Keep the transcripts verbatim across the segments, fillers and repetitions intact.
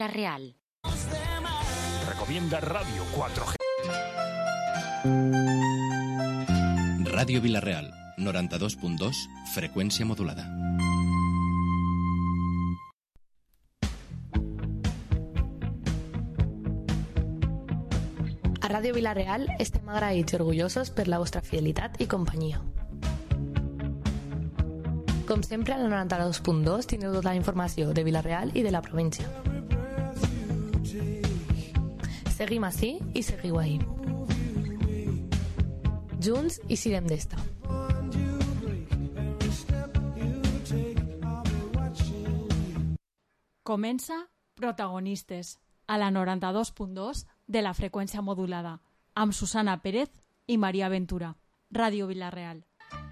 La Real. Recomienda Radio cuatro G. Ràdio Vila-real, noranta-dos punt dos, freqüència modulada. A Ràdio Vila-real estem agraïts i orgullosos per la vostra fidelitat i companyia. Com sempre, al noranta-dos punt dos tindreu tota la informació de Vila-real i de la província. Seguim ací i seguiu ahí. Junts i siguem d'esta. Comença Protagonistes, a la noranta-dos punt dos de la freqüència modulada, amb Susana Pérez i Maria Ventura. Ràdio Vila-real.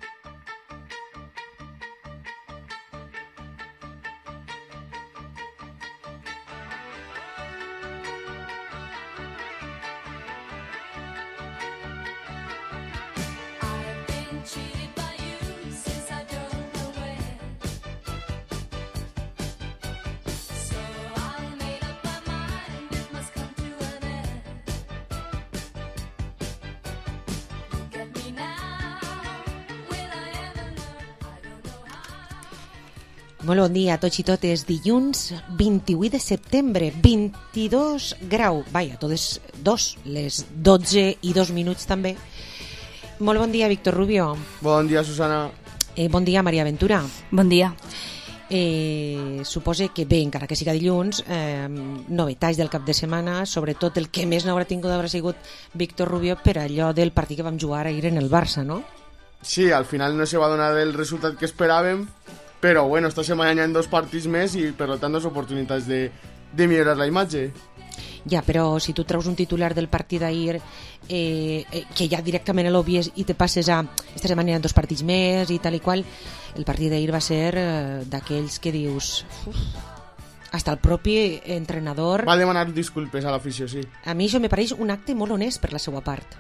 Molt bon dia a tots i totes. Dilluns vint-i-vuit de setembre, vint-i-dos grau. Vaja, totes dos, les dotze i dos minuts també. Molt bon dia, Víctor Rubio. Bon dia, Susana. Eh, bon dia, Maria Ventura. Bon dia. Eh, supose que bé, encara que siga dilluns, eh, novetats del cap de setmana, sobretot el que més n'haurà tingut haurà sigut Víctor Rubio per allò del partit que vam jugar ahir en el Barça, no? Sí, al final no se va donar el resultat que esperàvem, però bueno, esta setmana hi ha dos partits més i per tant dos oportunitats de, de millorar la imatge. Ja, però si tu treus un titular del partit d'ahir eh, eh, que ja directament l'obvies i te passes a esta setmana hi ha dos partits més i tal i qual, el partit d'ahir va ser eh, d'aquells que dius uf, hasta el propi entrenador va demanar disculpes a l'afició, sí. A mi això me pareix un acte molt honest per la seva part.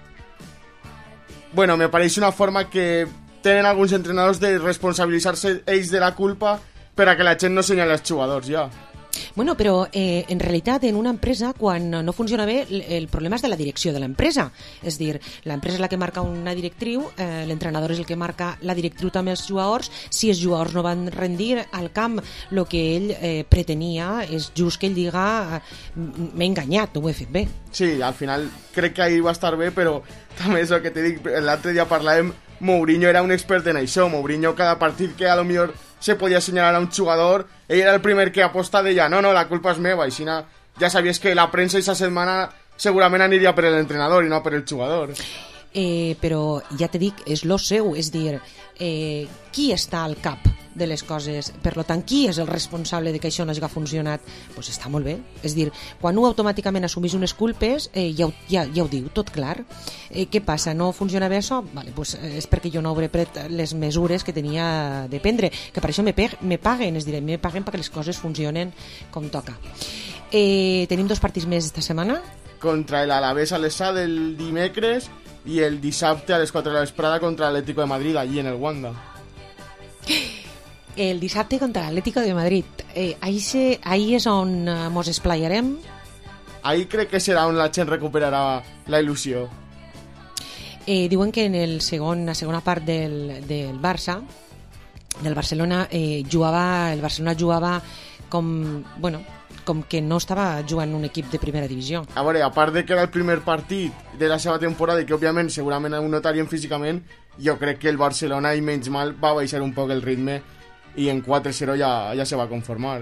Bueno, me pareix una forma que tenen alguns entrenadors de responsabilitzar-se ells de la culpa per a que la gent no senyali els jugadors, ja. Bueno, però eh, en realitat en una empresa quan no funciona bé el problema és de la direcció de l'empresa, és dir, l'empresa és la que marca una directriu, eh, l'entrenador és el que marca la directriu també als jugadors. Si els jugadors no van rendir al camp el que ell eh, pretenia, és just que ell diga m'he enganyat, no ho he fet bé. Sí, al final crec que ahir va estar bé, però també és el que t'he dit, l'altre dia parlàvem, Mourinho era un expert en això. Mourinho cada partit que a lo millor se podia assenyalar a un jugador, ell era el primer que aposta deia no, no, la culpa és meva, i si no, ja sabies que la premsa aquesta setmana segurament aniria per l'entrenador i no per el jugador. Eh, però ja te dic, és lo seu, és dir, eh, qui està al cap de les coses, per tant, qui és el responsable de que això no hagi funcionat? Doncs pues està molt bé, és dir, quan un automàticament assumís unes culpes, eh, ja, ja, ja ho diu, tot clar. Eh, què passa, no funciona bé això? Vale, pues és perquè jo no hauré pres les mesures que tenia de prendre, que per això me, pe me paguen, és dir, me paguen perquè les coses funcionen com toca. Eh, tenim dos partits més esta setmana. Contra l'Alavés a l'Essà del dimecres i el dissabte a les quatre de la vesprada contra l'Atlético de Madrid, allí en el Wanda. El dissabte contra l'Atlético de Madrid. Eh, ahí, se, ahí és on eh, mos esplayarem. Ahí crec que serà on la gent recuperarà la il·lusió. Eh, diuen que en el segon, la segona part del, del Barça, del Barcelona, eh, jugava, el Barcelona jugava com, bueno, com que no estava jugant un equip de primera divisió. A veure, a part de que era el primer partit de la seva temporada i que òbviament segurament ho notarien físicament, jo crec que el Barcelona i menys mal va baixar un poc el ritme i en quatre zero ja, ja se va conformar.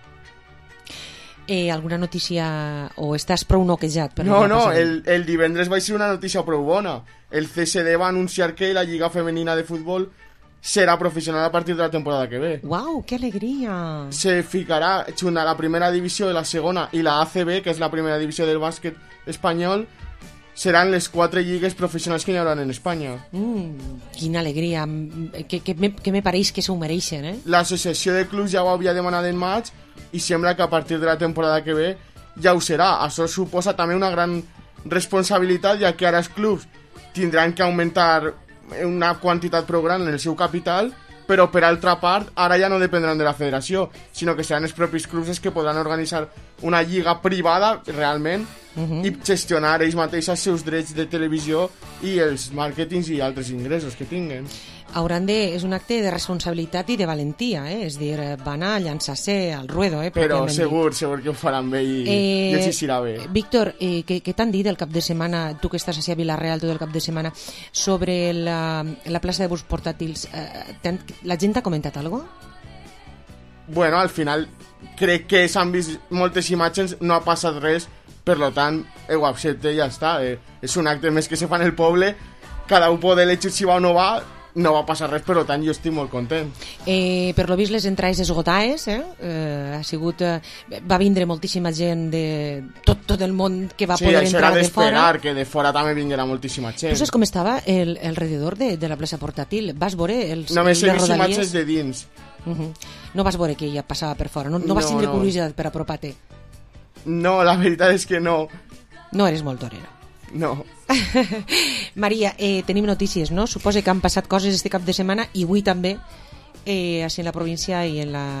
Eh, alguna notícia o estàs prou noquejat? Per no, no, el, el divendres va ser una notícia prou bona. El C S D va anunciar que la Lliga Femenina de Futbol serà professional a partir de la temporada que ve. Uau, que alegria! Se ficarà junt a la primera divisió de la segona i la A C B, que és la primera divisió del bàsquet espanyol, seran les quatre lligues professionals que hi haurà en Espanya. Mm, quina alegria, que, que, me, que me pareix que s'ho mereixen, eh? L'associació de clubs ja ho havia demanat en maig i sembla que a partir de la temporada que ve ja ho serà. Això suposa també una gran responsabilitat, ja que ara els clubs tindran que augmentar una quantitat prou gran en el seu capital però per altra part ara ja no dependran de la federació, sinó que seran els propis clubs els que podran organitzar una lliga privada realment uh-huh. i gestionar ells mateixos els seus drets de televisió i els màrquetings i altres ingressos que tinguen. Hauran de... És un acte de responsabilitat i de valentia, eh? És dir, van a llançar-se al ruedo, eh? Però segur, dit. segur que ho faran bé i, eh, i els irà bé. Víctor, eh, què, què t'han dit el cap de setmana, tu que estàs a Vilareal tot el cap de setmana, sobre la, la plaça de bus portàtils? Eh, la gent t'ha comentat alguna cosa? Bueno, al final crec que s'han vist moltes imatges, no ha passat res, per lo tant, eh, ho accepte i ja està. Eh, és un acte més que se fa en el poble, cada un pot elegir si va o no va, no va passar res, per tant jo estic molt content. Eh, per lo vist les entrades esgotades, eh? Eh, ha sigut, eh, va vindre moltíssima gent de tot, tot el món que va sí, poder entrar de fora. Sí, això era d'esperar, que de fora també vinguera moltíssima gent. Tu saps com estava el, el rededor de, de la plaça portàtil? Vas veure els, Només les he vist rodalies? imatges de dins. Uh-huh. No vas veure que ella passava per fora? No, no vas no, tindre no. curiositat per apropar-te? No, la veritat és que no. No eres molt torera. No. Maria, eh, tenim notícies, no? Suposa que han passat coses este cap de setmana i avui també, eh, així en la província i en la...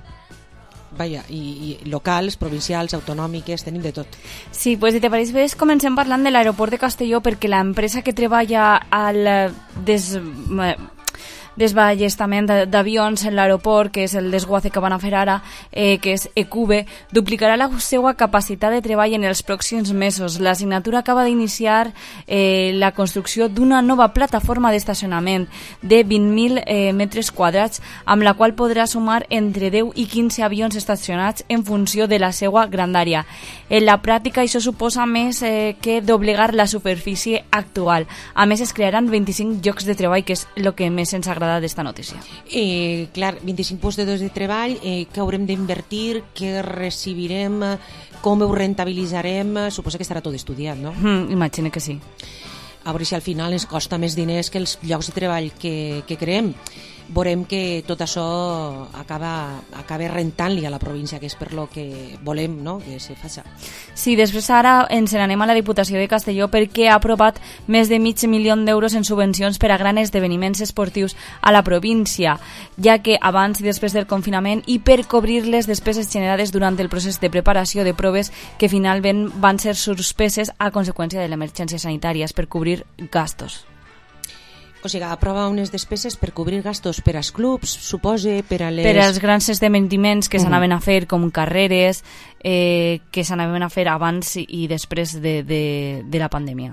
Vaja, i, i locals, provincials, autonòmiques, tenim de tot. Sí, pues si te pareix bé, comencem parlant de l'aeroport de Castelló, perquè l'empresa que treballa al des... desballestament d'avions en l'aeroport, que és el desguace que van a fer ara, eh, que és Ecube, duplicarà la seva capacitat de treball en els pròxims mesos. La signatura acaba d'iniciar eh, la construcció d'una nova plataforma d'estacionament de vint mil eh, metres quadrats, amb la qual podrà sumar entre deu i quinze avions estacionats en funció de la seva grandària. En la pràctica, això suposa més eh, que doblegar la superfície actual. A més, es crearan vint-i-cinc llocs de treball, que és el que més ens agrada d'esta notícia. Eh, clar, vint-i-cinc postos de treball, eh, que haurem d'invertir, que recibirem, com ho rentabilitzarem, suposa que estarà tot estudiat, no? Mm, imagina que sí. A veure si al final ens costa més diners que els llocs de treball que, que creem. Veurem que tot això acaba, acaba rentant-li a la província, que és per lo que volem, no?, que se faci. Sí, després ara ens n'anem a la Diputació de Castelló, perquè ha aprovat més de mig milió d'euros en subvencions per a grans esdeveniments esportius a la província, ja que abans i després del confinament, i per cobrir les despeses generades durant el procés de preparació de proves que finalment van ser suspeses a conseqüència de l'emergència sanitària, per cobrir gastos. O sigui, aprova unes despeses per cobrir gastos per als clubs, supose, per a les... Per als grans esdeveniments que s'anaven a fer, com carreres, eh, que s'anaven a fer abans i després de, de, de la pandèmia.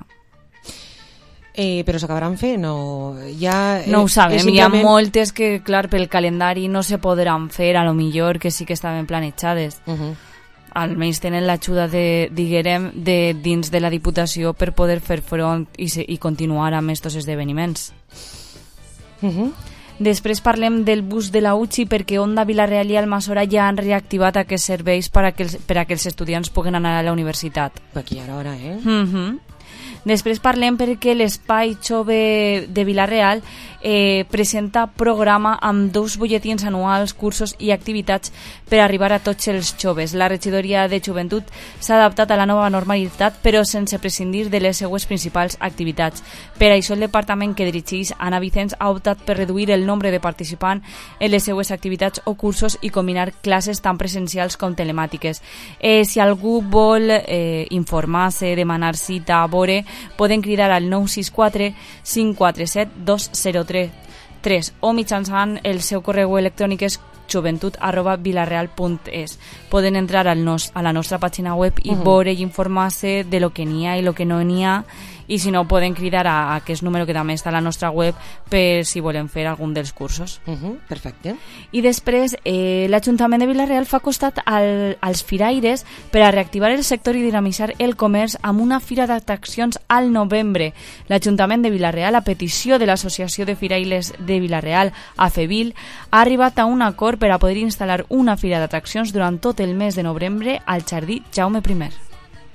Eh, però s'acabaran fent o ja... No ho sabem, simplement... hi ha moltes que, clar, pel calendari no se podran fer, a lo millor que sí que estaven planejades. Uh -huh. Almenys tenen l'ajuda de, diguem, de dins de la Diputació per poder fer front i, se, i continuar amb aquests esdeveniments. Uh -huh. Després parlem del bus de la U C I, perquè Onda, Vilareal i Almassora ja han reactivat aquests serveis per a que els, per a que els estudiants puguen anar a la universitat. Per aquí ara, ara, eh? Uh -huh. Després parlem perquè l'Espai Jove de Vilareal eh, presenta programa amb dos butlletins anuals, cursos i activitats per arribar a tots els joves. La regidoria de Joventut s'ha adaptat a la nova normalitat, però sense prescindir de les seues principals activitats. Per això el departament que dirigeix Anna Vicens ha optat per reduir el nombre de participants en les seues activitats o cursos i combinar classes tant presencials com telemàtiques. Eh, si algú vol eh, informar-se, demanar cita a veure, poden cridar al nou sis quatre cinc quatre set dos zero tres o mitjançant el seu correu electrònic és joventut arroba vilareal punt es. Poden entrar al nos, a la nostra pàgina web i uh -huh. veure i informar-se de lo que n'hi ha i lo que no n'hi ha, i si no poden cridar a, a aquest número que també està a la nostra web per si volen fer algun dels cursos. Uh -huh. Perfecte. I després eh, l'Ajuntament de Vilareal fa costat al, als firaires per a reactivar el sector i dinamitzar el comerç amb una fira d'atraccions al novembre. L'Ajuntament de Vilareal, a petició de l'Associació de Firaires de Vilareal, AFEVIL, ha arribat a un acord per a poder instal·lar una fira d'atraccions durant tot el mes de novembre al Jardí Jaume primer.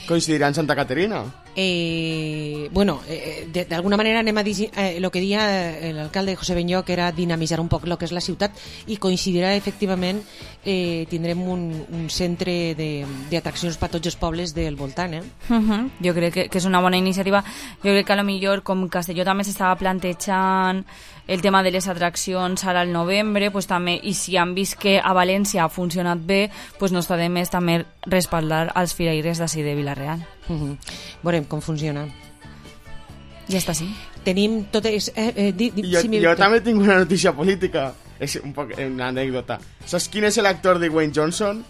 Coincidirà en Santa Caterina. Eh, bueno, eh, de, de alguna manera anem a dir eh, el que dia l'alcalde José Benyó, que era dinamitzar un poc el que és la ciutat, i coincidirà efectivament, eh, tindrem un, un centre d'atraccions per tots els pobles del voltant. Eh? Uh-huh. Jo crec que, que és una bona iniciativa. Jo crec que a lo millor, com Castelló també s'estava plantejant el tema de les atraccions ara al novembre, pues també, i si han vist que a València ha funcionat bé, pues no està de més també respaldar als firaires d'ací de Vila-real. Uh-huh. Veurem com funciona. Ja està, sí. Tenim totes... Eh, eh, di, di, jo, sí, jo també tinc una notícia política. És un poc una anècdota. Saps quin és l'actor de Dwayne Johnson?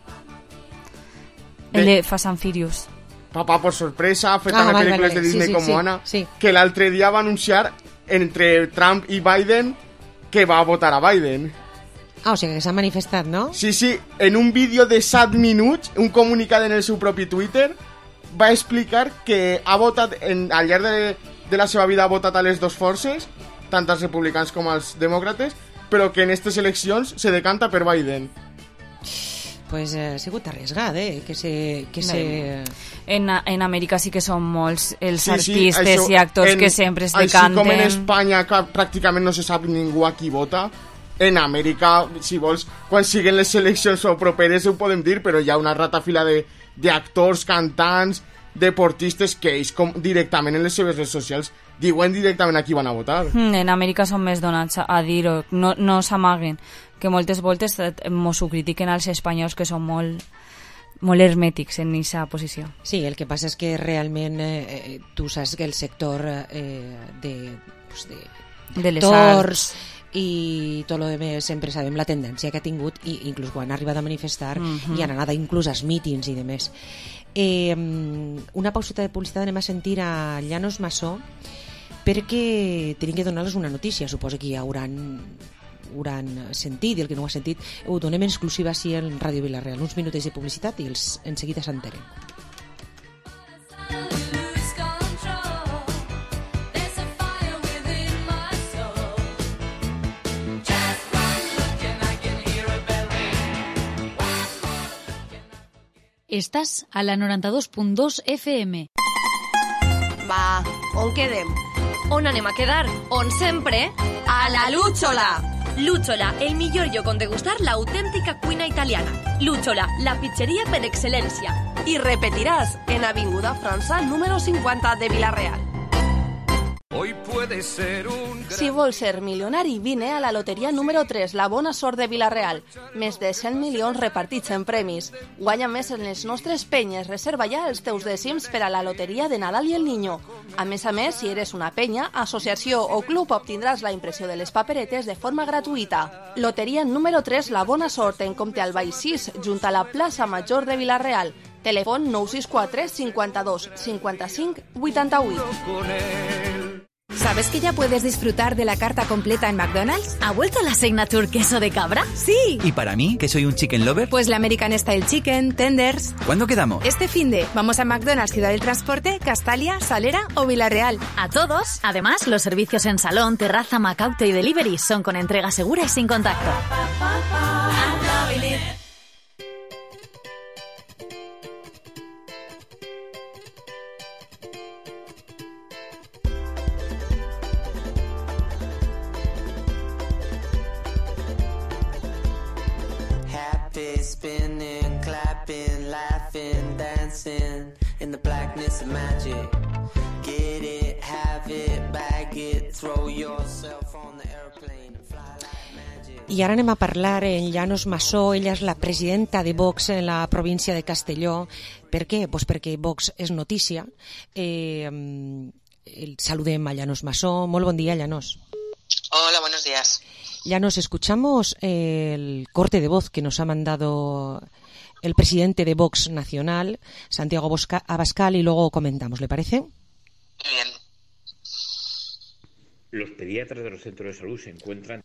El de Fast and Furious. Papá por sorpresa, ha fet ah, també vale, pel·lícules vale. de Disney sí, sí, com sí, Ana, sí. que l'altre dia va anunciar entre Trump i Biden que va a votar a Biden. Ah, o sigui que s'ha manifestat, no? Sí, sí, en un vídeo de set minuts, un comunicat en el seu propi Twitter, va explicar que ha votat, en, al llarg de, de la seva vida ha votat a les dues forces, tant els republicans com els demòcrates, però que en aquestes eleccions se decanta per Biden. Pues eh, ha sigut arriesgat, eh? Que se... Que se... En, en Amèrica sí que són molts els Sí, sí, artistes això, i actors en, que sempre es així decanten. com en Espanya, que pràcticament no se sap ningú a qui vota, en Amèrica, si vols, quan siguen les eleccions o properes ho podem dir, però hi ha una ratafila de d'actors, cantants, deportistes que ells com directament en les seves redes socials diuen directament a qui van a votar. En Amèrica són més donats a dir-ho, no, no s'amaguen, que moltes voltes mos ho critiquen als espanyols, que són molt, molt hermètics en aquesta posició. Sí, el que passa és que realment eh, tu saps que el sector eh, de, pues de, de les actors arts i tot el demés sempre sabem la tendència que ha tingut, i inclús quan han arribat a manifestar uh-huh. i han anat inclús als mítings i demés. Eh, una pauseta de publicitat, anem a sentir a Llanos Massó, perquè tenim que donar-los una notícia. Suposo que ja hauran, hauran sentit, i el que no ho ha sentit ho donem en exclusiva així en Ràdio Vila-real. Uns minutets de publicitat i els en seguida s'enteren. Estàs a la noranta-dos punt dos F M. Va, on quedem? On anem a quedar? On sempre? A la Lúchola! Lúchola, el millor lloc on degustar l'autèntica cuina italiana. Lúchola, la pizzeria per excel·lència. I repetiràs en Avinguda França número cinquanta de Vila-real. Hoy puede ser un gran... Si vols ser milionari, vine a la loteria número tres, la bona sort de Vila-real. Més de cent milions repartits en premis. Guanya més en les nostres penyes. Reserva ja els teus dècims per a la loteria de Nadal i el Niño. A més a més, si eres una penya, associació o club, obtindràs la impressió de les paperetes de forma gratuïta. Loteria número tres, la bona sort, en compte al Baix sis, junt a la plaça Major de Vila-real. Telèfon nou sis quatre cinquanta-dos cinquanta-cinc vuitanta-vuit. ¿Sabes que ya puedes disfrutar de la carta completa en McDonald's? ¿Ha vuelto la Signature queso de cabra? ¡Sí! ¿Y para mí, que soy un chicken lover? Pues la American Style Chicken, Tenders... ¿Cuándo quedamos? Este finde, vamos a McDonald's Ciudad del Transporte, Castalia, Salera o Vila-real. A todos. Además, los servicios en salón, terraza, Macauto y delivery son con entrega segura y sin contacto. Spinning, clapping, laughing, dancing in the blackness of magic. Get it, have it, bag it, throw yourself on the airplane and fly like magic. I ara anem a parlar en Llanos Massó. Ella és la presidenta de Vox en la província de Castelló. Per què? Pues perquè Vox és notícia. Eh, el saludem a Llanos Massó. Molt bon dia, Llanos. Hola, buenos días. Llanos, escuchamos el corte de voz que nos ha mandado el presidente de Vox Nacional, Santiago Abascal, y luego comentamos, ¿le parece? Bien. Los pediatras de los centros de salud se encuentran...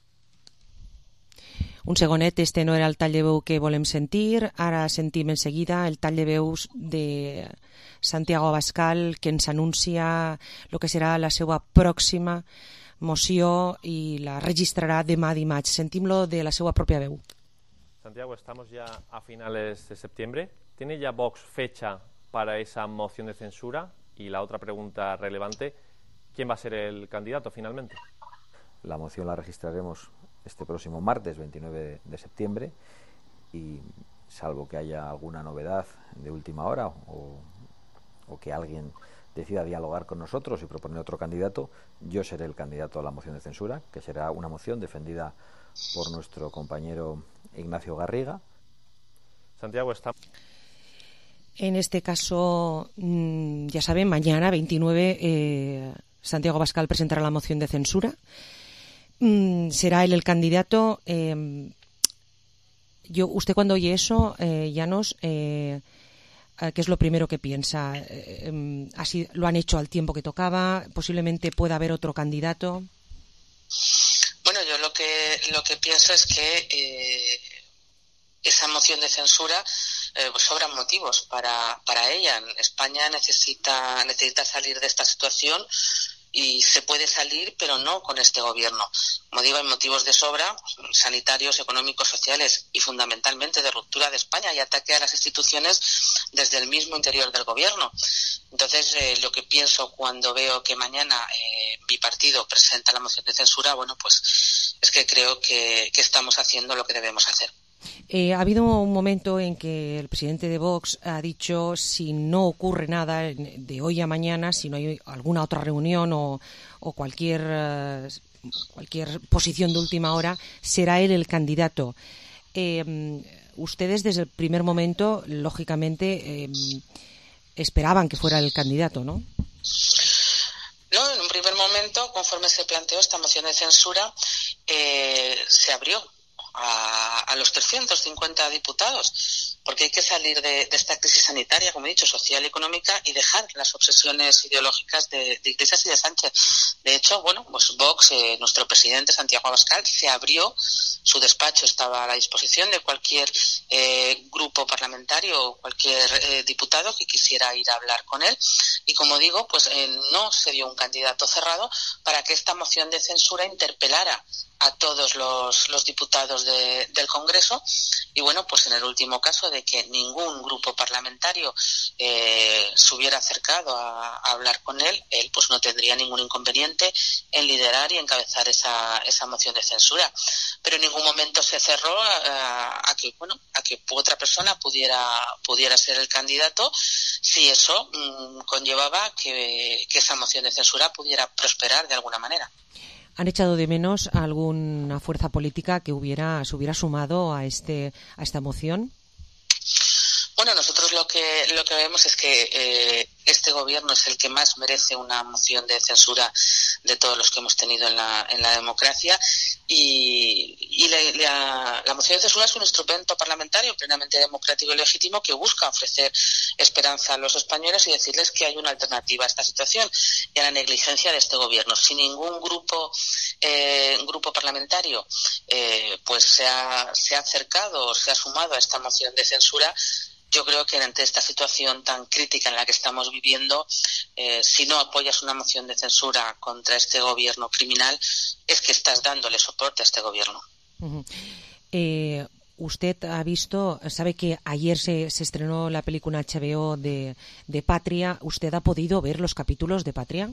Un segonet, este no era el tall de veu que volem sentir, ara sentim en seguida el tall de veus de Santiago Abascal, que ens anuncia el que serà la seva pròxima moció y la registrará demà dimarts. Sentimos de la seva propia veu. Santiago, estamos ya a finales de septiembre. ¿Tiene ya Vox fecha para esa moción de censura? Y la otra pregunta relevante, ¿quién va a ser el candidato finalmente? La moción la registraremos este próximo martes, veintinueve de septiembre, y salvo que haya alguna novedad de última hora o, o que alguien decida dialogar con nosotros y proponer otro candidato, yo seré el candidato a la moción de censura, que será una moción defendida por nuestro compañero Ignacio Garriga. Santiago, está... En este caso, ya saben, mañana, veintinueve, eh, Santiago Abascal presentará la moción de censura. Mm, será él el candidato. Eh, yo, usted cuando oye eso, eh, Llanos, eh, ¿qué es lo primero que piensa? Eh, eh, así lo han hecho al tiempo que tocaba. Posiblemente pueda haber otro candidato. Bueno, yo lo que lo que pienso es que eh, esa moción de censura eh, pues sobran motivos para para ella. España necesita necesita salir de esta situación y se puede salir, pero no con este gobierno. Como digo, hay motivos de sobra, sanitarios, económicos, sociales y fundamentalmente de ruptura de España y ataque a las instituciones desde el mismo interior del gobierno. Entonces, eh, lo que pienso cuando veo que mañana eh, mi partido presenta la moción de censura, bueno, pues es que creo que, que estamos haciendo lo que debemos hacer. Eh, ha habido un momento en que el presidente de Vox ha dicho, si no ocurre nada de hoy a mañana, si no hay alguna otra reunión o, o cualquier, uh, cualquier posición de última hora, será él el candidato. Eh, ustedes desde el primer momento, lógicamente, eh, esperaban que fuera el candidato, ¿no? No, en un primer momento, conforme se planteó esta moción de censura, eh, se abrió A, a los trescientos cincuenta diputados, porque hay que salir de, de esta crisis sanitaria, como he dicho, social y económica, y dejar las obsesiones ideológicas de, de Iglesias y de Sánchez. De hecho, bueno, pues Vox, eh, nuestro presidente Santiago Abascal, se abrió, su despacho estaba a la disposición de cualquier eh, grupo parlamentario o cualquier eh, diputado que quisiera ir a hablar con él, y como digo, pues eh, no se dio un candidato cerrado para que esta moción de censura interpelara a todos los, los diputados de, del Congreso, y bueno, pues en el último caso de que ningún grupo parlamentario eh, se hubiera acercado a, a hablar con él, él pues no tendría ningún inconveniente en liderar y encabezar esa, esa moción de censura. Pero en ningún momento se cerró a, a que bueno a que otra persona pudiera pudiera ser el candidato, si eso mmm, conllevaba que, que esa moción de censura pudiera prosperar de alguna manera. ¿Han echado de menos a alguna fuerza política que hubiera se hubiera sumado a este a esta moción? Bueno, nosotros lo que lo que vemos es que eh, este gobierno es el que más merece una moción de censura de todos los que hemos tenido en la en la democracia, y, y la, la, la moción de censura es un instrumento parlamentario plenamente democrático y legítimo que busca ofrecer esperanza a los españoles y decirles que hay una alternativa a esta situación y a la negligencia de este gobierno. Si ningún grupo eh, grupo parlamentario eh, pues se ha, se ha acercado o se ha sumado a esta moción de censura, yo creo que ante esta situación tan crítica en la que estamos viviendo, eh, si no apoyas una moción de censura contra este gobierno criminal, es que estás dándole soporte a este gobierno. Uh-huh. Eh, usted ha visto, sabe que ayer se, se estrenó la película H B O de, de Patria. ¿Usted ha podido ver los capítulos de Patria?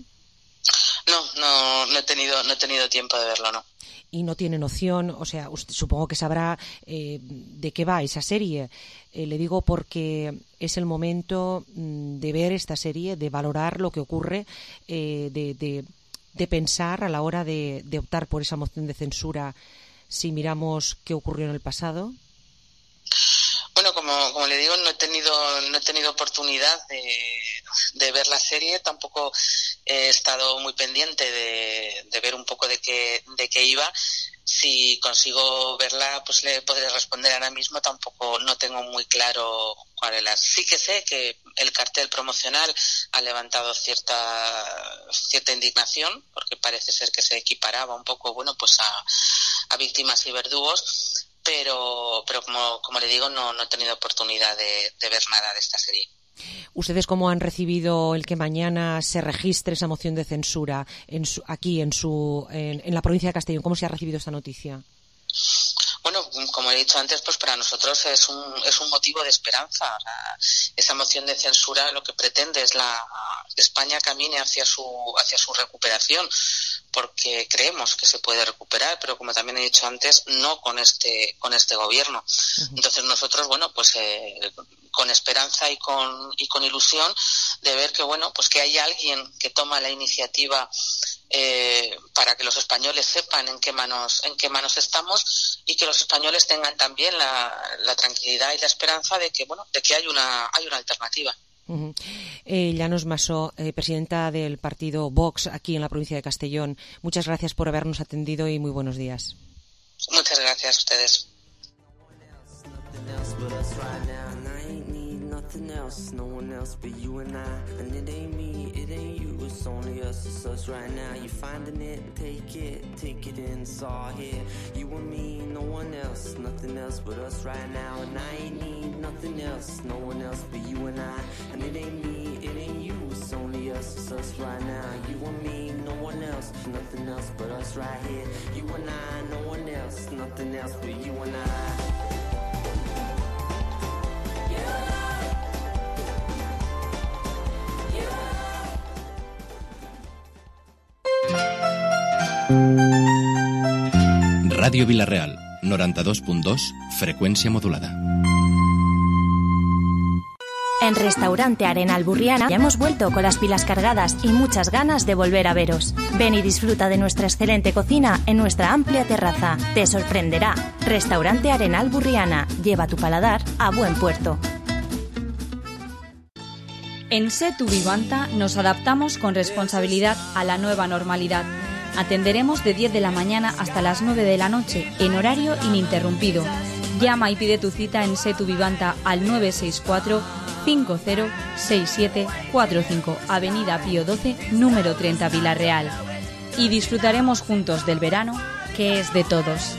No, no, no he tenido, no he tenido tiempo de verlo, no. Y no tiene noción, o sea, usted, supongo que sabrá eh, de qué va esa serie. Eh, le digo porque es el momento mm, de ver esta serie, de valorar lo que ocurre, eh, de, de, de pensar a la hora de, de optar por esa moción de censura, si miramos qué ocurrió en el pasado. Bueno, como, como le digo, no he tenido no he tenido oportunidad de, de ver la serie, tampoco he estado muy pendiente de, de ver un poco de qué de qué iba. Si consigo verla, pues le podré responder ahora mismo. Tampoco no tengo muy claro cuál es la. Sí que sé que el cartel promocional ha levantado cierta cierta indignación, porque parece ser que se equiparaba un poco, bueno, pues a, a víctimas y verdugos. Pero, pero como, como le digo, no, no he tenido oportunidad de, de ver nada de esta serie. ¿Ustedes cómo han recibido el que mañana se registre esa moción de censura en su, aquí en, su, en, en la provincia de Castellón? ¿Cómo se ha recibido esta noticia? Bueno, como como he dicho antes, pues para nosotros es un, es un motivo de esperanza. O sea, esa moción de censura lo que pretende es la que España camine hacia su, hacia su recuperación, porque creemos que se puede recuperar, pero como también he dicho antes, no con este, con este gobierno. Uh-huh. Entonces nosotros, bueno, pues eh, con esperanza y con, y con ilusión de ver que, bueno, pues que hay alguien que toma la iniciativa eh, para que los españoles sepan en qué manos, en qué manos estamos, y que los españoles tengan también la, la tranquilidad y la esperanza de que, bueno, de que hay una, hay una alternativa. Uh-huh. eh, Llanos Masó, eh, presidenta del partido Vox aquí en la provincia de Castellón, muchas gracias por habernos atendido y muy buenos días. Muchas gracias a ustedes. No one else but you and I, and it ain't me, it ain't you, it's only us, it's us right now. You finding it, take it, take it in, it's all here. You and me, no one else, nothing else but us right now. And I ain't need nothing else, no one else but you and I. And it ain't me, it ain't you, it's only us, it's us right now. You and me, no one else, nothing else but us right here. You and I, no one else, nothing else but you and I. Ràdio Vila-real, noranta-dos punt dos, frecuencia modulada. En Restaurante Arenal Burriana ya hemos vuelto con las pilas cargadas y muchas ganas de volver a veros. Ven y disfruta de nuestra excelente cocina en nuestra amplia terraza. Te sorprenderá. Restaurante Arenal Burriana. Lleva tu paladar a buen puerto. En Setu Vivanta nos adaptamos con responsabilidad a la nueva normalidad. Atenderemos de diez de la mañana hasta las nueve de la noche, en horario ininterrumpido. Llama y pide tu cita en Setu Vivanta al nueve seis cuatro, cinco cero seis siete cuatro cinco, Avenida Pío doce, número treinta, Vila-real. Y disfrutaremos juntos del verano, que es de todos.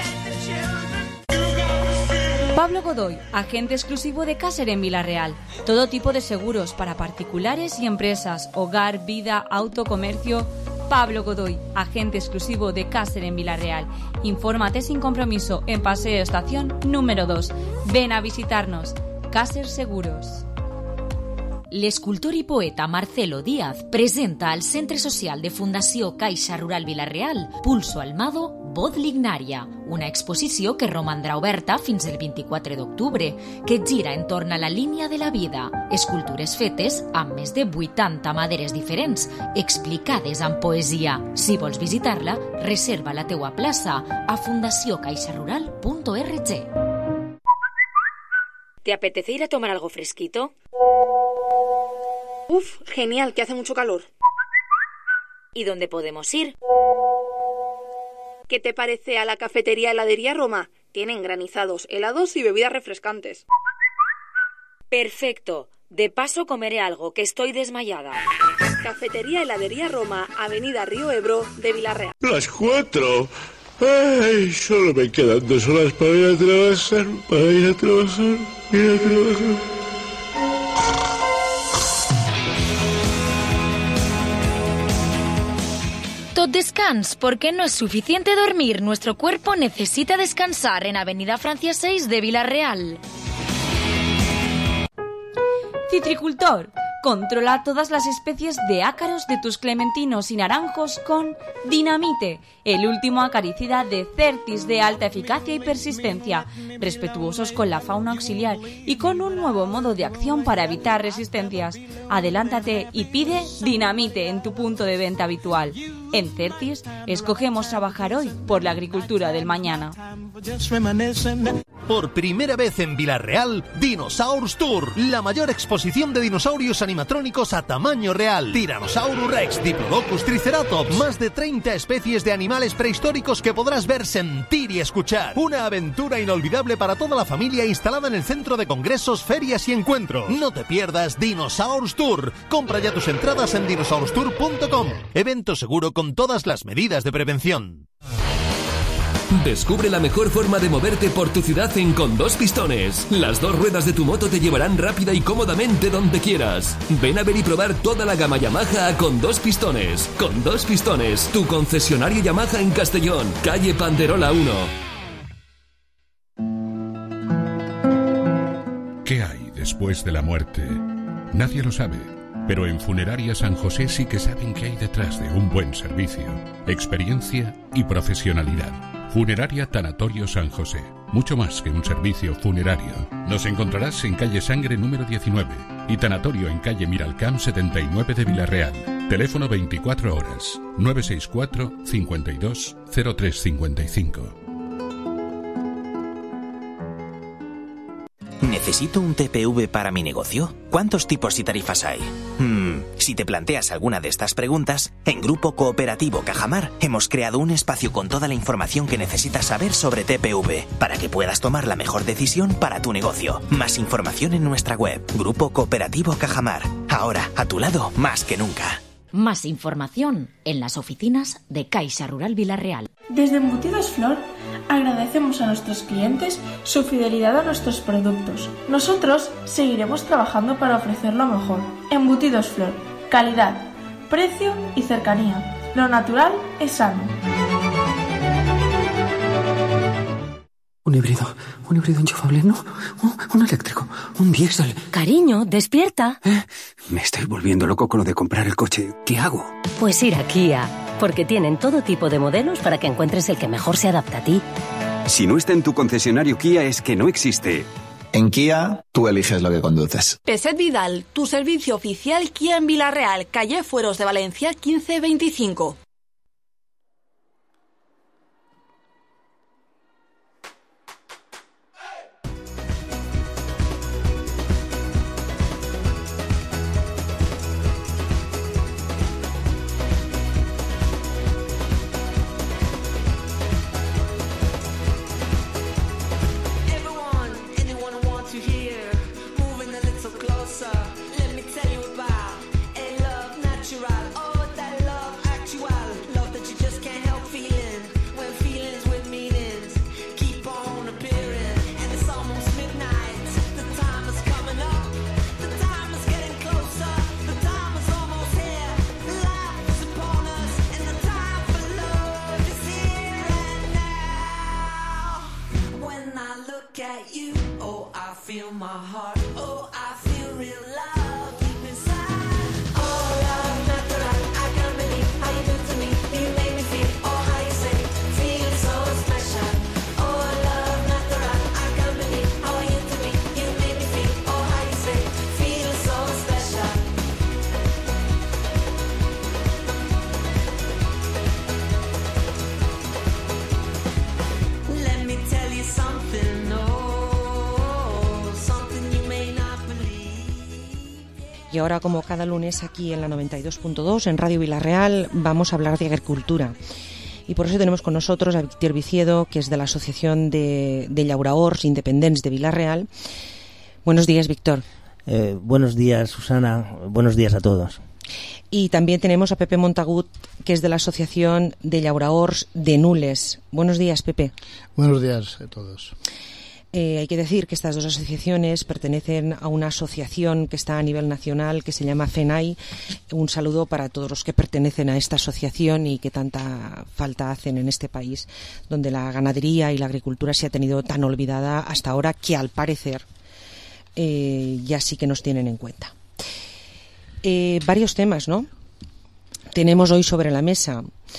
Pablo Godoy, agente exclusivo de Caser en Vila-real. Todo tipo de seguros para particulares y empresas, hogar, vida, auto, comercio. Pablo Godoy, agente exclusivo de Caser en Vila-real. Infórmate sin compromiso en Paseo Estación número dos. Ven a visitarnos. Caser Seguros. L'escultor i poeta Marcelo Díaz presenta al Centre Social de Fundació Caixa Rural Vila-real Pulso Almado, Voz Lignària, una exposició que romandrà oberta fins el vint-i-quatre d'octubre, que gira entorn a la línia de la vida, escultures fetes amb més de vuitanta maderes diferents, explicades amb poesia. Si vols visitar-la, reserva la teua plaça a fundació caixa rural punt org. ¿Te apetece ir a tomar algo fresquito? Uf, genial, que hace mucho calor. ¿Y dónde podemos ir? ¿Qué te parece a la cafetería Heladería Roma? Tienen granizados, helados y bebidas refrescantes. Perfecto. De paso comeré algo, que estoy desmayada. Cafetería Heladería Roma, Avenida Río Ebro, de Vila-real. Las cuatro. Ay, solo me quedan dos horas para ir a trabajar, para ir a trabajar, ir a trabajar. Tot descans, porque no es suficiente dormir. Nuestro cuerpo necesita descansar en Avenida Francia seis de Vila-real. Citricultor, controla todas las especies de ácaros de tus clementinos y naranjos con Dinamite, el último acaricida de Certis de alta eficacia y persistencia, respetuosos con la fauna auxiliar y con un nuevo modo de acción para evitar resistencias. Adelántate y pide Dinamite en tu punto de venta habitual. En Certis, escogemos trabajar hoy por la agricultura del mañana. Por primera vez en Vila-real, Dinosaurs Tour, la mayor exposición de dinosaurios animatrónicos a tamaño real. Tyrannosaurus Rex, Diplodocus, Triceratops, más de treinta especies de animales prehistóricos que podrás ver, sentir y escuchar. Una aventura inolvidable para toda la familia instalada en el centro de congresos, ferias y encuentros. No te pierdas Dinosaurs Tour. Compra ya tus entradas en dinosaurs tour punto com. Evento seguro con todas las medidas de prevención. Descubre la mejor forma de moverte por tu ciudad en Con Dos Pistones. Las dos ruedas de tu moto te llevarán rápida y cómodamente donde quieras. Ven a ver y probar toda la gama Yamaha a Con Dos Pistones. Con Dos Pistones, tu concesionario Yamaha en Castellón, calle Panderola uno. ¿Qué hay después de la muerte? Nadie lo sabe, pero en Funeraria San José sí que saben qué hay detrás de un buen servicio, experiencia y profesionalidad. Funeraria Tanatorio San José, mucho más que un servicio funerario. Nos encontrarás en calle Sangre número diecinueve y Tanatorio en calle Miralcamp setenta y nueve de Villarreal. Teléfono veinticuatro horas, nueve seis cuatro, cincuenta y dos, cero tres cincuenta y cinco. ¿Necesito un T P V para mi negocio? ¿Cuántos tipos y tarifas hay? Hmm, si te planteas alguna de estas preguntas, en Grupo Cooperativo Cajamar hemos creado un espacio con toda la información que necesitas saber sobre T P V para que puedas tomar la mejor decisión para tu negocio. Más información en nuestra web, Grupo Cooperativo Cajamar. Ahora, a tu lado, más que nunca. Más información en las oficinas de Caixa Rural Villarreal. Desde Embutidos Flor agradecemos a nuestros clientes su fidelidad a nuestros productos. Nosotros seguiremos trabajando para ofrecer lo mejor. Embutidos Flor, calidad, precio y cercanía. Lo natural es sano. Un híbrido, un híbrido enchufable, no, un, un eléctrico, un diésel. Cariño, despierta. ¿Eh? Me estoy volviendo loco con lo de comprar el coche. ¿Qué hago? Pues ir a Kia, porque tienen todo tipo de modelos para que encuentres el que mejor se adapta a ti. Si no está en tu concesionario Kia es que no existe. En Kia, tú eliges lo que conduces. Peset Vidal, tu servicio oficial Kia en Villarreal, calle Fueros de Valencia quince veinticinco. Y ahora, como cada lunes aquí en la noventa y dos punto dos, en Radio Villarreal, vamos a hablar de agricultura. Y por eso tenemos con nosotros a Víctor Viciedo, que es de la Asociación de, de Llauraors Independents de Villarreal. Buenos días, Víctor. Eh, buenos días, Susana. Buenos días a todos. Y también tenemos a Pepe Montagut, que es de la Asociación de Llauraors de Nules. Buenos días, Pepe. Buenos días a todos. Eh, hay que decir que estas dos asociaciones pertenecen a una asociación que está a nivel nacional que se llama FENAI. Un saludo para todos los que pertenecen a esta asociación y que tanta falta hacen en este país, donde la ganadería y la agricultura se ha tenido tan olvidada hasta ahora que, al parecer, eh, ya sí que nos tienen en cuenta. Eh, varios temas, ¿no? Tenemos hoy sobre la mesa.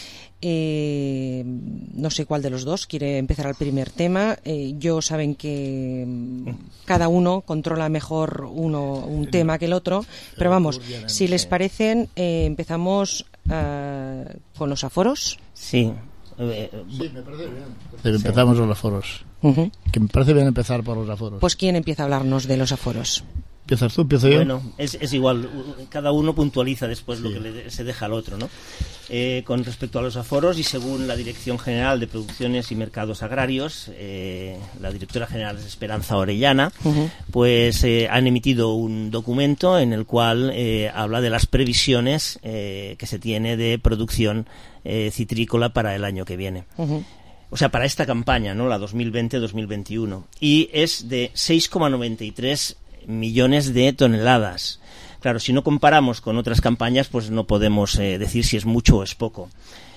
Eh, no sé cuál de los dos quiere empezar el primer tema. Eh, yo saben que cada uno controla mejor uno un tema que el otro, pero vamos, si les parecen, eh, empezamos uh, con los aforos. Sí. Eh, sí, me parece bien. Empezamos con los aforos. Uh-huh. Que me parece bien empezar por los aforos. Pues ¿quién empieza a hablarnos de los aforos? ¿Empiezas tú? ¿Empiezo yo? Bueno, es, es igual, cada uno puntualiza después sí. lo que le, se deja al otro, ¿no? Eh, con respecto a los aforos, y según la Dirección General de Producciones y Mercados Agrarios, eh, la directora general es Esperanza Orellana, uh-huh. pues eh, han emitido un documento en el cual eh, habla de las previsiones eh, que se tiene de producción eh, citrícola para el año que viene. Uh-huh. O sea, para esta campaña, ¿no? La dos mil veinte dos mil veintiuno. Y es de seis coma noventa y tres millones de toneladas. Claro, si no comparamos con otras campañas, pues no podemos eh, decir si es mucho o es poco.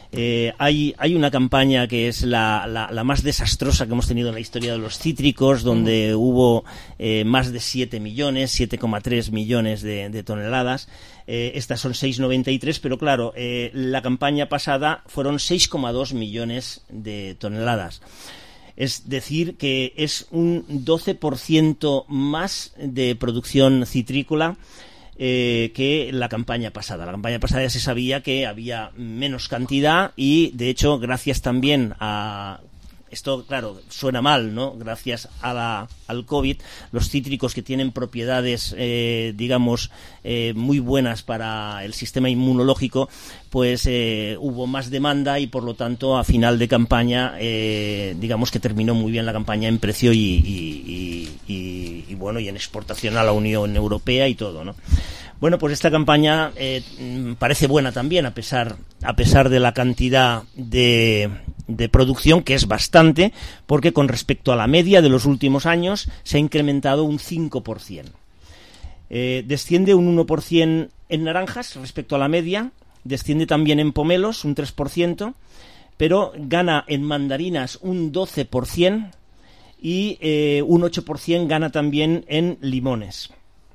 Eh, hay, hay una campaña que es la, la, la más desastrosa que hemos tenido en la historia de los cítricos, donde mm. hubo eh, más de siete millones, siete coma tres millones de, de toneladas. Eh, estas son seis coma noventa y tres, pero claro, eh, la campaña pasada fueron seis coma dos millones de toneladas. Es decir, que es un doce por ciento más de producción citrícola Eh, que la campaña pasada. La campaña pasada ya se sabía que había menos cantidad y, de hecho, gracias también a... Esto, claro, suena mal, ¿no? Gracias a la, al COVID, los cítricos que tienen propiedades, eh, digamos, eh, muy buenas para el sistema inmunológico, pues eh, hubo más demanda y, por lo tanto, a final de campaña, eh, digamos que terminó muy bien la campaña en precio y, y, y, y, y, bueno, y en exportación a la Unión Europea y todo, ¿no? Bueno, pues esta campaña eh, parece buena también, a pesar, a pesar de la cantidad de, de producción, que es bastante, porque con respecto a la media de los últimos años se ha incrementado un cinco por ciento. Eh, desciende un uno por ciento en naranjas respecto a la media, desciende también en pomelos un tres por ciento, pero gana en mandarinas un doce por ciento y eh, un ocho por ciento gana también en limones.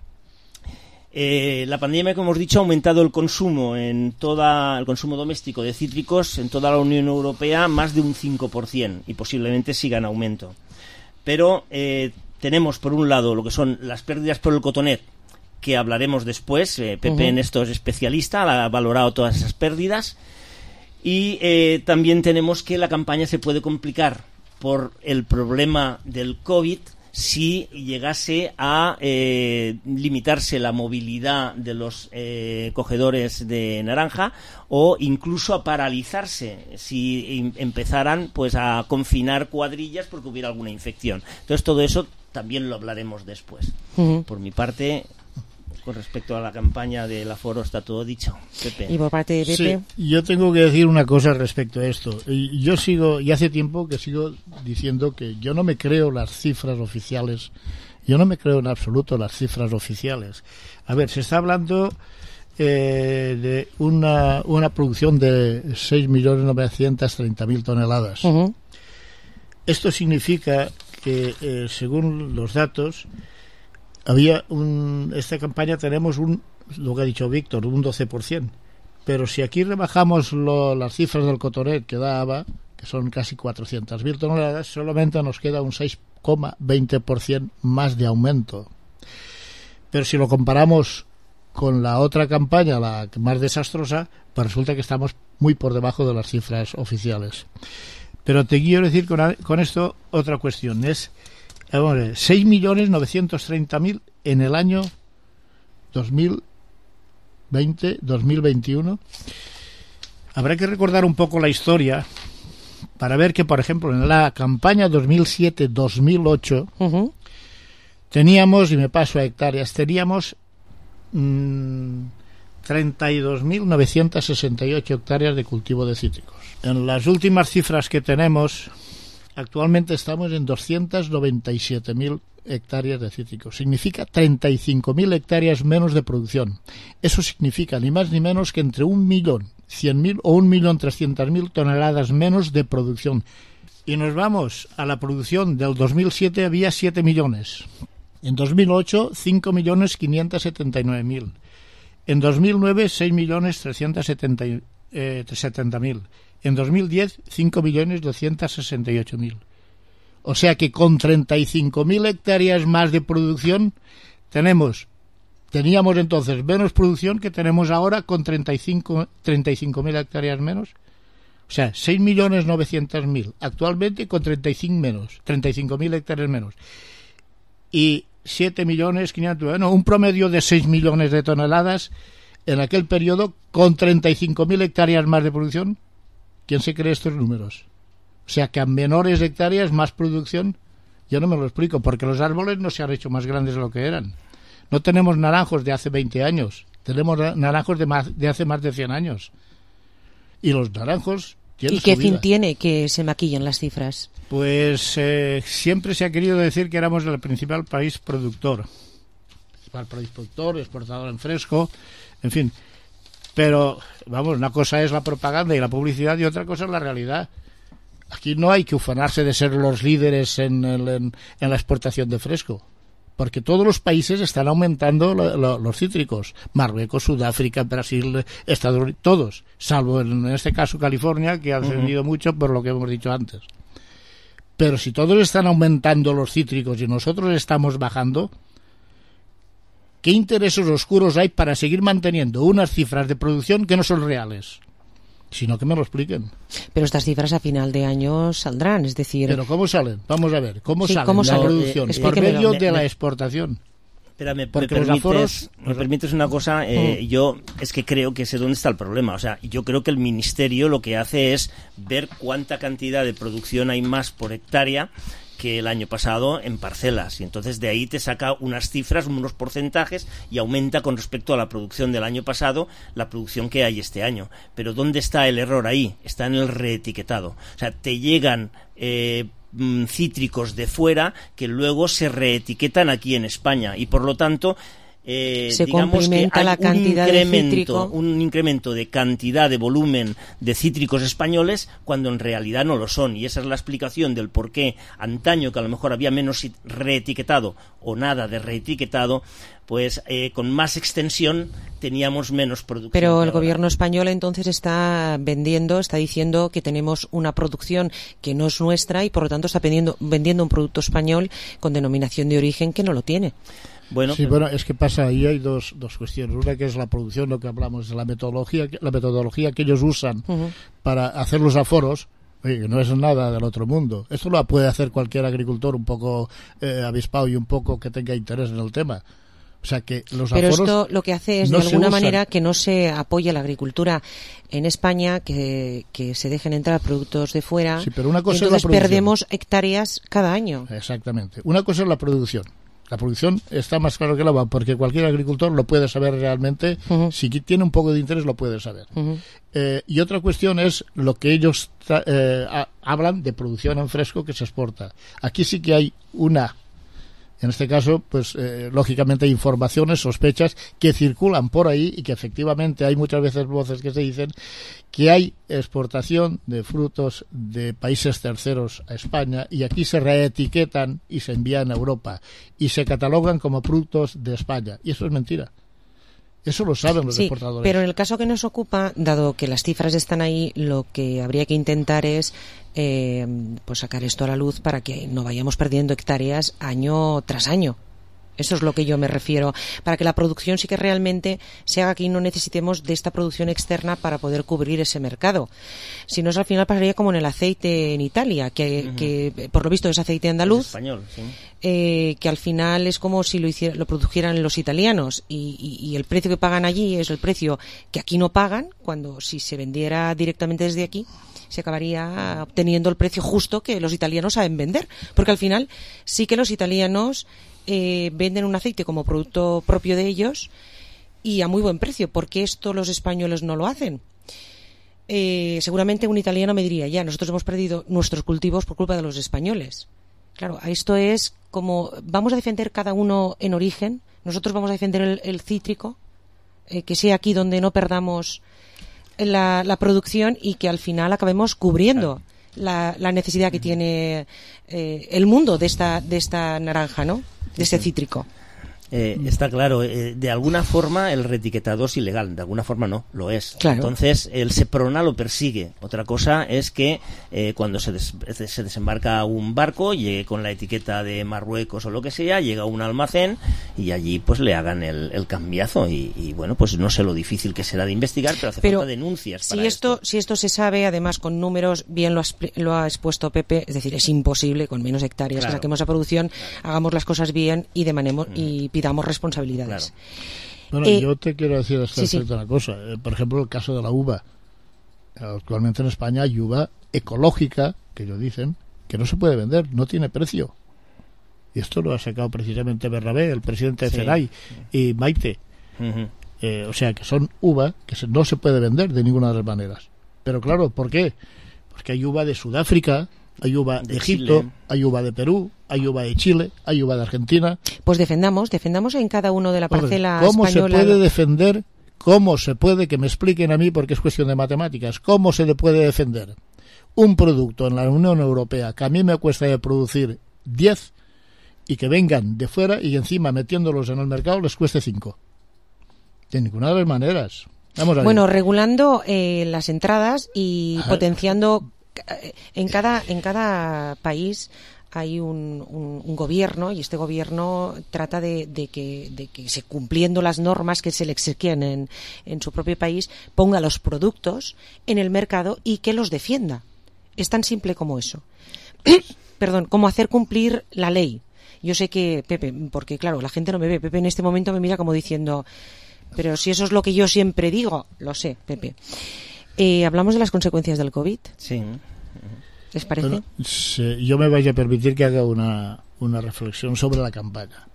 Eh, la pandemia, como hemos dicho, ha aumentado el consumo en toda el consumo doméstico de cítricos en toda la Unión Europea más de un cinco por ciento y posiblemente siga en aumento. Pero eh, tenemos, por un lado, lo que son las pérdidas por el cotonet, que hablaremos después. eh, Pepe uh-huh. en esto es especialista, ha valorado todas esas pérdidas. Y eh, también tenemos que la campaña se puede complicar por el problema del COVID, si llegase a eh, limitarse la movilidad de los eh, cogedores de naranja o incluso a paralizarse si em- empezaran pues a confinar cuadrillas porque hubiera alguna infección. Entonces todo eso también lo hablaremos después. Uh-huh. Por mi parte, con respecto a la campaña del aforo está todo dicho. Pepe. ¿Y por parte de Pepe? Sí, yo tengo que decir una cosa respecto a esto. Y yo sigo, y hace tiempo que sigo diciendo que yo no me creo las cifras oficiales. Yo no me creo en absoluto las cifras oficiales. A ver, se está hablando eh, de una, una producción de seis millones novecientos treinta mil toneladas. Uh-huh. Esto significa que, eh, según los datos, había un, esta campaña tenemos un, lo que ha dicho Víctor, un doce por ciento. Pero si aquí rebajamos lo, las cifras del cotonet que daba, que son casi cuatrocientas mil toneladas, solamente nos queda un seis coma veinte por ciento más de aumento. Pero si lo comparamos con la otra campaña, la más desastrosa, pues resulta que estamos muy por debajo de las cifras oficiales. Pero te quiero decir con, con esto otra cuestión, es seis millones novecientos treinta mil en el año dos mil veinte dos mil veintiuno. Habrá que recordar un poco la historia para ver que, por ejemplo, en la campaña dos mil siete dos mil ocho uh-huh. teníamos, y me paso a hectáreas, teníamos mmm, treinta y dos mil novecientos sesenta y ocho hectáreas de cultivo de cítricos. En las últimas cifras que tenemos, actualmente estamos en doscientos noventa y siete mil hectáreas de cítricos. Significa treinta y cinco mil hectáreas menos de producción. Eso significa ni más ni menos que entre un millón cien mil o un millón trescientas mil toneladas menos de producción. Y nos vamos a la producción del dos mil siete, había siete millones. En dos mil ocho, cinco millones quinientos setenta y nueve mil. En dos mil nueve, seis millones trescientos setenta mil. En dos mil diez, cinco millones doscientos sesenta y ocho mil. O sea que con treinta y cinco mil hectáreas más de producción tenemos, teníamos entonces menos producción que tenemos ahora con treinta y cinco mil hectáreas menos. O sea, seis millones novecientos mil actualmente con treinta y cinco menos, treinta y cinco mil hectáreas menos. Y siete millones quinientos, bueno, un promedio de seis millones de toneladas en aquel periodo con treinta y cinco mil hectáreas más de producción. ¿Quién se cree estos números? O sea, que a menores hectáreas, más producción, yo no me lo explico, porque los árboles no se han hecho más grandes de lo que eran. No tenemos naranjos de hace veinte años, tenemos naranjos de, más, de hace más de cien años. Y los naranjos tienen ¿Y qué su fin vida. tiene que se maquillen las cifras? Pues eh, siempre se ha querido decir que éramos el principal país productor. Principal país productor, exportador en fresco, en fin. Pero, vamos, una cosa es la propaganda y la publicidad y otra cosa es la realidad. Aquí no hay que ufanarse de ser los líderes en, el, en, en la exportación de fresco, porque todos los países están aumentando lo, lo, los cítricos. Marruecos, Sudáfrica, Brasil, Estados Unidos, todos, salvo en este caso California, que ha ascendido uh-huh. mucho por lo que hemos dicho antes. Pero si todos están aumentando los cítricos y nosotros estamos bajando, ¿qué intereses oscuros hay para seguir manteniendo unas cifras de producción que no son reales? Sino que me lo expliquen. Pero estas cifras a final de año saldrán, es decir... ¿Pero cómo salen? Vamos a ver, ¿cómo sí, salen ¿cómo la sale? producción? Eh, por medio me, de me, la exportación. Espera, me, Porque me, los permites, aforos... me permites una cosa, eh, mm. yo es que creo que sé dónde está el problema. O sea, yo creo que el Ministerio lo que hace es ver cuánta cantidad de producción hay más por hectárea que el año pasado en parcelas, y entonces de ahí te saca unas cifras, unos porcentajes, y aumenta con respecto a la producción del año pasado la producción que hay este año. Pero ¿dónde está el error ahí? Está en el reetiquetado. O sea, te llegan eh, cítricos de fuera que luego se reetiquetan aquí en España, y por lo tanto Eh, se digamos que hay la cantidad un incremento, de cítrico. un incremento de cantidad, de volumen de cítricos españoles cuando en realidad no lo son, y esa es la explicación del por qué antaño, que a lo mejor había menos reetiquetado o nada de reetiquetado, pues eh, con más extensión teníamos menos producción. Pero el gobierno español entonces está vendiendo, está diciendo que tenemos una producción que no es nuestra y por lo tanto está vendiendo, vendiendo un producto español con denominación de origen que no lo tiene. Bueno, sí, bueno, es que pasa, ahí hay dos, dos cuestiones. Una que es la producción, lo que hablamos, de la metodología, la metodología que ellos usan uh-huh. para hacer los aforos, oye, que no es nada del otro mundo. Esto lo puede hacer cualquier agricultor un poco eh, avispado y un poco que tenga interés en el tema. O sea que los Pero aforos esto lo que hace es no de alguna usan. manera que no se apoye la agricultura en España, que, que se dejen entrar productos de fuera. Sí, pero una cosa y entonces es la producción. Perdemos hectáreas cada año. Exactamente. Una cosa es la producción. La producción está más claro que el agua, porque cualquier agricultor lo puede saber realmente. Uh-huh. Si tiene un poco de interés, lo puede saber. Uh-huh. Eh, y otra cuestión es lo que ellos tra- eh, a- hablan de producción en fresco que se exporta. Aquí sí que hay una, en este caso, pues eh, lógicamente hay informaciones, sospechas que circulan por ahí y que efectivamente hay muchas veces voces que se dicen que hay exportación de frutos de países terceros a España y aquí se reetiquetan y se envían a Europa y se catalogan como productos de España. Y eso es mentira. Eso lo saben los sí, exportadores. Pero en el caso que nos ocupa, dado que las cifras están ahí, lo que habría que intentar es eh, pues sacar esto a la luz para que no vayamos perdiendo hectáreas año tras año. Eso es lo que yo me refiero, para que la producción sí que realmente se haga aquí y no necesitemos de esta producción externa para poder cubrir ese mercado. Si no, al final pasaría como en el aceite en Italia, que, uh-huh. que por lo visto es aceite andaluz, es español, sí. eh, que al final es como si lo hiciera, lo produjeran los italianos y, y, y el precio que pagan allí es el precio que aquí no pagan, cuando si se vendiera directamente desde aquí se acabaría obteniendo el precio justo que los italianos saben vender, porque al final sí que los italianos Eh, venden un aceite como producto propio de ellos y a muy buen precio. ¿Por qué esto los españoles no lo hacen? Eh, seguramente un italiano me diría, ya, nosotros hemos perdido nuestros cultivos por culpa de los españoles. Claro, esto es como, vamos a defender cada uno en origen, nosotros vamos a defender el, el cítrico, eh, que sea aquí donde no perdamos la, la producción y que al final acabemos cubriendo la, la necesidad que tiene eh, el mundo de esta, de esta naranja, ¿no? De ese cítrico. Eh, está claro, eh, de alguna forma el reetiquetado es ilegal, de alguna forma no, lo es. Claro. Entonces el SEPRONA lo persigue. Otra cosa es que eh, cuando se, des- se desembarca un barco, llegue con la etiqueta de Marruecos o lo que sea, llega a un almacén y allí pues le hagan el, el cambiazo y, y bueno, pues no sé lo difícil que será de investigar, pero hace pero falta denuncias si para esto, esto. Si esto se sabe, además con números, bien lo, has, lo ha expuesto Pepe, es decir, es imposible con menos hectáreas Claro. que saquemos a producción, hagamos las cosas bien y demandemos mm. y pidamos responsabilidades. Claro. Bueno, eh, yo te quiero decir hasta sí, sí. una cosa. Eh, por ejemplo, el caso de la uva. Actualmente en España hay uva ecológica, que ellos dicen, que no se puede vender, no tiene precio. Y esto lo ha sacado precisamente Bernabé, el presidente de Sí. FENAI, y Maite. Uh-huh. Eh, o sea, que son uva que se, no se puede vender de ninguna de las maneras. Pero claro, ¿por qué? Porque hay uva de Sudáfrica, hay uva de, De Egipto, Chile. hay uva de Perú, hay uva de Chile, hay uva de Argentina. Pues defendamos, defendamos en cada uno de la parcela ¿Cómo española. se puede defender ¿cómo se puede, que me expliquen a mí, porque es cuestión de matemáticas, cómo se le puede defender un producto en la Unión Europea que a mí me cuesta de producir diez y que vengan de fuera y encima metiéndolos en el mercado les cueste cinco? De ninguna de las maneras. Vamos a ver. Bueno, regulando eh, las entradas y Ajá. potenciando en cada en cada país hay un, un, un gobierno, y este gobierno trata de, de que de que se, cumpliendo las normas que se le exigen en, en su propio país, ponga los productos en el mercado y que los defienda. Es tan simple como eso. Perdón, como hacer cumplir la ley. Yo sé que Pepe, porque claro, la gente no me ve, Pepe en este momento me mira como diciendo, pero si eso es lo que yo siempre digo. Lo sé, Pepe. Eh, ¿Hablamos de las consecuencias del COVID? Sí. ¿Les parece? Bueno, sí, yo me voy a permitir que haga una, una reflexión sobre la campaña.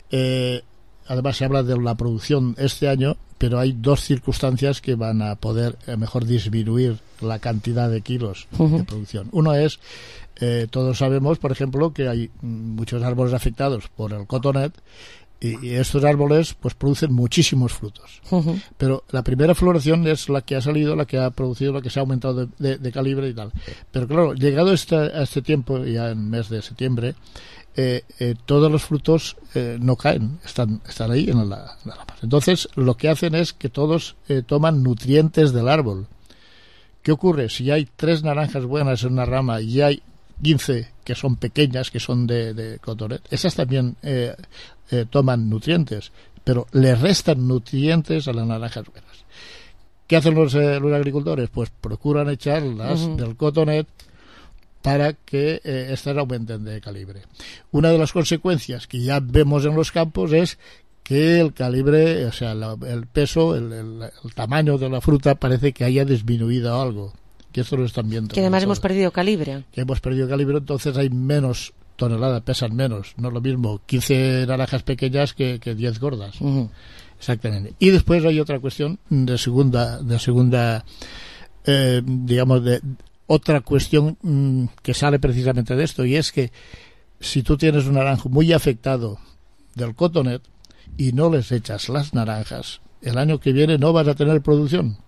Eh, además se habla de la producción este año, pero hay dos circunstancias que van a poder eh, mejor disminuir la cantidad de kilos uh-huh. de producción. Uno es, eh, todos sabemos, por ejemplo, que hay muchos árboles afectados por el cotonet, y, y estos árboles pues producen muchísimos frutos. Uh-huh. Pero la primera floración es la que ha salido, la que ha producido, la que se ha aumentado de, de, de calibre y tal. Pero claro, llegado este, a este tiempo, ya en mes de septiembre, eh, eh, todos los frutos eh, no caen, están, están ahí en la, en la rama. Entonces, lo que hacen es que todos eh, toman nutrientes del árbol. ¿Qué ocurre? Si hay tres naranjas buenas en una rama y hay quince que son pequeñas, que son de, de cotonet, esas también eh, eh, toman nutrientes, pero le restan nutrientes a las naranjas buenas. ¿Qué hacen los, eh, los agricultores? Pues procuran echarlas uh-huh. del cotonet para que eh, estas aumenten de calibre. Una de las consecuencias que ya vemos en los campos es que el calibre, o sea, la, el peso, el, el, el tamaño de la fruta parece que haya disminuido algo. Que esto lo están viendo. Que además hemos perdido calibre. Que hemos perdido calibre, entonces hay menos toneladas, pesan menos. No es lo mismo quince naranjas pequeñas que, que diez gordas. Uh-huh. Exactamente. Y después hay otra cuestión de segunda, de segunda, eh, digamos, de otra cuestión mmm, que sale precisamente de esto, y es que si tú tienes un naranjo muy afectado del cotonet y no les echas las naranjas, el año que viene no vas a tener producción.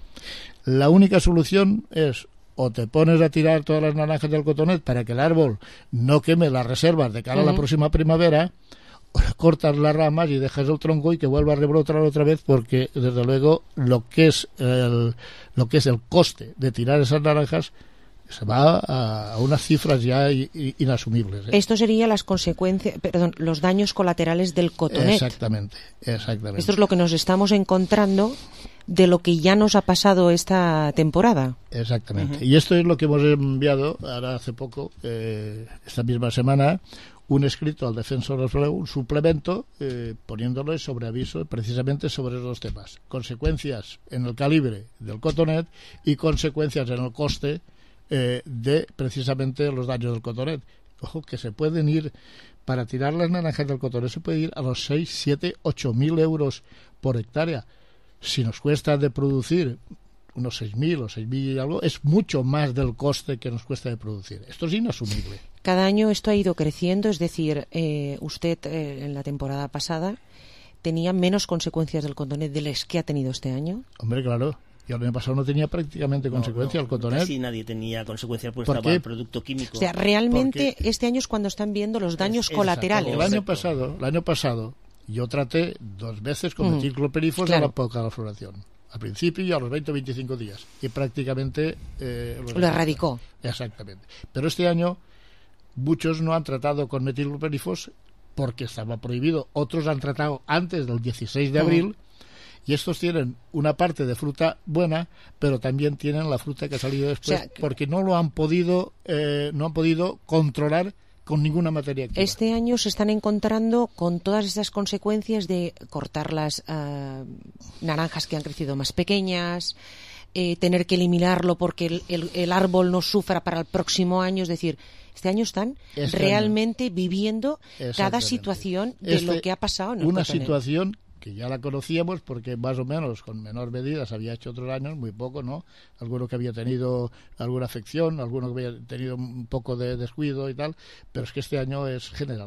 La única solución es o te pones a tirar todas las naranjas del cotonet para que el árbol no queme las reservas de cara uh-huh. a la próxima primavera, o cortas las ramas y dejas el tronco y que vuelva a rebrotar otra vez, porque desde luego lo que es el, lo que es el coste de tirar esas naranjas se va a, a unas cifras ya inasumibles. ¿eh? Esto sería las consecuencias, perdón, los daños colaterales del cotonet. Exactamente, exactamente. Esto es lo que nos estamos encontrando de lo que ya nos ha pasado esta temporada. Exactamente. Uh-huh. Y esto es lo que hemos enviado ahora hace poco, eh, esta misma semana, un escrito al defensor del suelo, un suplemento, eh, poniéndole sobre aviso precisamente sobre esos temas. Consecuencias en el calibre del cotonet y consecuencias en el coste eh, de precisamente los daños del cotonet. Ojo, que se pueden ir, para tirar las naranjas del cotonet se puede ir a los seis, siete, ocho mil euros por hectárea. Si nos cuesta de producir unos seis mil o seis mil y algo, es mucho más del coste que nos cuesta de producir. Esto es inasumible. Cada año esto ha ido creciendo, es decir, eh, usted eh, en la temporada pasada tenía menos consecuencias del cotonet de las que ha tenido este año. Hombre, claro. Y el año pasado no tenía prácticamente no, consecuencia no, el cotonet. Casi nadie tenía consecuencias, pues ¿Por estaba qué? el producto químico. O sea, realmente este año es cuando están viendo los daños es, colaterales. El año pasado, el año pasado, yo traté dos veces con metilcloperifos claro. a la poca de la floración. Al principio y a los veinte o veinticinco días. Y prácticamente... Eh, lo, lo erradicó. Exactamente. Pero este año muchos no han tratado con metilcloperifos porque estaba prohibido. Otros han tratado antes del dieciséis de abril. Uh-huh. Y estos tienen una parte de fruta buena, pero también tienen la fruta que ha salido después, o sea, porque no lo han podido, eh, no han podido controlar con ninguna materia activa. Este año se están encontrando con todas estas consecuencias de cortar las uh, naranjas que han crecido más pequeñas, eh, tener que eliminarlo porque el, el, el árbol no sufra para el próximo año. Es decir, este año están este realmente año. viviendo cada situación de este, lo que ha pasado en el Una cotonet. situación que ya la conocíamos porque más o menos con menor medida se había hecho otros años, muy poco, ¿no? Alguno que había tenido alguna afección, alguno que había tenido un poco de descuido y tal, pero es que este año es general.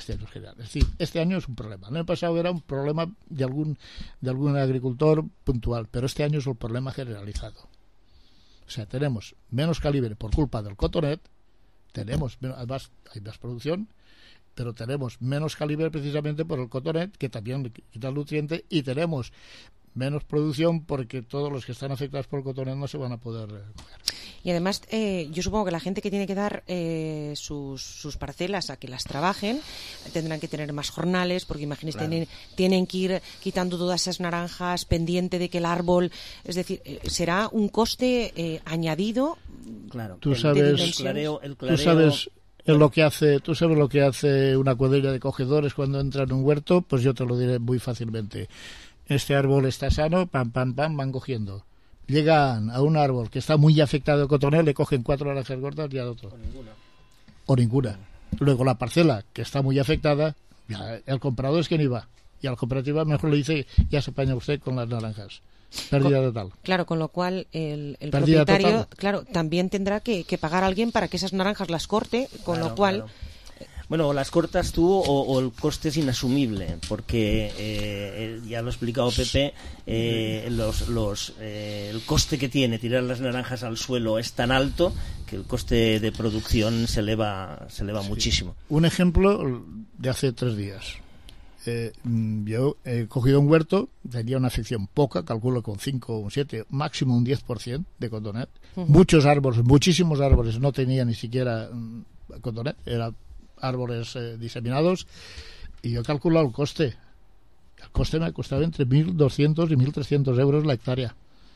Este año es general. Es decir, este año es un problema. El año pasado era un problema de algún, de algún agricultor puntual, pero este año es un problema generalizado. O sea, tenemos menos calibre por culpa del cotonet, tenemos, además hay más producción, pero tenemos menos calibre precisamente por el cotonet, que también quita el nutriente, y tenemos menos producción porque todos los que están afectados por el cotonet no se van a poder coger. Y además, eh, yo supongo que la gente que tiene que dar eh, sus, sus parcelas a que las trabajen tendrán que tener más jornales, porque imagínense, claro. tienen, tienen que ir quitando todas esas naranjas, pendiente de que el árbol, es decir, eh, será un coste eh, añadido. Claro. Tú sabes, el clareo, el clareo... tú sabes lo que hace, tú sabes lo que hace una cuadrilla de cogedores cuando entra en un huerto, pues yo te lo diré muy fácilmente. Este árbol está sano, pam, pam, pam, van cogiendo. Llegan a un árbol que está muy afectado de cotonel, le cogen cuatro naranjas gordas y al otro. O ninguna. O ninguna. Luego la parcela que está muy afectada, ya, el comprador es quien iba. Y a la cooperativa mejor le dice, ya se apaña usted con las naranjas. Pérdida con, total. Claro, con lo cual el, el propietario total. claro, también tendrá que, que pagar a alguien para que esas naranjas las corte, con claro, lo cual... Claro. Bueno, las cortas tú o, o el coste es inasumible, porque eh, ya lo ha explicado Pepe, eh, los, los, eh, el coste que tiene tirar las naranjas al suelo es tan alto que el coste de producción se eleva, se eleva sí. muchísimo. Un ejemplo de hace tres días. Eh, yo he cogido un huerto, tenía una afección poca, calculo con cinco, un siete, máximo un diez por ciento de cotonet. Uh-huh. Muchos árboles, muchísimos árboles no tenía ni siquiera um, cotonet, era árboles eh, diseminados, y yo he calculado el coste. El coste me ha costado entre mil doscientos y mil trescientos euros la hectárea.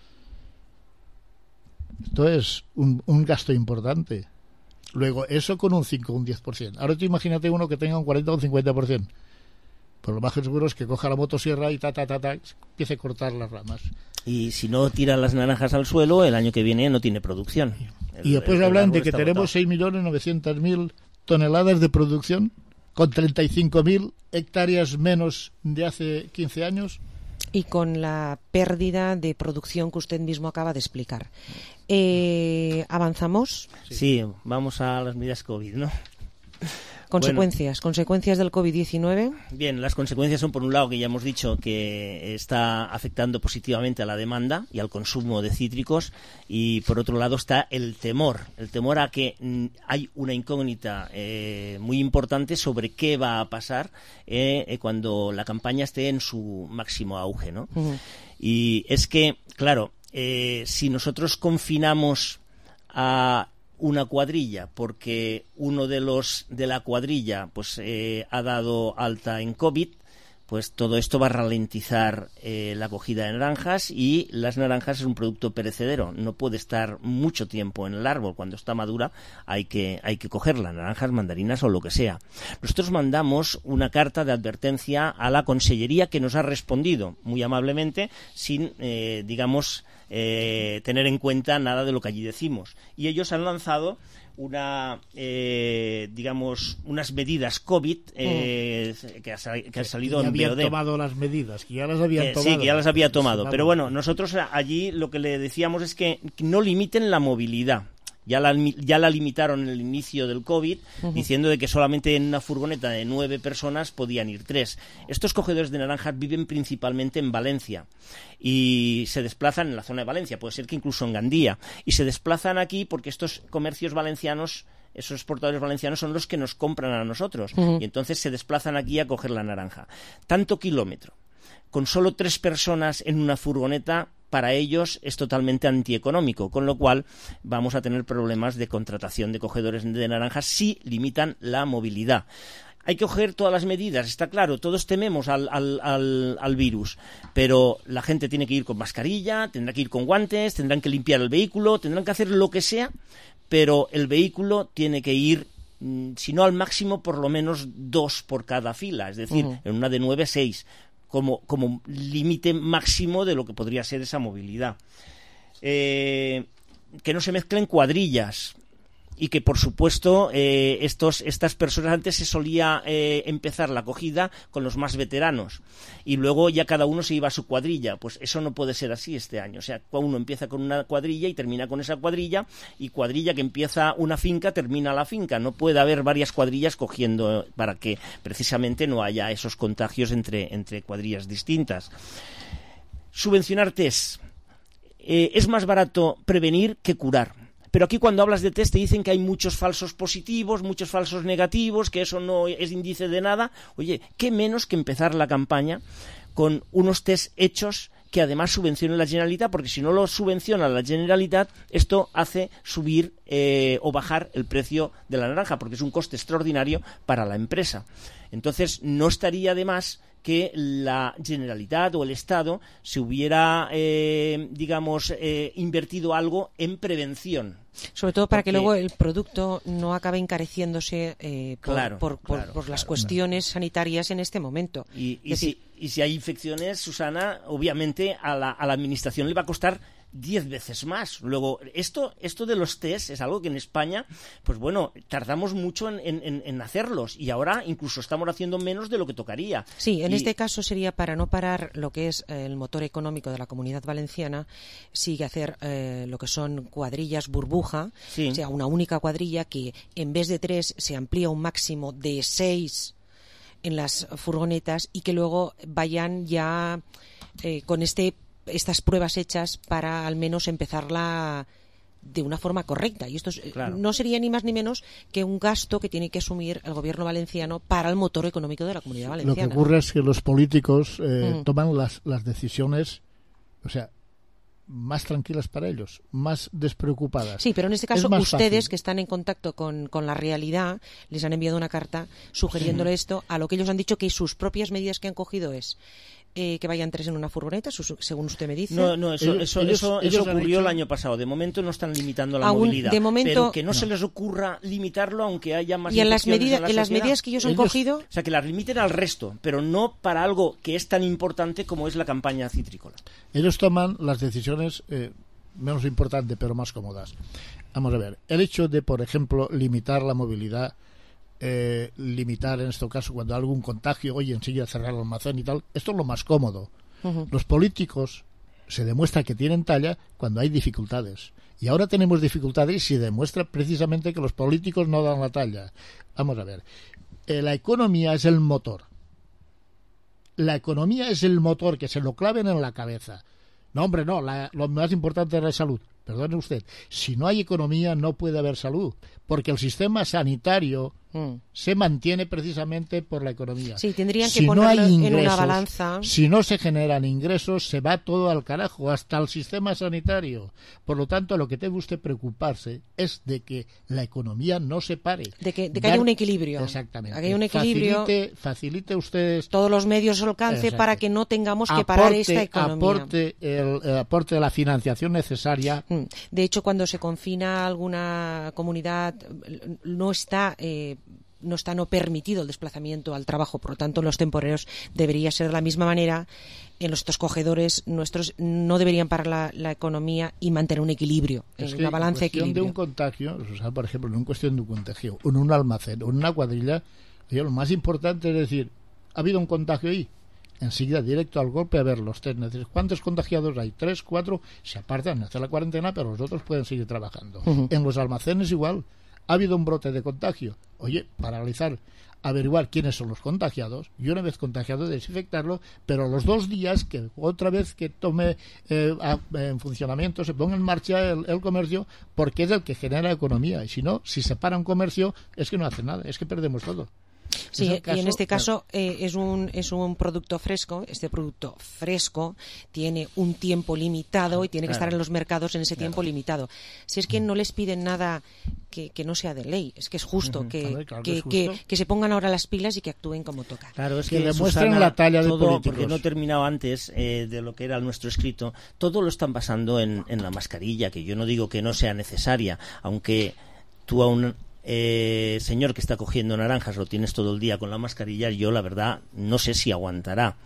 Esto es un, un gasto importante. Luego, eso con un cinco o un diez por ciento. Ahora tú imagínate uno que tenga un cuarenta o un cincuenta por ciento. Pues lo más seguro es que coja la motosierra y ta, ta, ta, ta, empiece a cortar las ramas. Y si no tira las naranjas al suelo, el año que viene no tiene producción. El, y después el, hablan el de que tenemos seis millones novecientos mil toneladas de producción con treinta y cinco mil hectáreas menos de hace quince años. Y con la pérdida de producción que usted mismo acaba de explicar. Eh, ¿Avanzamos? Sí. sí, vamos a las medidas COVID, ¿no? Consecuencias, bueno, consecuencias del COVID diecinueve. Bien, las consecuencias son, por un lado, que ya hemos dicho que está afectando positivamente a la demanda y al consumo de cítricos, y por otro lado está el temor, el temor a que mm, hay una incógnita eh, muy importante sobre qué va a pasar eh, eh, cuando la campaña esté en su máximo auge, ¿no? Uh-huh. Y es que, claro, eh, si nosotros confinamos a una cuadrilla porque uno de los de la cuadrilla pues eh, ha dado alta en COVID, pues todo esto va a ralentizar eh, la cogida de naranjas, y las naranjas es un producto perecedero, no puede estar mucho tiempo en el árbol. Cuando está madura hay que hay que cogerla, naranjas, mandarinas o lo que sea. Nosotros mandamos una carta de advertencia a la consellería, que nos ha respondido muy amablemente sin eh, digamos Eh, tener en cuenta nada de lo que allí decimos, y ellos han lanzado una eh, digamos unas medidas COVID eh, mm. que, ha, que han salido que en B O D. habían tomado las medidas, que ya las habían eh, tomado. Sí, que ya las había tomado, pero bueno, nosotros allí lo que le decíamos es que no limiten la movilidad. Ya la, ya la limitaron en el inicio del COVID, uh-huh. diciendo de que solamente en una furgoneta de nueve personas podían ir tres. Estos cogedores de naranjas viven principalmente en Valencia y se desplazan en la zona de Valencia, puede ser que incluso en Gandía, y se desplazan aquí porque estos comercios valencianos, esos exportadores valencianos, son los que nos compran a nosotros, uh-huh. y entonces se desplazan aquí a coger la naranja. Tanto kilómetro, con solo tres personas en una furgoneta, para ellos es totalmente antieconómico, con lo cual vamos a tener problemas de contratación de cogedores de naranjas si limitan la movilidad. Hay que coger todas las medidas, está claro, todos tememos al, al, al, al virus, pero la gente tiene que ir con mascarilla, tendrá que ir con guantes, tendrán que limpiar el vehículo, tendrán que hacer lo que sea, pero el vehículo tiene que ir, si no al máximo, por lo menos dos por cada fila, es decir, uh-huh. en una de nueve, seis. Como, como límite máximo de lo que podría ser esa movilidad. Eh, que no se mezclen cuadrillas. y que por supuesto eh, estos, estas personas antes se solía eh, empezar la acogida con los más veteranos y luego ya cada uno se iba a su cuadrilla. Pues eso no puede ser así este año, o sea, uno empieza con una cuadrilla y termina con esa cuadrilla, y cuadrilla que empieza una finca termina la finca. No puede haber varias cuadrillas cogiendo, para que precisamente no haya esos contagios entre, entre cuadrillas distintas. Subvencionar test. Eh, es más barato prevenir que curar. Pero aquí cuando hablas de test te dicen que hay muchos falsos positivos, muchos falsos negativos, que eso no es índice de nada. Oye, ¿qué menos que empezar la campaña con unos test hechos que además subvencione la Generalitat? Porque si no lo subvenciona la Generalitat, esto hace subir eh, o bajar el precio de la naranja, porque es un coste extraordinario para la empresa. Entonces, no estaría de más que la Generalitat o el Estado se hubiera, eh, digamos, eh, invertido algo en prevención. Sobre todo para Porque... que luego el producto no acabe encareciendo,se eh, por, claro, por, por, claro, por las claro, cuestiones sanitarias en este momento. Y, y, decir... si, y si hay infecciones, Susana, obviamente a la, a la Administración le va a costar diez veces más. Luego, esto, esto de los test es algo que en España, pues bueno, tardamos mucho en, en, en hacerlos, y ahora incluso estamos haciendo menos de lo que tocaría. Sí, en y... este caso sería para no parar lo que es eh, el motor económico de la Comunidad Valenciana, sigue hacer eh, lo que son cuadrillas burbuja, sí. O sea, una única cuadrilla que en vez de tres se amplía un máximo de seis en las furgonetas, y que luego vayan ya eh, con este estas pruebas hechas para al menos empezarla de una forma correcta. Y esto es, claro. no sería ni más ni menos que un gasto que tiene que asumir el gobierno valenciano para el motor económico de la Comunidad Valenciana. Lo que ocurre es que los políticos eh, mm. toman las, las decisiones, o sea, más tranquilas para ellos, más despreocupadas. Sí, pero en este caso ustedes fácil. que están en contacto con, con la realidad les han enviado una carta sugiriéndole sí. esto, a lo que ellos han dicho que sus propias medidas que han cogido es Eh, que vayan tres en una furgoneta, su, según usted me dice. No, no, eso, ellos, eso, ellos, eso, ellos eso ocurrió dicho... el año pasado. De momento no están limitando la Aún, movilidad. De momento, pero que no, no se les ocurra limitarlo, aunque haya más y en las, infecciones medida, en la en las sociedad. medidas que ellos han ellos, cogido... O sea, que las limiten al resto, pero no para algo que es tan importante como es la campaña citrícola. Ellos toman las decisiones eh, menos importantes, pero más cómodas. Vamos a ver, el hecho de, por ejemplo, limitar la movilidad, eh, limitar en este caso cuando hay algún contagio, oye, enseguida cerrar el almacén y tal, esto es lo más cómodo. Uh-huh. Los políticos se demuestra que tienen talla cuando hay dificultades. Y ahora tenemos dificultades y se demuestra precisamente que los políticos no dan la talla. Vamos a ver. Eh, la economía es el motor. La economía es el motor, que se lo claven en la cabeza. No, hombre, no. La, lo más importante es la salud. Perdone usted. Si no hay economía, no puede haber salud. Porque el sistema sanitario mm. se mantiene precisamente por la economía. Sí, tendrían que si ponerlo no hay ingresos, en una balanza. Si no se generan ingresos, se va todo al carajo, hasta el sistema sanitario. Por lo tanto, lo que debe usted preocuparse es de que la economía no se pare. De que, de que Dar... haya un equilibrio. Exactamente. Que haya un equilibrio. Facilite, facilite usted todos los medios al alcance Exacto. para que no tengamos que parar aporte, esta economía. Aporte el, el aporte de la financiación necesaria. De hecho, cuando se confina alguna comunidad, no está eh, no está no permitido el desplazamiento al trabajo. Por lo tanto, los temporeros debería ser de la misma manera. En los cogedores nuestros no deberían parar la, la economía y mantener un equilibrio, es una balanza de equilibrio. De un contagio, o sea, por ejemplo, en una cuestión de un contagio, en un almacén, en una cuadrilla, lo más importante es decir, ha habido un contagio ahí. Enseguida, directo al golpe, a ver los test. ¿Cuántos contagiados hay? Tres, cuatro, se apartan, hacen la cuarentena, pero los otros pueden seguir trabajando. Uh-huh. En los almacenes igual, ha habido un brote de contagio. Oye, paralizar, averiguar quiénes son los contagiados, y una vez contagiado, desinfectarlo, pero los dos días, que otra vez que tome eh, a, en funcionamiento, se ponga en marcha el, el comercio, porque es el que genera economía. Y si no, si se para un comercio, es que no hace nada, es que perdemos todo. Sí, y caso, en este caso eh, es un es un producto fresco. Este producto fresco tiene un tiempo limitado y tiene que claro. estar en los mercados en ese claro. tiempo limitado. Si es que no les piden nada que, que no sea de ley, es que es justo, uh-huh. que, ver, claro que, que, es justo. Que, que se pongan ahora las pilas y que actúen como toca. Claro, es que, que demuestren Susana, la talla de todo, políticos. Porque no he terminado antes eh, de lo que era nuestro escrito. Todo lo están basando en, en la mascarilla, que yo no digo que no sea necesaria, aunque tú aún... Eh, señor que está cogiendo naranjas, lo tienes todo el día con la mascarilla, yo la verdad no sé si aguantará.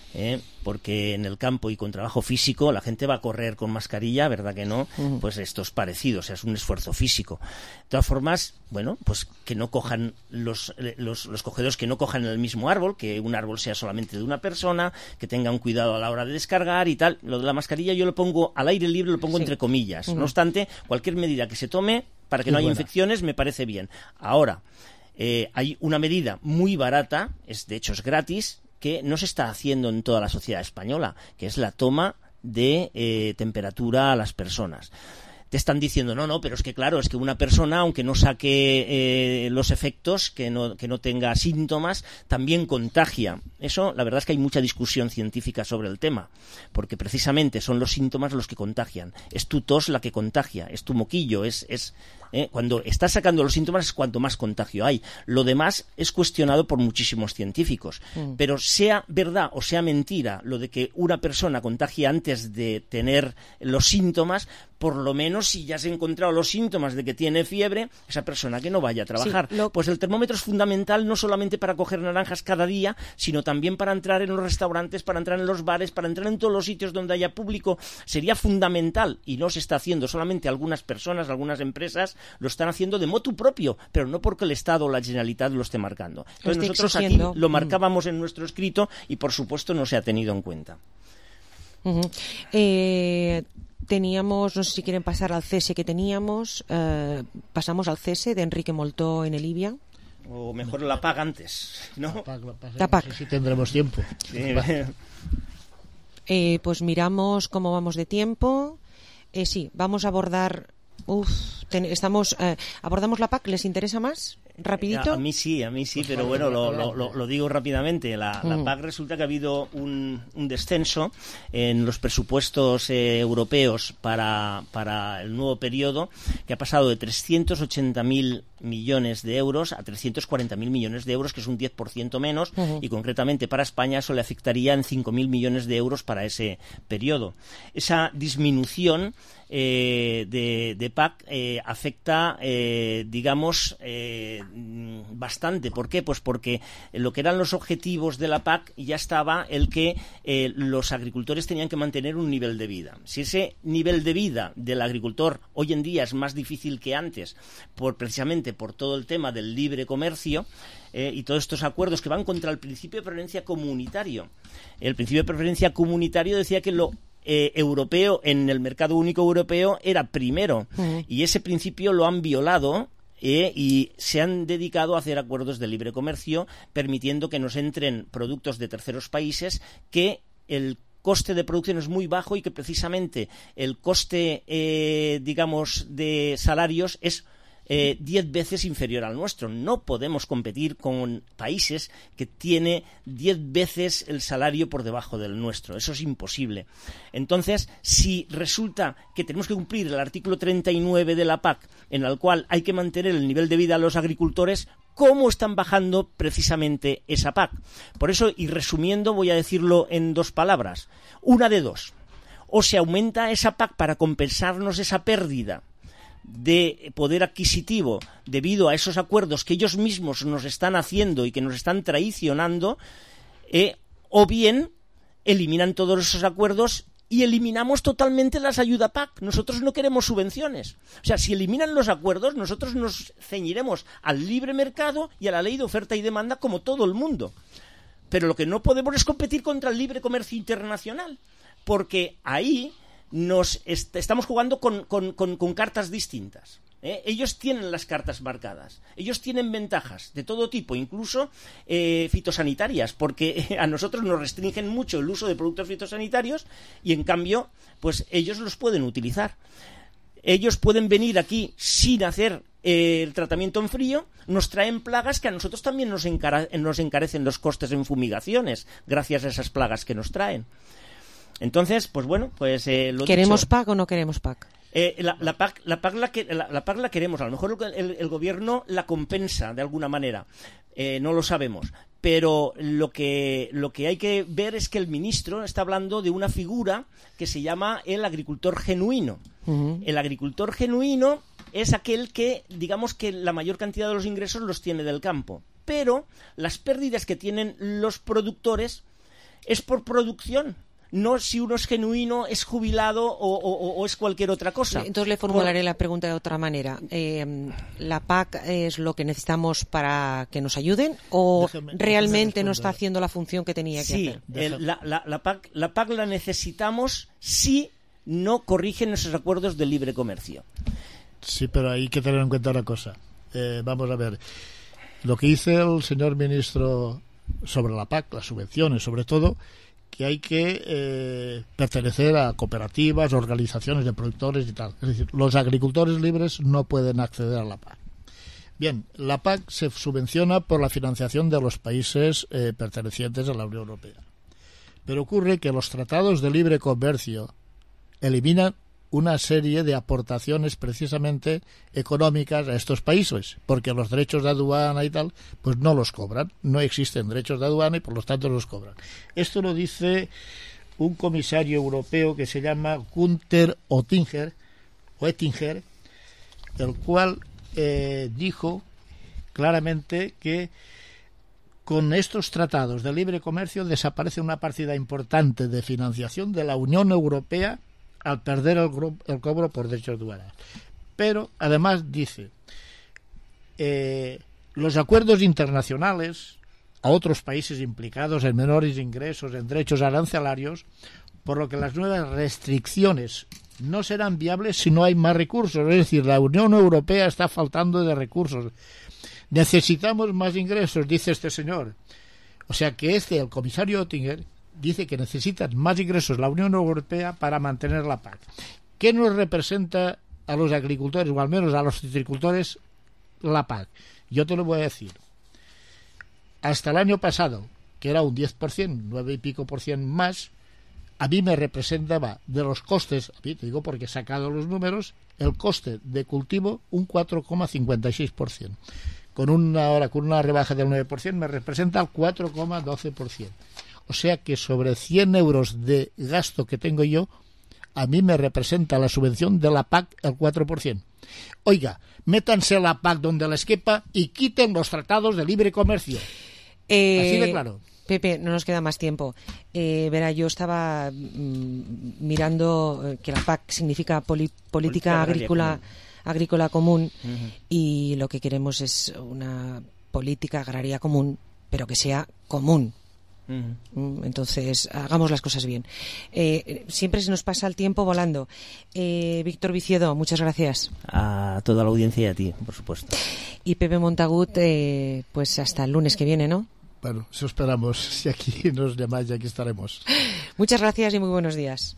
¿eh? Porque en el campo y con trabajo físico la gente va a correr con mascarilla, ¿verdad que no? Uh-huh. Pues esto es parecido, o sea, es un esfuerzo físico. De todas formas, bueno, pues que no cojan los, los, los cogedores, que no cojan el mismo árbol, que un árbol sea solamente de una persona, que tengan cuidado a la hora de descargar y tal. Lo de la mascarilla yo lo pongo al aire libre, lo pongo sí. entre comillas. Uh-huh. No obstante, cualquier medida que se tome para que no haya buena. infecciones me parece bien. Ahora, eh, hay una medida muy barata, es de hecho es gratis, que no se está haciendo en toda la sociedad española, que es la toma de eh, temperatura a las personas. Te están diciendo, no, no, pero es que claro, es que una persona, aunque no saque eh, los efectos, que no, que no tenga síntomas, también contagia. Eso, la verdad es que hay mucha discusión científica sobre el tema, porque precisamente son los síntomas los que contagian. Es tu tos la que contagia, es tu moquillo, es... es ¿eh? Cuando estás sacando los síntomas es cuanto más contagio hay. Lo demás es cuestionado por muchísimos científicos. Mm. Pero sea verdad o sea mentira lo de que una persona contagie antes de tener los síntomas, por lo menos si ya se ha encontrado los síntomas de que tiene fiebre, esa persona que no vaya a trabajar. Sí, lo... Pues el termómetro es fundamental no solamente para coger naranjas cada día, sino también para entrar en los restaurantes, para entrar en los bares, para entrar en todos los sitios donde haya público. Sería fundamental, y no se está haciendo, solamente algunas personas, algunas empresas lo están haciendo de motu propio, pero no porque el Estado o la Generalitat lo esté marcando. Entonces nosotros aquí lo marcábamos en nuestro escrito y por supuesto no se ha tenido en cuenta. Uh-huh. Eh... Teníamos, no sé si quieren pasar al cese que teníamos, eh, pasamos al cese de Enrique Moltó en el I B I A. O mejor la P A C antes, ¿no? La P A C, la P A C. La P A C. No sé si tendremos tiempo. Sí. eh, pues miramos cómo vamos de tiempo. Eh, sí, vamos a abordar... Uf, ten, estamos, eh, ¿abordamos la P A C? ¿Les interesa más? ¿Rapidito? A, a mí sí, a mí sí, pero bueno, lo, lo, lo, lo digo rápidamente. La, la P A C resulta que ha habido un, un descenso en los presupuestos eh, europeos para, para el nuevo periodo, que ha pasado de trescientos ochenta mil millones de euros a trescientos cuarenta mil millones de euros, que es un diez por ciento menos, uh-huh. y concretamente para España eso le afectaría en cinco mil millones de euros para ese periodo. Esa disminución eh, de, de P A C eh, afecta, eh, digamos, eh, bastante. ¿Por qué? Pues porque lo que eran los objetivos de la P A C ya estaba el que eh, los agricultores tenían que mantener un nivel de vida. Si ese nivel de vida del agricultor hoy en día es más difícil que antes, por precisamente por todo el tema del libre comercio eh, y todos estos acuerdos que van contra el principio de preferencia comunitario. El principio de preferencia comunitario decía que lo Eh, europeo en el mercado único europeo era primero, uh-huh. y ese principio lo han violado eh, y se han dedicado a hacer acuerdos de libre comercio permitiendo que nos entren productos de terceros países que el coste de producción es muy bajo y que precisamente el coste eh, digamos de salarios es Eh, diez veces inferior al nuestro. No podemos competir con países que tiene diez veces el salario por debajo del nuestro. Eso es imposible. Entonces, si resulta que tenemos que cumplir el artículo treinta y nueve de la P A C, en el cual hay que mantener el nivel de vida de los agricultores, ¿cómo están bajando precisamente esa P A C? Por eso, y resumiendo, voy a decirlo en dos palabras. Una de dos. O se aumenta esa P A C para compensarnos esa pérdida de poder adquisitivo debido a esos acuerdos que ellos mismos nos están haciendo y que nos están traicionando, eh, o bien eliminan todos esos acuerdos y eliminamos totalmente las ayudas P A C. Nosotros no queremos subvenciones. O sea, si eliminan los acuerdos, nosotros nos ceñiremos al libre mercado y a la ley de oferta y demanda como todo el mundo. Pero lo que no podemos es competir contra el libre comercio internacional, porque ahí nos est- estamos jugando con, con, con, con cartas distintas. ¿eh? Ellos tienen las cartas marcadas, ellos tienen ventajas de todo tipo, incluso eh, fitosanitarias, porque a nosotros nos restringen mucho el uso de productos fitosanitarios y en cambio, pues ellos los pueden utilizar. Ellos pueden venir aquí sin hacer eh, el tratamiento en frío, nos traen plagas que a nosotros también nos, encara- nos encarecen los costes en fumigaciones, gracias a esas plagas que nos traen. Entonces, pues bueno, pues eh, lo ¿Queremos dicho. P A C o no queremos P A C? Eh, la, la, P A C, la, P A C la, que, la, la P A C la queremos, a lo mejor el, el, el gobierno la compensa de alguna manera, eh, no lo sabemos, pero lo que, lo que hay que ver es que el ministro está hablando de una figura que se llama el agricultor genuino. Uh-huh. El agricultor genuino es aquel que, digamos que la mayor cantidad de los ingresos los tiene del campo, pero las pérdidas que tienen los productores es por producción. No si uno es genuino, es jubilado o, o, o es cualquier otra cosa. Entonces le formularé la pregunta de otra manera. Eh, ¿La P A C es lo que necesitamos para que nos ayuden o déjame, realmente déjame no está haciendo la función que tenía que sí, hacer? Sí, la, la, la, P A C, la P A C la necesitamos si no corrigen nuestros acuerdos de libre comercio. Sí, pero hay que tener en cuenta una cosa. Eh, vamos a ver. Lo que dice el señor ministro sobre la P A C, las subvenciones, sobre todo, que hay que eh, pertenecer a cooperativas, organizaciones de productores y tal. Es decir, los agricultores libres no pueden acceder a la P A C. Bien, la P A C se subvenciona por la financiación de los países eh, pertenecientes a la Unión Europea. Pero ocurre que los tratados de libre comercio eliminan una serie de aportaciones precisamente económicas a estos países, porque los derechos de aduana y tal, pues no los cobran, no existen derechos de aduana y por lo tanto los cobran. Esto lo dice un comisario europeo que se llama Günther Oettinger, Oettinger el cual eh, dijo claramente que con estos tratados de libre comercio desaparece una partida importante de financiación de la Unión Europea al perder el, el cobro por derechos de aduana. Pero además dice eh, los acuerdos internacionales a otros países implicados en menores ingresos, en derechos arancelarios, por lo que las nuevas restricciones no serán viables si no hay más recursos. Es decir, la Unión Europea está faltando de recursos. Necesitamos más ingresos, dice este señor. O sea que este, el comisario Oettinger, dice que necesitan más ingresos la Unión Europea para mantener la P A C. ¿Qué nos representa a los agricultores, o al menos a los citricultores, la P A C? Yo te lo voy a decir. Hasta el año pasado, que era un diez por ciento, nueve y pico por ciento más, a mí me representaba de los costes, a mí te digo porque he sacado los números, el coste de cultivo un cuatro coma cincuenta y seis por ciento. Con una, ahora, con una rebaja del nueve por ciento me representa el cuatro coma doce por ciento. O sea que sobre cien euros de gasto que tengo yo, a mí me representa la subvención de la P A C el cuatro por ciento. Oiga, métanse la P A C donde les quepa y quiten los tratados de libre comercio. Eh, Así de claro. Pepe, no nos queda más tiempo. Eh, verá, yo estaba mmm, mirando que la P A C significa poli, política, política agrícola común. agrícola común uh-huh. Y lo que queremos es una política agraria común, pero que sea común. Uh-huh. Entonces, hagamos las cosas bien. Eh, siempre se nos pasa el tiempo volando. Eh, Víctor Viciedo, muchas gracias. A toda la audiencia y a ti, por supuesto. Y Pepe Montagut, eh, pues hasta el lunes que viene, ¿no? Bueno, eso esperamos. Si aquí nos llamáis, aquí estaremos. Muchas gracias y muy buenos días.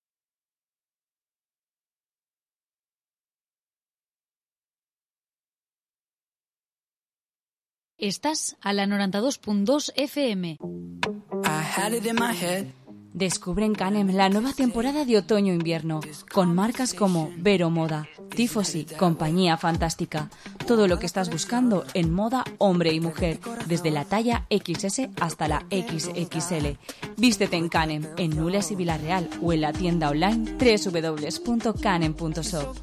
Estás a la noranta dos punt dos F M. Descubre en Canem la nueva temporada de otoño-invierno, con marcas como Vero Moda, Tifosi, Compañía Fantástica. Todo lo que estás buscando en moda hombre y mujer, desde la talla equis ese hasta la equis equis ele. Vístete en Canem, en Nules y Villarreal, o en la tienda online doble u doble u doble u punto canem punto shop.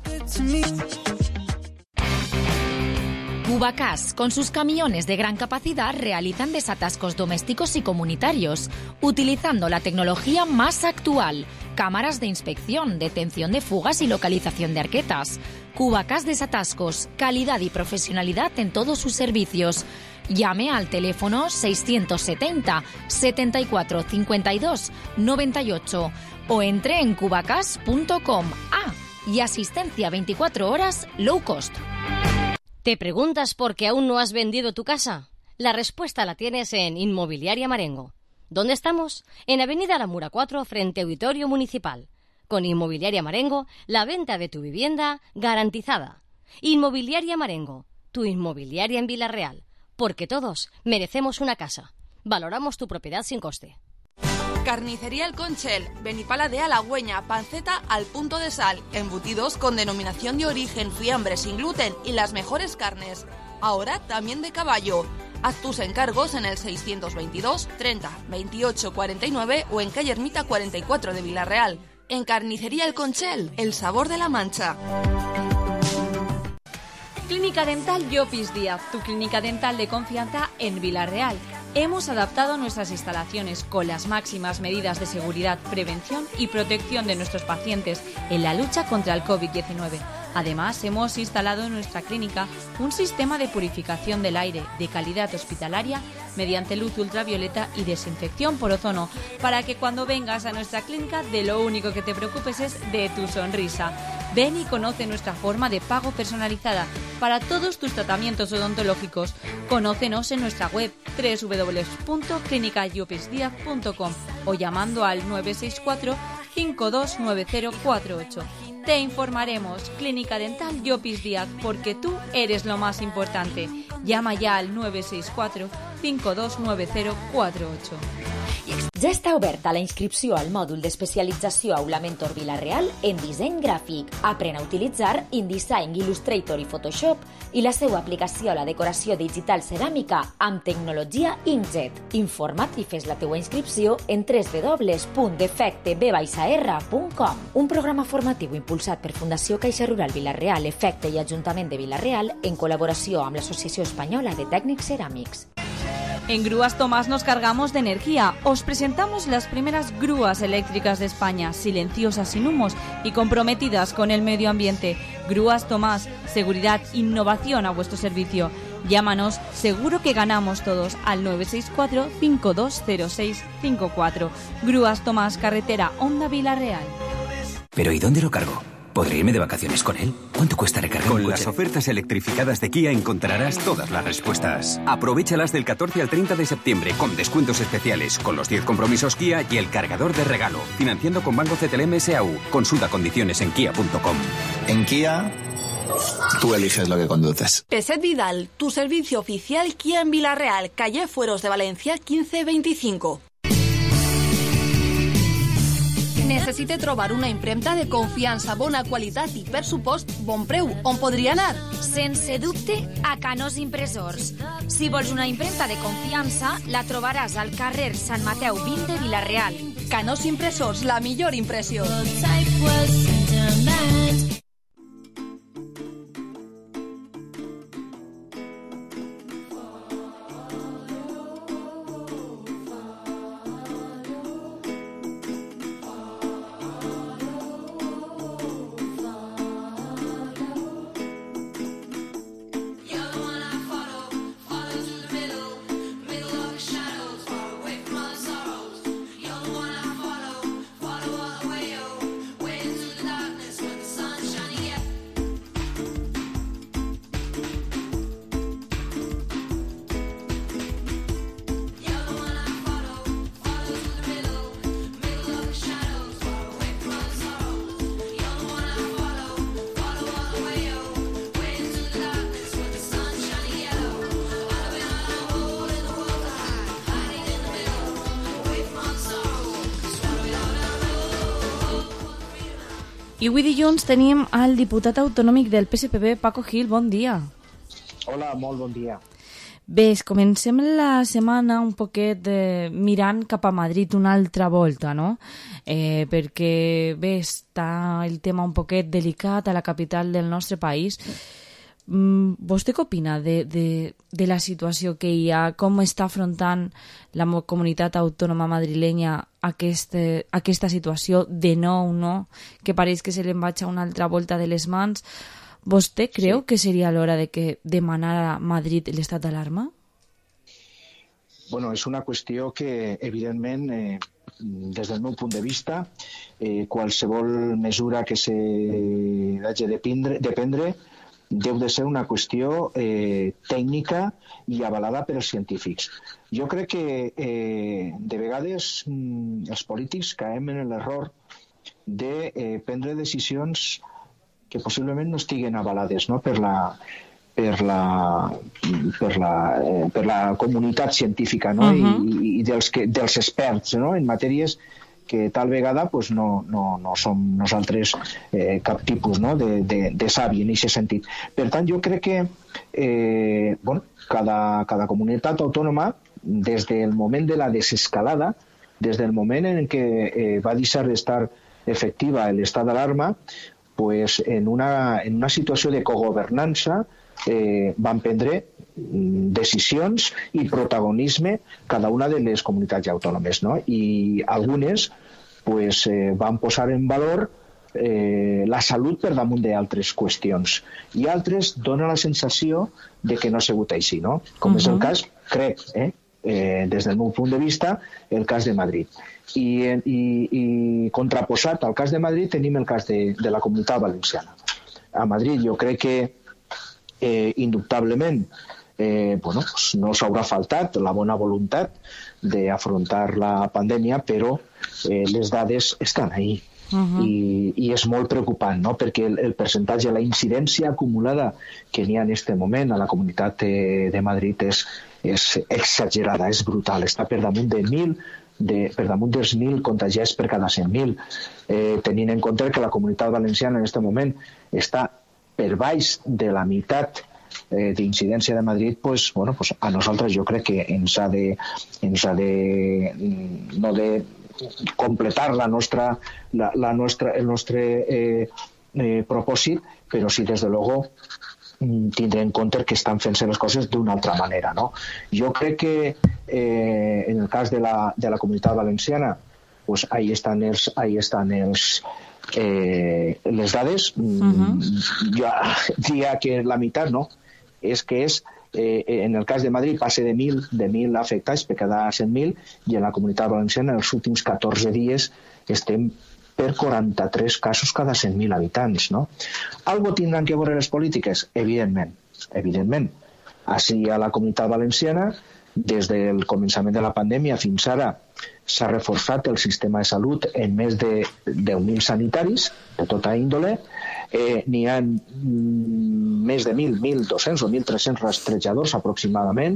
Cubacas, con sus camiones de gran capacidad, realizan desatascos domésticos y comunitarios, utilizando la tecnología más actual, cámaras de inspección, detención de fugas y localización de arquetas. Cubacas Desatascos, calidad y profesionalidad en todos sus servicios. Llame al teléfono seiscientos setenta, setenta y cuatro, cincuenta y dos, noventa y ocho o entre en cubacas punto com. Ah, y asistencia veinticuatro horas low cost. ¿Te preguntas por qué aún no has vendido tu casa? La respuesta la tienes en Inmobiliaria Marengo. ¿Dónde estamos? En Avenida La Mura cuatro, frente a Auditorio Municipal. Con Inmobiliaria Marengo, la venta de tu vivienda garantizada. Inmobiliaria Marengo, tu inmobiliaria en Villarreal. Porque todos merecemos una casa. Valoramos tu propiedad sin coste. Carnicería El Conchel, Benipala de Halagüeña, panceta al punto de sal, embutidos con denominación de origen, fiambre sin gluten y las mejores carnes. Ahora también de caballo. Haz tus encargos en el seiscientos veintidós, treinta, veintiocho, cuarenta y nueve o en calle Ermita cuarenta y cuatro de Villarreal. En Carnicería El Conchel, el sabor de la Mancha. Clínica Dental Llopis Díaz, tu clínica dental de confianza en Villarreal. Hemos adaptado nuestras instalaciones con las máximas medidas de seguridad, prevención y protección de nuestros pacientes en la lucha contra el COVID diecinueve. Además, hemos instalado en nuestra clínica un sistema de purificación del aire de calidad hospitalaria mediante luz ultravioleta y desinfección por ozono, para que cuando vengas a nuestra clínica de lo único que te preocupes es de tu sonrisa. Ven y conoce nuestra forma de pago personalizada para todos tus tratamientos odontológicos. Conócenos en nuestra web doble u doble u doble u punto clínica llopis díaz punto com o llamando al nueve seis cuatro, cinco dos nueve cero cuatro ocho. Te informaremos. Clínica Dental Llopis Díaz, porque tú eres lo más importante. Llama ya al nueve seis cuatro, cinco dos nueve cero cuatro ocho. Ja està oberta la inscripció al mòdul d'especialització Aula Mentor Vila-real en disseny gràfic. Aprèn a utilitzar InDesign, Illustrator i Photoshop i la seva aplicació a la decoració digital ceràmica amb tecnologia inkjet. Informa't i fes la teua inscripció en doble u doble u doble u punt efecte b r punt com. Un programa formatiu impulsat per Fundació Caixa Rural Vila-real, Efecte i Ajuntament de Vila-real en col·laboració amb l'Associació Espanyola de Tècnics Ceràmics. En Grúas Tomás nos cargamos de energía. Os presentamos las primeras grúas eléctricas de España, silenciosas, sin humos y comprometidas con el medio ambiente. Grúas Tomás, seguridad, innovación a vuestro servicio. Llámanos, seguro que ganamos todos, al nueve seis cuatro, cinco dos cero seis cinco cuatro. Grúas Tomás, carretera Honda Vila-real. ¿Pero y dónde lo cargo? ¿Podré irme de vacaciones con él? ¿Cuánto cuesta recargar un coche? Con las ofertas electrificadas de Kia encontrarás todas las respuestas. Aprovéchalas del catorce al treinta de septiembre con descuentos especiales, con los diez compromisos Kia y el cargador de regalo. Financiando con Banco C T L M S A U. Consulta condiciones en kia punto com. En Kia, tú eliges lo que conduces. Peset Vidal, tu servicio oficial Kia en Vila-real, calle Fueros de Valencia quinze veinticinco. Necessite trobar una impremta de confiança, bona qualitat i, per supost, bon preu. On podria anar? Sense dubte, a Canós Impressors. Si vols una impremta de confiança, la trobaràs al carrer Sant Mateu vint de Vila-real. Canós Impressors, la millor impressió. I avui dilluns tenim el diputat autonòmic del P S P B, Paco Gil. Bon dia. Hola, molt bon dia. Bé, comencem la setmana un poquet eh, mirant cap a Madrid una altra volta, no? Eh, perquè, bé, està el tema un poquet delicat a la capital del nostre país. Mm, vostè què opina de, de, de la situació que hi ha? Com està afrontant la comunitat autònoma madrilenya aquest, aquesta situació de nou, no? Que pareix que se li vaig a una altra volta de les mans. Vostè creu sí. que seria l'hora de que demanara a Madrid l'estat d'alarma? Bueno, és una qüestió que, evidentment, eh, des del meu punt de vista, eh, qualsevol mesura que s'hagi de prendre, de prendre deu de ser una qüestió eh, tècnica i avalada per als científics. Jo crec que eh, de vegades mm, els polítics caem en l'error de eh, prendre decisions que possiblement no estiguen avalades, no? per la per la per la, eh, per la comunitat científica, no? uh-huh. I, i dels, que, dels experts, no? En matèries que tal vegada pues, no, no, no som nosaltres eh, cap tipus, no? de, de, de savi en aquest sentit. Per tant, jo crec que eh, bueno, cada, cada comunitat autònoma, des del moment de la desescalada, des del moment en què eh, va deixar d'estar efectiva l'estat d'alarma, pues, en, una, en una situació de cogovernança eh, van prendre decisions i protagonisme cada una de les comunitats autònomes, no? I algunes pues, eh, van posar en valor eh, la salut per damunt d'altres qüestions i altres donen la sensació de que no ha sigut així, no? Com uh-huh. és el cas, crec, eh? Eh, des del meu punt de vista, el cas de Madrid. I, i, i contraposat al cas de Madrid tenim el cas de, de la Comunitat Valenciana. A Madrid jo crec que eh, indubtablement eh, bueno, pues no s'haurà faltat la bona voluntat d'afrontar la pandèmia, però eh, les dades estan ahí. Uh-huh. I, i és molt preocupant, no? Perquè el, el percentatge, la incidència acumulada que n'hi ha en aquest moment a la Comunitat de, de Madrid és, és exagerada, és brutal, està per damunt de mil, de, per damunt dels mil contagiats per cada cent mil, eh, tenint en compte que la Comunitat Valenciana en aquest moment està per baix de la meitat eh, d'incidència de Madrid, pues, bueno, pues a nosaltres jo crec que ens ha de, ens ha de no de completar la nostra, la, la nostra, el nostre eh, eh, propòsit, però sí, des de luego, tindre en compte que estan fent-se les coses d'una altra manera, no? Jo crec que eh, en el cas de la, de la Comunitat Valenciana, pues ahí estan els, ahí estan els eh, les dades. Uh-huh. Jo diria que la meitat, no? És que és Eh, en el cas de Madrid passa de mil, de mil afectats per cada cent mil i en la Comunitat Valenciana en els últims catorze dies estem per quaranta-tres casos cada cent mil habitants, no? Algo tindran que veure les polítiques? Evidentment, evidentment. Així a la Comunitat Valenciana, des del començament de la pandèmia fins ara, s'ha reforçat el sistema de salut en més de deu mil sanitaris de tota índole. Eh, n'hi ha mm, més de mil, mil dos-cents o mil tres-cents rastrejadors aproximadament.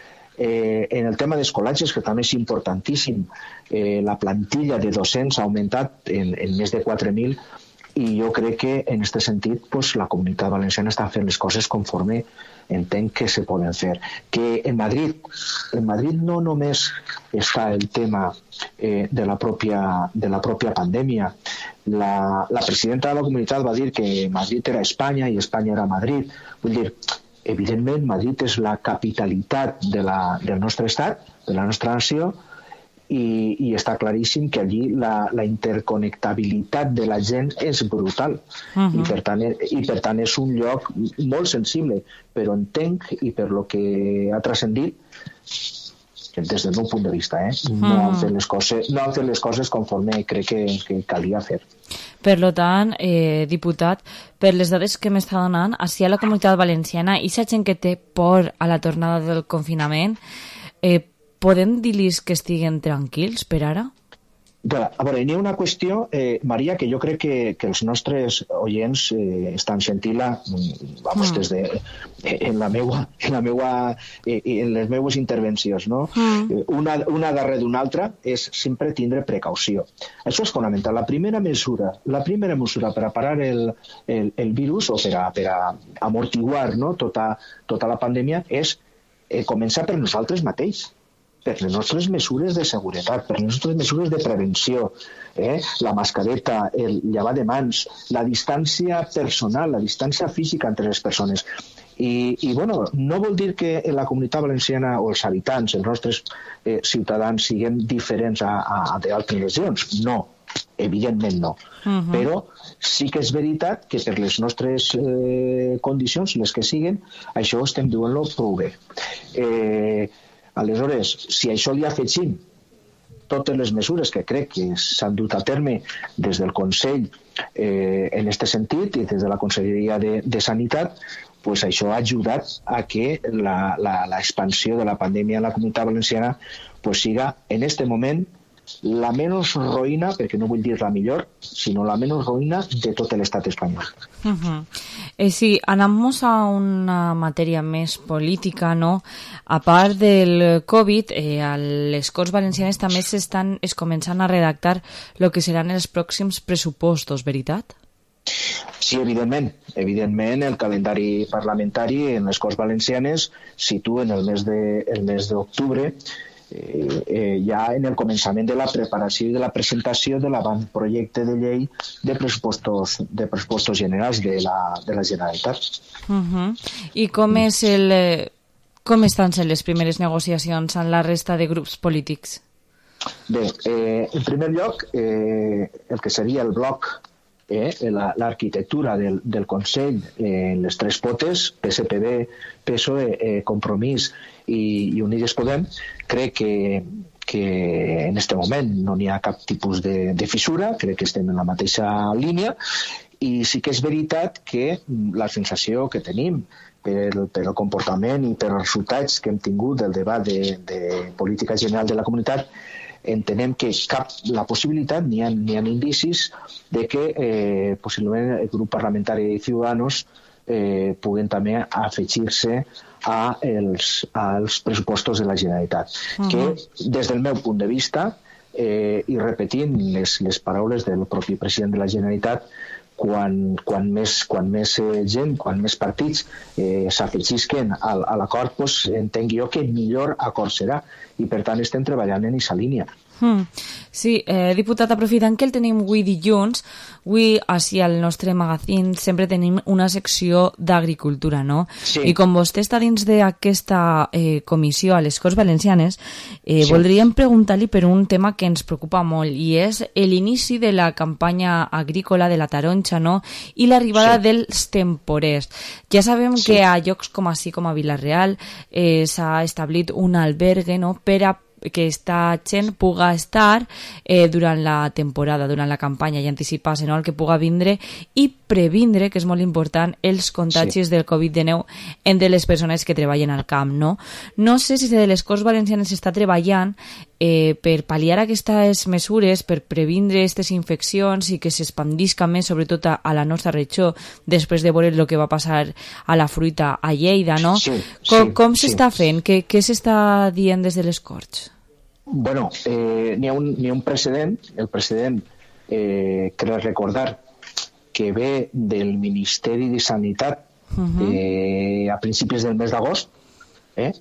Eh, en el tema d'escolatges, que també és importantíssim, eh, la plantilla de docents ha augmentat en, en més de quatre mil i jo crec que en aquest sentit pues, la Comunitat Valenciana està fent les coses conforme entenc que se poden fer. Que en Madrid, en Madrid no només està el tema eh, de, la pròpia, de la pròpia pandèmia. La, la presidenta de la comunitat va dir que Madrid era Espanya i Espanya era Madrid. Vull dir, evidentment, Madrid és la capitalitat de la, del nostre estat, de la nostra nació, i, i està claríssim que allí la, la interconnectabilitat de la gent és brutal. Uh-huh. I, per tant, i per tant és un lloc molt sensible, però entenc, i per lo que ha transcendit, des del meu punt de vista, eh? no, uh-huh. han fet les coses, no han fet les coses conforme crec que, que calia fer. Per lo tant, eh, diputat, per les dades que m'està donant, així a la Comunitat Valenciana, i la gent que té por a la tornada del confinament, eh, podem dir-los que estiguen tranquils per ara? A veure, hi ha una qüestió, eh, Maria, que jo crec que, que els nostres oients eh, estan sentint-la vamos, mm. des de, eh, en, la meua, en, la meua, eh, en les meues intervencions. No? Mm. Una, una darrere d'una altra és sempre tindre precaució. Això és fonamental. La primera mesura, la primera mesura per a parar el, el, el virus o per a, per a amortiguar, no? tota, tota la pandèmia és eh, començar per nosaltres mateixos, per les nostres mesures de seguretat, per les nostres mesures de prevenció, eh? la mascareta, el llevar de mans, la distància personal, la distància física entre les persones. I, i bueno, no vol dir que la Comunitat Valenciana o els habitants, els nostres eh, ciutadans, siguem diferents a, a, a d'altres regions. No, evidentment no. Uh-huh. Però sí que és veritat que per les nostres eh, condicions, les que siguen, això estem duent-lo prou bé. Eh, Aleshores, si a això li afegim totes les mesures que crec que s'han dut a terme des del Consell eh, en aquest sentit i des de la Conselleria de, de Sanitat, pues això ha ajudat a que l'expansió de la pandèmia en la Comunitat Valenciana pues siga en aquest moment la menys roïna, perquè no vull dir la millor, sinó la menys roïna de tot l'estat espanyol. Uh-huh. Eh, sí, anamos a una matèria més política, no? A part del Covid, eh, a les Corts Valencianes també s'estan es començant a redactar el que seran els pròxims pressupostos, veritat? Sí, evidentment. Evidentment, el calendari parlamentari en les Corts Valencianes situen el mes de, el mes d'octubre Eh, eh, ja en el començament de la preparació i de la presentació de l'avantprojecte de llei de pressupostos, de pressupostos generals de la, de la Generalitat. Uh-huh. I com és el, Com estan sent les primeres negociacions amb la resta de grups polítics? Bé, eh, en primer lloc, eh, el que seria el bloc, eh, l'arquitectura del, del Consell, eh, les tres potes, P S P B, P S O E, eh, Compromís i, i Unides Podem, crec que, que en aquest moment no n'hi ha cap tipus de, de fissura, crec que estem en la mateixa línia, i sí que és veritat que la sensació que tenim per, per el comportament i per els resultats que hem tingut del debat de, de política general de la comunitat, entenem que cap la possibilitat, n'hi ha, n'hi ha indicis de que eh, possiblement el grup parlamentari de Ciudadanos eh, puguen també afegir-se a els, als pressupostos de la Generalitat. Uh-huh. Que des del meu punt de vista, eh, i repetint les, les paraules del propi president de la Generalitat, quan, quan més, quan més eh, gent, quan més partits eh, s'afegisquen a, a l'acord, pues, entenc jo que millor acord serà, i per tant estem treballant en aquesta línia. Hmm. Sí, eh, diputat, aprofitant que el tenim avui dilluns, avui així al nostre magazín sempre tenim una secció d'agricultura, no? Sí. I com vostè està dins d'aquesta eh, comissió a les Corts Valencianes, eh, sí. voldríem preguntar-li per un tema que ens preocupa molt, i és l'inici de la campanya agrícola de la taronja, no? I l'arribada sí. dels temporers. Ja sabem sí. que a llocs com així com a Vila-real eh, s'ha establit un albergue, no?, per a que esta gent puga estar eh, durant la temporada, durant la campanya, i anticipar-se, no?, el que puga vindre i previndre, que és molt important, els contagis sí. del covid dinou entre les persones que treballen al camp, no? No sé si de les Corts Valencianes s'està treballant eh, per pal·liar aquestes mesures, per previndre aquestes infeccions i que s'expandisca més, sobretot a, a la nostra regió, després de veure el que va passar a la fruita a Lleida, no? Sí, com sí, com s'està sí. fent? Què, què s'està dient des de les Corts? Bueno, eh, n'hi ha un, n'hi ha un precedent, el precedent, eh, crec recordar, que ve del Ministeri de Sanitat uh-huh. eh, a principis del mes d'agost, eh?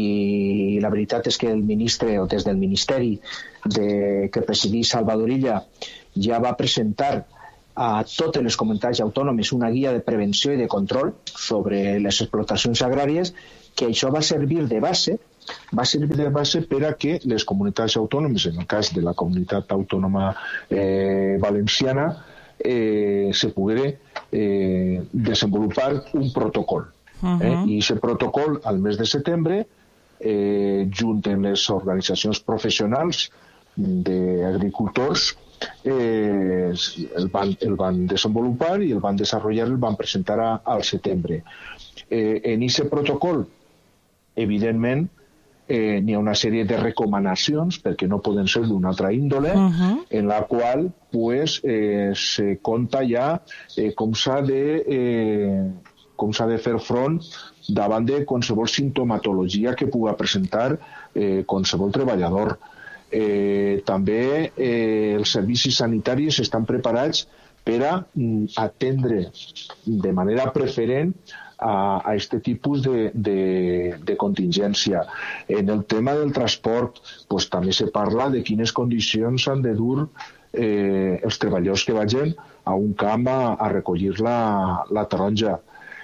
I la veritat és que el ministre, o des del Ministeri de, que presidí Salvador Illa, ja va presentar a totes les comunitats autònomes una guia de prevenció i de control sobre les explotacions agràries, que això va servir de base va servir de base per a que les comunitats autònomes, en el cas de la comunitat autònoma eh, valenciana, eh, se poguera eh, desenvolupar un protocol. Uh-huh. eh? I aquest protocol, al mes de setembre, eh, junt amb les organitzacions professionals d'agricultors, eh, el, van, el van desenvolupar i el van desenvolupar, el van presentar a, al setembre. Eh, en aquest protocol, evidentment, Eh, n'hi ha una sèrie de recomanacions, perquè no poden ser d'una altra índole, uh-huh. en la qual pues, eh, se compta ja eh, com s'ha de, eh, com s'ha de fer front davant de qualsevol sintomatologia que pugui presentar eh, qualsevol treballador. Eh, també eh, els servicis sanitaris estan preparats per a mm, atendre de manera preferent a aquest tipus de, de, de contingència. En el tema del transport, pues, també se parla de quines condicions han de dur eh, els treballadors que vagin a un camp a, a recollir la, la taronja.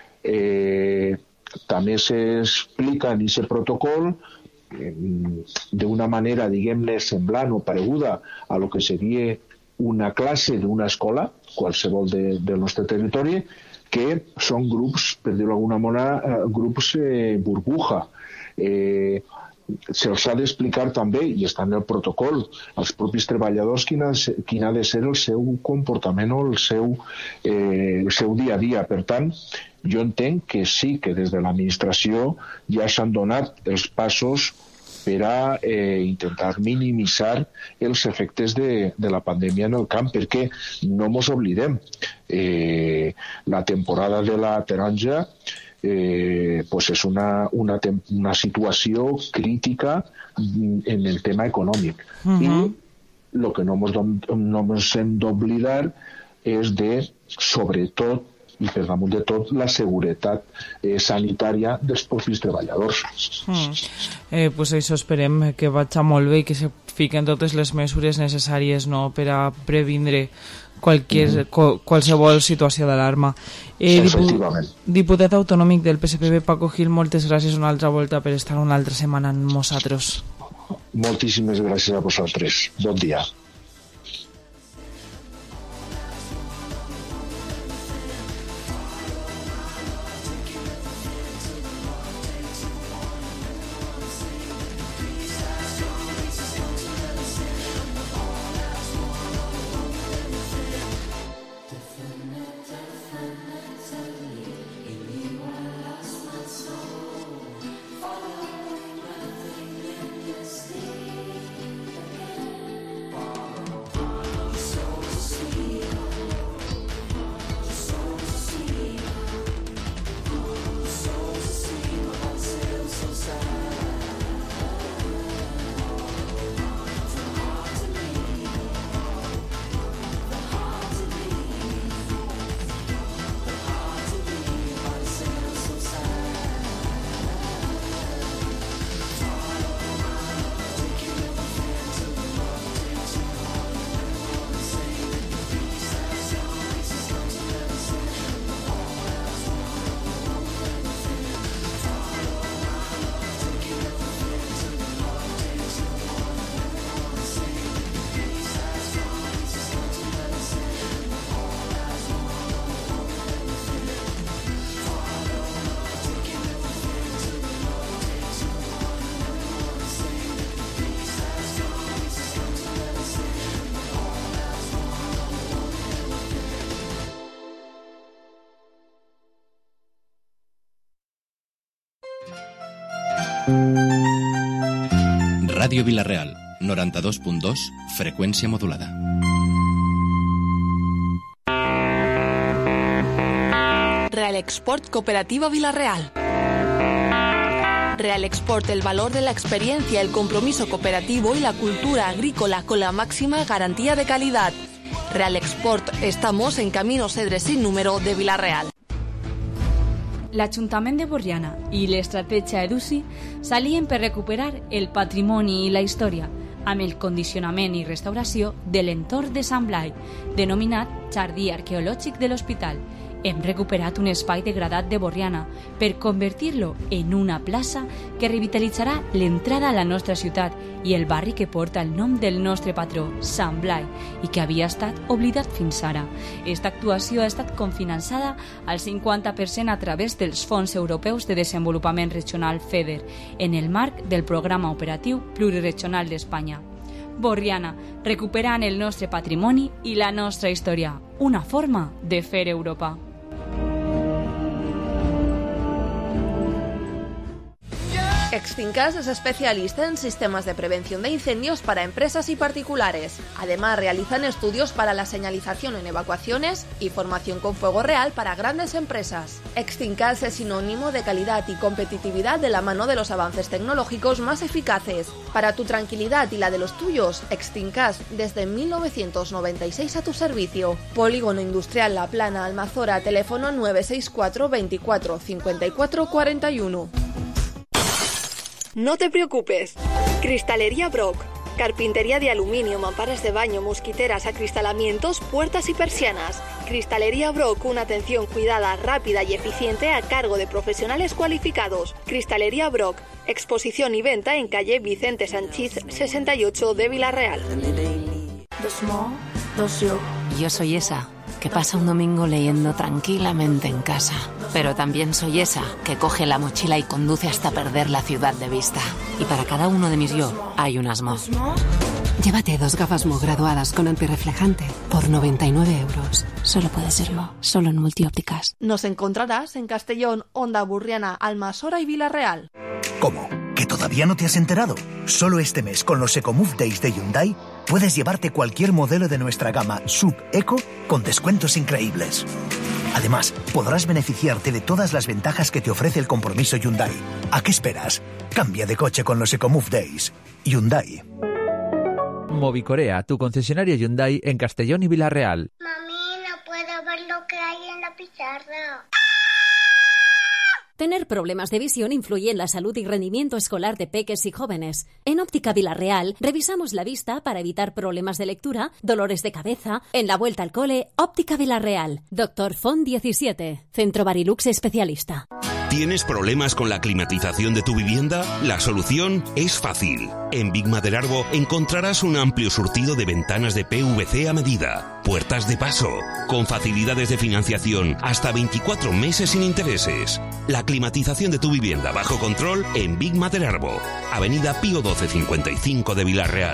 Eh, també s'explica en aquest protocol eh, d'una manera, diguem-ne, semblant o pareguda a lo que seria una classe d'una escola, qualsevol de, del nostre territori, que són grups, per dir-ho d'alguna manera, grups eh, burbuja. Eh, Se'ls ha d'explicar també, i està en el protocol, als propis treballadors quin ha, quin ha de ser el seu comportament o el seu, eh, el seu dia a dia. Per tant, jo entenc que sí que des de l'administració ja s'han donat els passos per a eh, intentar minimitzar els efectes de, de la pandèmia en el camp, perquè no ens oblidem, eh, la temporada de la taronja eh, pues és una, una, una situació crítica en el tema econòmic. Uh-huh. I el que no ens no hem d'oblidar és de, sobretot, i per damunt de tot la seguretat eh, sanitària dels propis treballadors. Mm. Eh, pues això esperem que vagi molt bé i que se fiquen totes les mesures necessàries, no?, per a previndre qualquier, mm. co, qualsevol situació d'alarma. Eh, dipu diputat autonòmic del P S P B, Paco Gil, moltes gràcies una altra volta per estar una altra setmana amb nosaltres. Moltíssimes gràcies a vosaltres. Bon dia. Ràdio Vila-real, noranta-dos punt dos, freqüència modulada. Real Export Cooperativa Vila-real. Real Export, el valor de la experiencia, el compromiso cooperativo y la cultura agrícola con la máxima garantía de calidad. Real Export, estamos en Camino Cedre sin número de Vila-real. L'Ajuntament de Borriana i l'estratègia EDUSI s'alien per recuperar el patrimoni i la història amb el condicionament i restauració de l'entorn de Sant Blai, denominat Jardí Arqueològic de l'Hospital. Hem recuperat un espai degradat de Borriana per convertir-lo en una plaça que revitalitzarà l'entrada a la nostra ciutat i el barri que porta el nom del nostre patró, Sant Blai, i que havia estat oblidat fins ara. Esta actuació ha estat cofinançada al cinquanta per cent a través dels Fons Europeus de Desenvolupament Regional FEDER, en el marc del Programa Operatiu Pluriregional d'Espanya. Borriana, recuperant el nostre patrimoni i la nostra història. Una forma de fer Europa. Extincas es especialista en sistemas de prevención de incendios para empresas y particulares. Además, realizan estudios para la señalización en evacuaciones y formación con fuego real para grandes empresas. Extincas es sinónimo de calidad y competitividad de la mano de los avances tecnológicos más eficaces. Para tu tranquilidad y la de los tuyos, Extincas desde mil novecientos noventa y seis a tu servicio. Polígono Industrial La Plana, Almazora, teléfono nueve seis cuatro veinticuatro cincuenta y cuatro cuarenta y uno. No te preocupes. Cristalería Brock. Carpintería de aluminio, mamparas de baño, mosquiteras, acristalamientos, puertas y persianas. Cristalería Brock, una atención cuidada, rápida y eficiente a cargo de profesionales cualificados. Cristalería Brock, exposición y venta en calle Vicente Sanchís sesenta y ocho de Vila-real. Yo soy esa que pasa un domingo leyendo tranquilamente en casa. Pero también soy esa que coge la mochila y conduce hasta perder la ciudad de vista. Y para cada uno de mis yo hay un Asmo. Llévate dos gafas Mo graduadas con antirreflejante por noventa y nueve euros. Solo puede ser Mo, solo en Multiópticas. Nos encontrarás en Castellón, Onda, Burriana, Almasora y Vila-real. ¿Cómo? ¿Que todavía no te has enterado? Solo este mes, con los EcoMove Days de Hyundai, puedes llevarte cualquier modelo de nuestra gama Sub Eco con descuentos increíbles. Además, podrás beneficiarte de todas las ventajas que te ofrece el compromiso Hyundai. ¿A qué esperas? Cambia de coche con los EcoMove Days. Hyundai. Movicorea, tu concesionaria Hyundai en Castellón y Vila-real. Mami, no puedo ver lo que hay en la pizarra. Tener problemas de visión influye en la salud y rendimiento escolar de peques y jóvenes. En Óptica Vilarreal revisamos la vista para evitar problemas de lectura, dolores de cabeza. En la vuelta al cole, Óptica Vilarreal. Doctor Font diecisiete. Centro Barilux especialista. ¿Tienes problemas con la climatización de tu vivienda? La solución es fácil. En Big Maderarbo encontrarás un amplio surtido de ventanas de P V C a medida, puertas de paso, con facilidades de financiación hasta veinticuatro meses sin intereses. La climatización de tu vivienda bajo control en Big Maderarbo, Avenida Pío doce cincuenta y cinco de Vilarreal.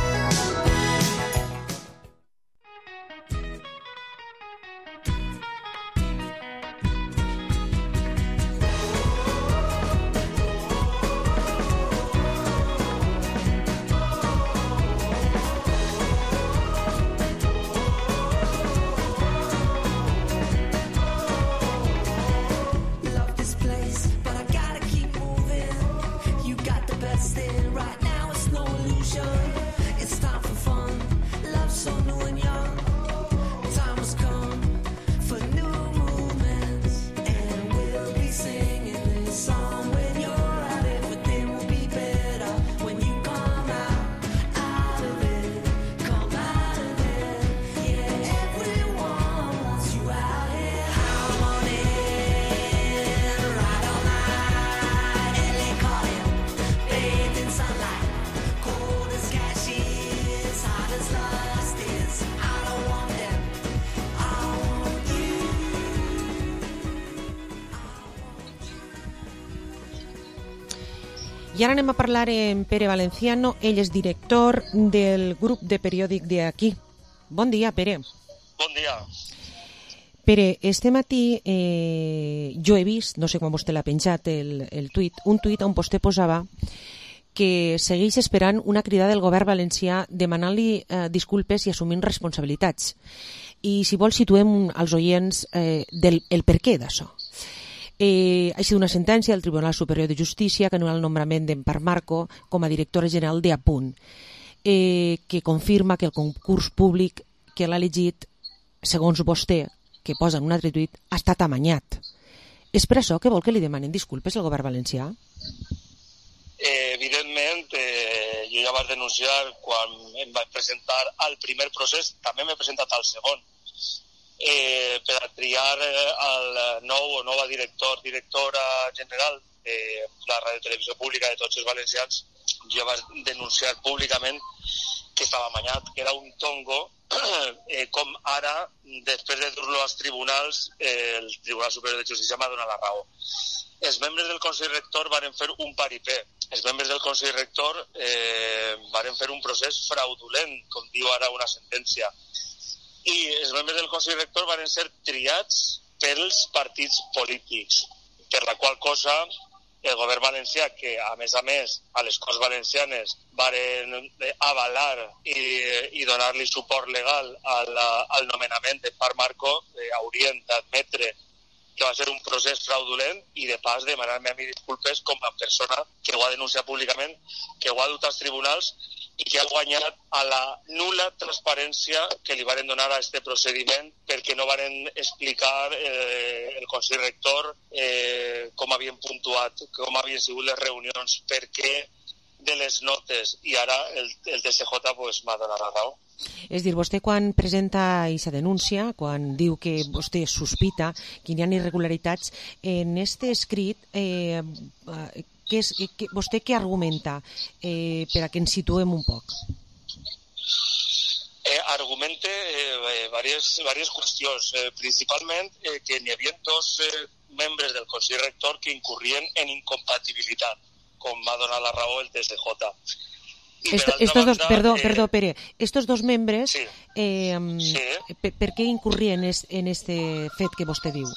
I ara anem a parlar amb Pere Valenciano. Ell és director del grup de periòdic d'Aquí. Bon dia, Pere. Bon dia. Pere, este matí eh, jo he vist, no sé quan vostè l'ha penjat, el, el tuit, un tuit on vostè posava que segueix esperant una crida del govern valencià demanant-li eh, disculpes i assumint responsabilitats. I si vol situem als oients eh, del el per què d'això. Eh, ha sigut una sentència del Tribunal Superior de Justícia que anul·la el nombrament d'Empar Marco com a directora general d'Apunt, eh, que confirma que el concurs públic que l'ha elegit, segons vostè, que posa en un altre tuit, ha estat amanyat. És per això que vol que li demanen disculpes al govern valencià? Eh, evidentment, eh, jo ja vaig denunciar quan em vaig presentar al primer procés, també m'he presentat al segon, eh, per a triar el nou o nova director, directora general de la radiotelevisió pública de tots els valencians. Jo vaig denunciar públicament que estava amanyat, que era un tongo, eh, com ara, després de dur-lo als tribunals, eh, el Tribunal Superior de Justícia m'ha donat la raó. Els membres del Consell Rector varen fer un paripé. Els membres del Consell Rector eh, varen fer un procés fraudulent, com diu ara una sentència. I els membres del Consell Rector varen ser triats pels partits polítics, per la qual cosa el govern valencià, que a més a més a les Corts Valencianes varen avalar i, i donar-li suport legal al, al nomenament d'Empar Marco, eh, haurien d'admetre que va ser un procés fraudulent i de pas demanar-me a mi disculpes com a persona que ho ha denunciat públicament, que ho ha dut als tribunals i que ha guanyat a la nul·la transparència que li varen donar a aquest procediment perquè no varen explicar eh, el Consell Rector eh, com havien puntuat, com havien sigut les reunions, per què de les notes, i ara el, el T S J pues, m'ha donat la raó. És dir, vostè quan presenta aquesta denúncia, quan diu que vostè sospita que hi ha irregularitats, en este escrit, eh, que és, que, vostè què argumenta eh, per a que ens situem un poc? Eh, argumente eh, varias, varias qüestions, eh, principalment eh, que n'hi havia dos eh, membres del Consell Rector que incurrien en incompatibilitat, com m'ha donat la raó el T S J. Esto, estos banda, dos, perdó, eh, perdó, Pere, estos dos membres, sí, eh, sí. Per, per què incurrien es, en este fet que vostè diu?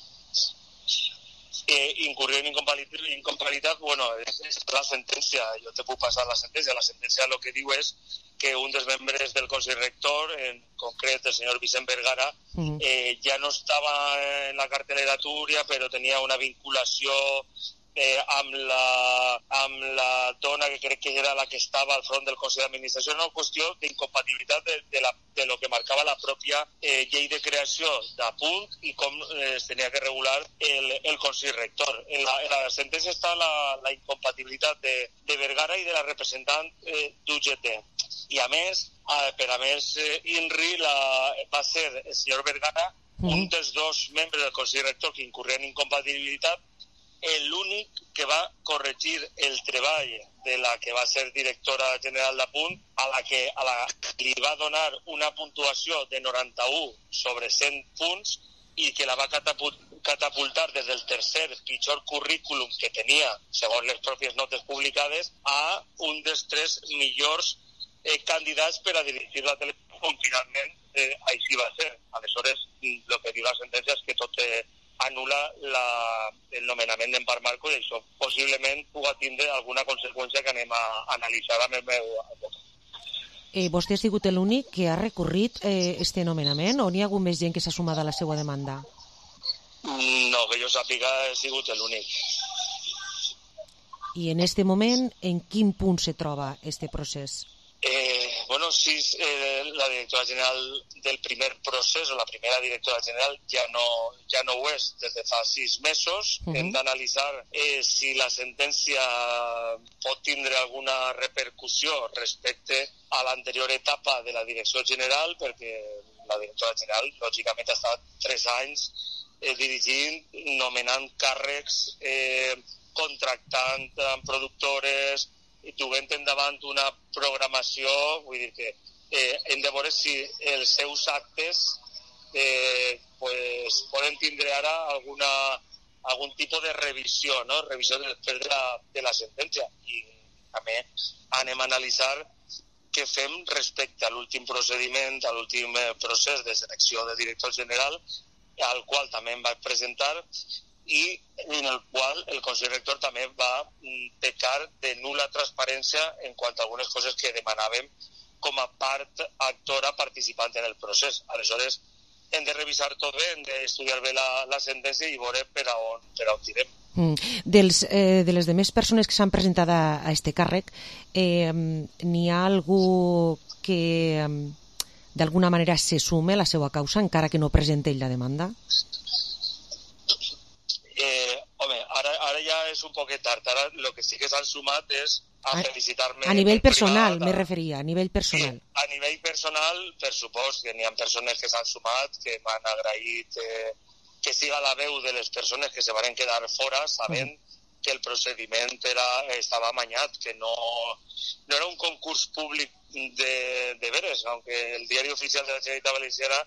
Eh, incurrir en incompatibilitat, bueno, és, és la sentència, jo te puc passar la sentència, la sentència el que diu és que un dels membres del Consell Rector, en concret el senyor Vicent Vergara, uh-huh. eh, ja no estava en la cartelera Túria, però tenia una vinculació eh, amb, la, amb la dona que crec que era la que estava al front del Consell d'Administració, era una qüestió d'incompatibilitat de, de, la, de lo que marcava la pròpia eh, llei de creació d'Apunt i com eh, es tenia que regular el, el Consell Rector. En la, en la sentència està la, la incompatibilitat de, de Vergara i de la representant eh, d'U G T. I a més, eh, per a més, eh, INRI la, va ser el senyor Vergara, mm. un dels dos membres del Consell Rector que incorrien en incompatibilitat, l'únic que va corregir el treball de la que va ser directora general d'Apunt, a la que a la, li va donar una puntuació de noranta-u sobre cent punts i que la va catapultar des del tercer pitjor currículum que tenia, segons les pròpies notes publicades, a un dels tres millors eh, candidats per a dirigir la televisió. Finalment, eh, així va ser. Aleshores, el que diu la sentència és que tot eh, anul·la la, el nomenament d'Empar Marco i això possiblement pugui tindre alguna conseqüència que anem a analitzar amb el meu advocat. Eh, vostè ha sigut l'únic que ha recorrit eh, este nomenament o n'hi ha hagut més gent que s'ha sumat a la seva demanda? No, que jo sàpiga he sigut l'únic. I en este moment, en quin punt se troba este procés? Eh, bueno, sí, eh, la directora general del primer procés, o la primera directora general, ja no, ja no ho és des de fa sis mesos. Uh-huh. Hem d'analitzar eh, si la sentència pot tindre alguna repercussió respecte a l'anterior etapa de la direcció general, perquè la directora general, lògicament, ha estat tres anys eh, dirigint, nomenant càrrecs, eh, contractant amb productores, i duent endavant una programació, vull dir que eh, hem de veure si els seus actes eh, pues, poden tindre ara alguna, algun tipus de revisió, no? Revisió després de la, de la sentència. I també anem a analitzar què fem respecte a l'últim procediment, a l'últim procés de selecció de director general, al qual també em vaig presentar, i en el qual el Consell Rector també va pecar de nul·la transparència en quant a algunes coses que demanàvem com a part actora participant en el procés. Aleshores, hem de revisar tot bé, hem d'estudiar bé la, la sentència i veure per a on, per a on tirem. Mm. Dels, eh, de les demés persones que s'han presentat a, a este càrrec, eh, n'hi ha algú que eh, d'alguna manera se sume a la seva causa encara que no presente ell la demanda? Eh, home, ara, ara ja és un poquet tard. Ara el que sí que s'han sumat és a felicitar-me. A nivell personal, me referia, a nivell personal. Sí, a nivell personal, per supost que n'hi ha persones que s'han sumat, que m'han agraït eh, que siga la veu de les persones que se van quedar fora, sabent uh-huh. que el procediment era, estava amanyat, que no, no era un concurs públic de, de veres, aunque el diari oficial de la Generalitat Valenciana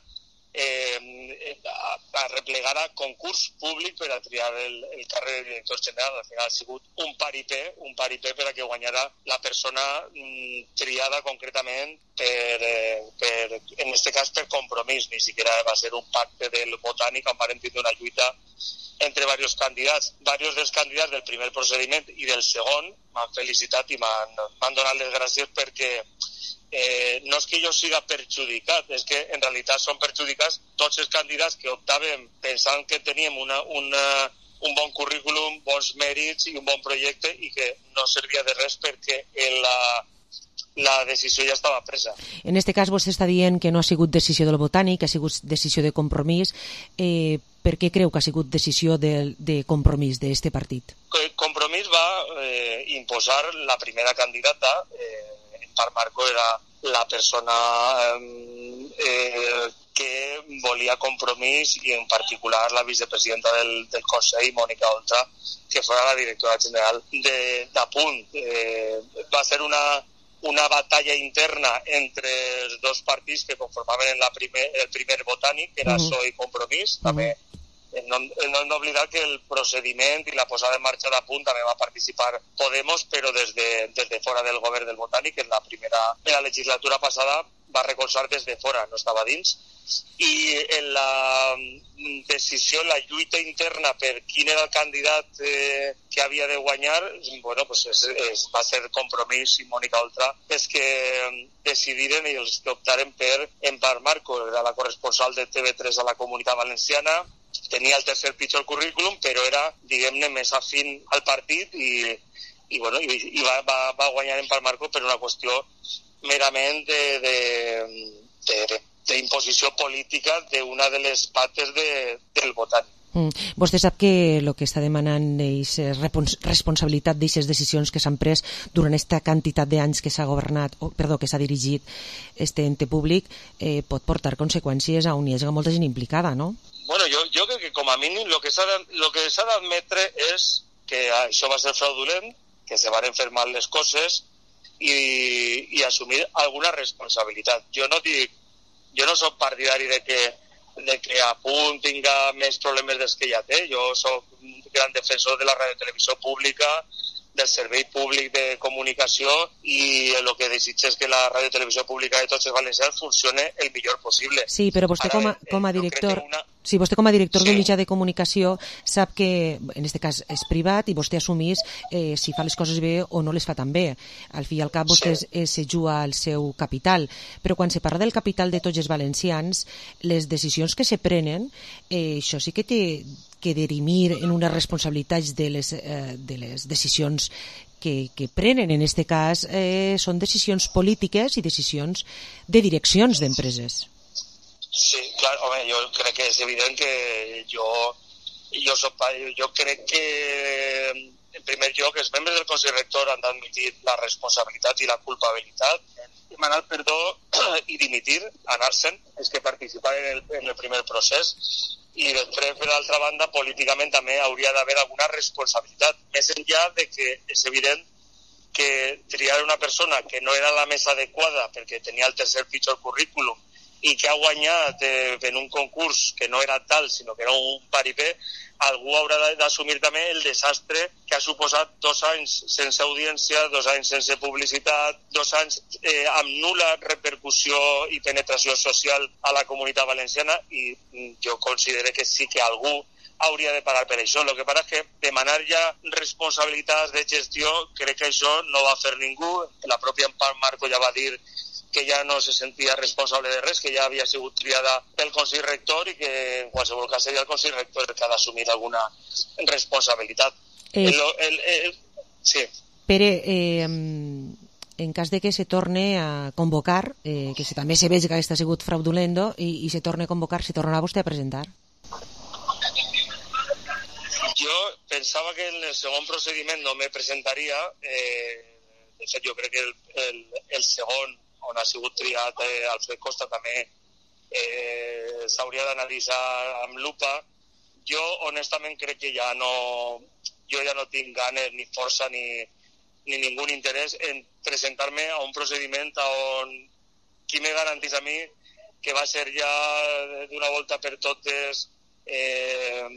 Eh, a, a replegar a concurs públic per a triar el, el càrrec de director general. Al final ha sigut un paripé, un paripé per a que guanyara la persona mm, triada concretament per, eh, per, en este cas per compromís, ni siquiera va ser un pacte del Botànic on van tindre una lluita entre diversos candidats. Diversos dels candidats del primer procediment i del segon m'han felicitat i m'han, m'han donat les gràcies perquè Eh, no és que jo siga perjudicat, és que en realitat són perjudicats tots els candidats que optaven pensant que teníem una, una, un bon currículum, bons mèrits i un bon projecte i que no servia de res perquè la, la decisió ja estava presa. En este cas vostè està dient que no ha sigut decisió del Botànic, ha sigut decisió de Compromís. Eh, per què creu que ha sigut decisió de, de Compromís d'este partit? Compromís va eh, imposar la primera candidata. eh, Empar Marco era la persona eh, eh, que volia Compromís i en particular la vicepresidenta del, del Consell, Mònica Oltra, que fos la directora general d'Apunt. Eh, va ser una, una batalla interna entre els dos partits que conformaven la primer, el primer Botànic, que era uh-huh. P S O E i Compromís. Uh-huh. També no, no hem d'oblidar que el procediment i la posada en marxa d'Apunt també va participar Podemos, però des de, des de fora del govern del Botànic. En la primera, en la legislatura passada va recolzar des de fora, no estava dins. I en la decisió, la lluita interna per quin era el candidat eh, que havia de guanyar, bueno, pues es, es, va ser Compromís i Mònica Oltra els que decidiren i els que optaren per Empar Marco. Era la corresponsal de T V tres a la Comunitat Valenciana, tenia el tercer pitjor currículum, però era, diguem-ne, més afín al partit i, i, bueno, i, i va, va, va guanyar en Palmarco per una qüestió merament de, de, de, de, d'imposició política d'una de les pates de, del votant. Mm. Vostè sap que el que està demanant és responsabilitat d'aquestes decisions que s'han pres durant aquesta quantitat d'anys que s'ha governat, o, perdó, que s'ha dirigit este ente públic, eh, pot portar conseqüències a on hi hagi molta gent implicada, no? Bueno, jo, jo crec que com a mínim el que s'ha d'admetre és que això va ser fraudulent, que se van fer mal les coses i, i assumir alguna responsabilitat. Jo no dic, jo no soc partidari de que de que a punt tinga més problemes dels que ja té. Jo soc un gran defensor de la radiotelevisió pública, del servei públic de comunicació i el que desitja és que la radiotelevisió pública de tots els valencians funcione el millor possible. Sí, però vostè com a, com a director... Una... Sí, vostè com a director sí. d'un mitjà de comunicació sap que, en aquest cas, és privat i vostè assumís eh, si fa les coses bé o no les fa tan bé. Al fi i al cap vostè sí. es, se juga al seu capital. Però quan se parla del capital de tots els valencians, les decisions que se prenen, eh, això sí que té que dirimir en unes responsabilitats de les, eh, de les decisions que, que prenen. En aquest cas eh, són decisions polítiques i decisions de direccions d'empreses. Sí, clar, home, jo crec que és evident que jo, jo, soc, jo crec que en primer lloc els membres del Consell Rector han d'admitir la responsabilitat i la culpabilitat, demanar perdó i dimitir, anar-se'n, és que participar en el, en el primer procés. I després, per altra banda, políticament també hauria d'haver alguna responsabilitat, més enllà de que és evident que triar una persona que no era la més adequada perquè tenia el tercer pitjor currículum i que ha guanyat eh, en un concurs que no era tal, sinó que era un paripé, algú haurà d'assumir també el desastre que ha suposat dos anys sense audiència, dos anys sense publicitat, dos anys eh, amb nul·la repercussió i penetració social a la comunitat valenciana, i jo considero que sí que algú hauria de pagar per això. El que passa és que demanar ja responsabilitats de gestió, crec que això no va fer ningú. La pròpia Palmarco ja va dir que ja no se sentia responsable de res, que ja havia sigut triada pel Consell Rector i que en qualsevol cas seria el Consell Rector el que ha d'assumir alguna responsabilitat. Eh, el, el, el, sí. Pere, eh, en cas de que se torne a convocar, eh, que se, també se vegi que aquesta ha sigut fraudulento i, i se torne a convocar, se tornarà vostè a presentar? Jo pensava que en el segon procediment no me presentaria, eh, de fet jo crec que el, el, el segon on ha sigut triat eh, Alfred Costa també eh, s'hauria d'analitzar amb lupa. Jo honestament crec que ja no jo ja no tinc ganes ni força ni, ni ningú interès en presentar-me a un procediment on qui me garantís a mi que va ser ja d'una volta per totes eh,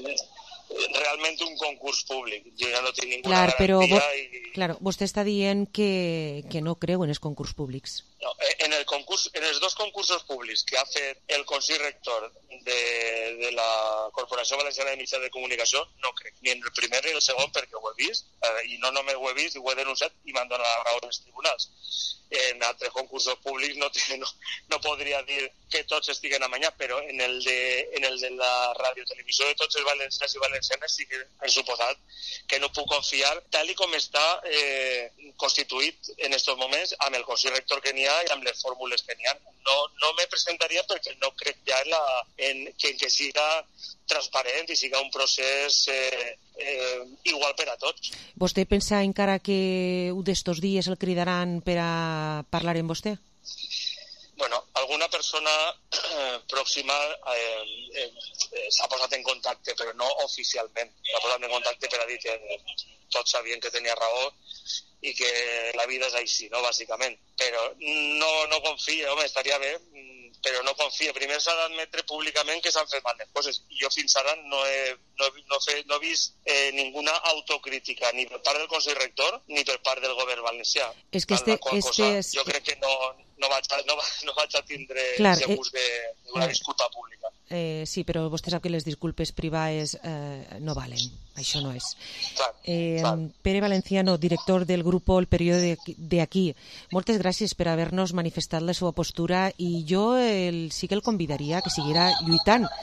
realment un concurs públic. Jo ja no tinc ninguna clar, però garantia. Vo i... Claro, vostè està dient que, que no creu en els concurs públics. No, en, el concurs, en els dos concursos públics que ha fet el Consell Rector de, de la Corporació Valenciana de Mitjans de Comunicació, no crec ni en el primer ni en el segon, perquè ho he vist, eh, i no només ho he vist, ho he denunciat i m'han donat la raó als tribunals. En altres concursos públics no, no, no podria dir que tots estiguen amanyats, però en el, de, en el de la radiotelevisió de tots els valencians i valencianes sí que he suposat que no puc confiar, tal i com està eh, constituït en aquests moments amb el Consell Rector que n'hi ha i amb les fórmules que n'hi ha. No, no me presentaria perquè no crec ja en, la, en, que, en que siga transparent i siga un procés eh, eh, igual per a tots. Vostè pensa encara que un d'estos dies el cridaran per a parlar amb vostè? Bueno, alguna persona eh, pròxima eh, eh, s'ha posat en contacte, però no oficialment. S'ha posat en contacte per a dir que tots sabien que tenia raó i que la vida és així, no, bàsicament. Però no, no confia, home, estaria bé, però no confia. Primer s'ha d'admetre públicament que s'han fet mal les coses. I jo fins ara no he, no, no he, no he vist eh, ninguna autocrítica, ni per part del Consell Rector, ni per part del govern valencià. És que este, cosa, este és... Jo crec que no, no, vaig, a, no, no vaig a tindre Clar, de gust eh, d'una eh, disculpa pública. Eh, sí, però vostè sap que les disculpes privades eh, no valen. Això no és. Clar, eh, clar. Pere Valenciano, director del grup El Període de Aquí, moltes gràcies per haver-nos manifestat la seva postura i jo el, sí que el convidaria que siguiera lluitant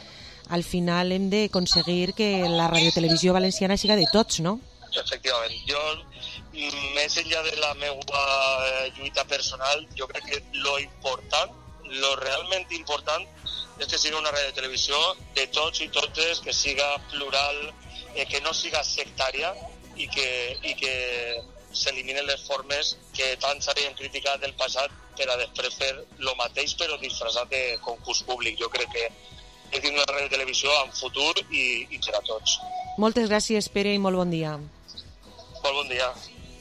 al final hem d'aconseguir que la radiotelevisió valenciana siga de tots, no? Efectivament. Jo, més enllà de la meva lluita personal, jo crec que lo important, lo realment important, és que sigui una radiotelevisió de tots i totes, que siga plural, eh, que no siga sectària i que, i que s'eliminen les formes que tant s'havien criticat del passat per a després fer el mateix però disfressat de concurs públic. Jo crec que és una radiotelevisió amb futur i, i per a tots. Moltes gràcies, Pere, i molt bon dia. Molt bon dia.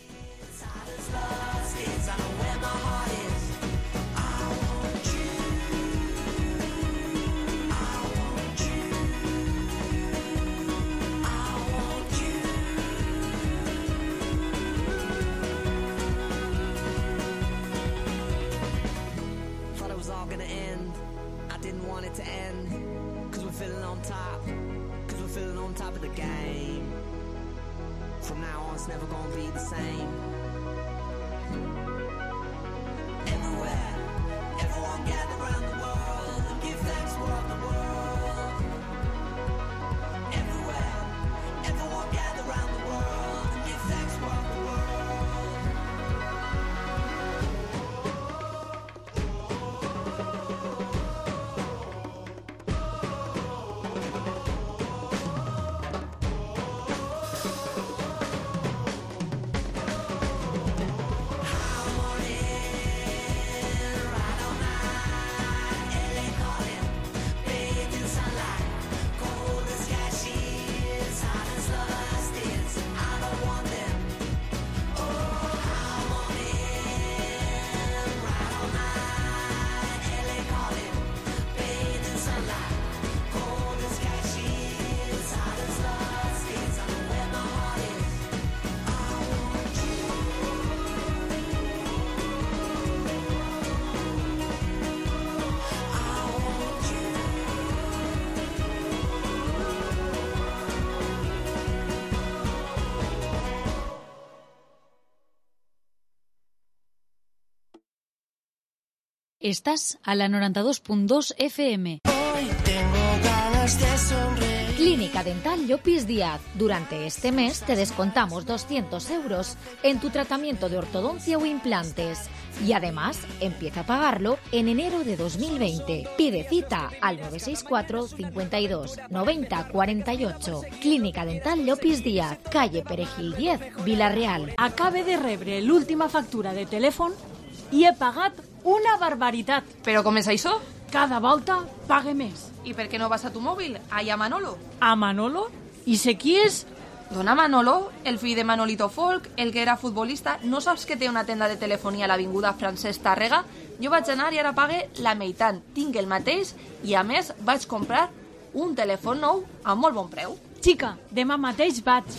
To end, cause we're feeling on top, cause we're feeling on top of the game. From now on it's never gonna be the same. Everywhere, everyone gather around the world and give thanks for all the world. Everywhere, everyone gather around the world and give thanks for all the world. Estás a la noventa y dos punto dos F M. Hoy tengo ganas de sonreír. Clínica Dental Llopis Díaz. Durante este mes te descontamos doscientos euros en tu tratamiento de ortodoncia o implantes. Y además, empieza a pagarlo en enero de dos mil veinte. Pide cita al nueve seis cuatro, cincuenta y dos, noventa, cuarenta y ocho. Clínica Dental Llopis Díaz, calle Perejil diez, Vila-real. Acabe de rebre l'última factura de telèfon i he pagat una barbaritat. Però com és això? Cada volta pague més. I per què no vas a tu mòbil? Allà a Manolo. A Manolo? I sé qui és? Dona Manolo, el fill de Manolito Folk, el que era futbolista. No saps que té una tenda de telefonia a l'avinguda Francesc Tàrrega? Jo vaig anar i ara pague la meitat. Tinc el mateix i, a més, vaig comprar un telèfon nou a molt bon preu. Xica, demà mateix vaig.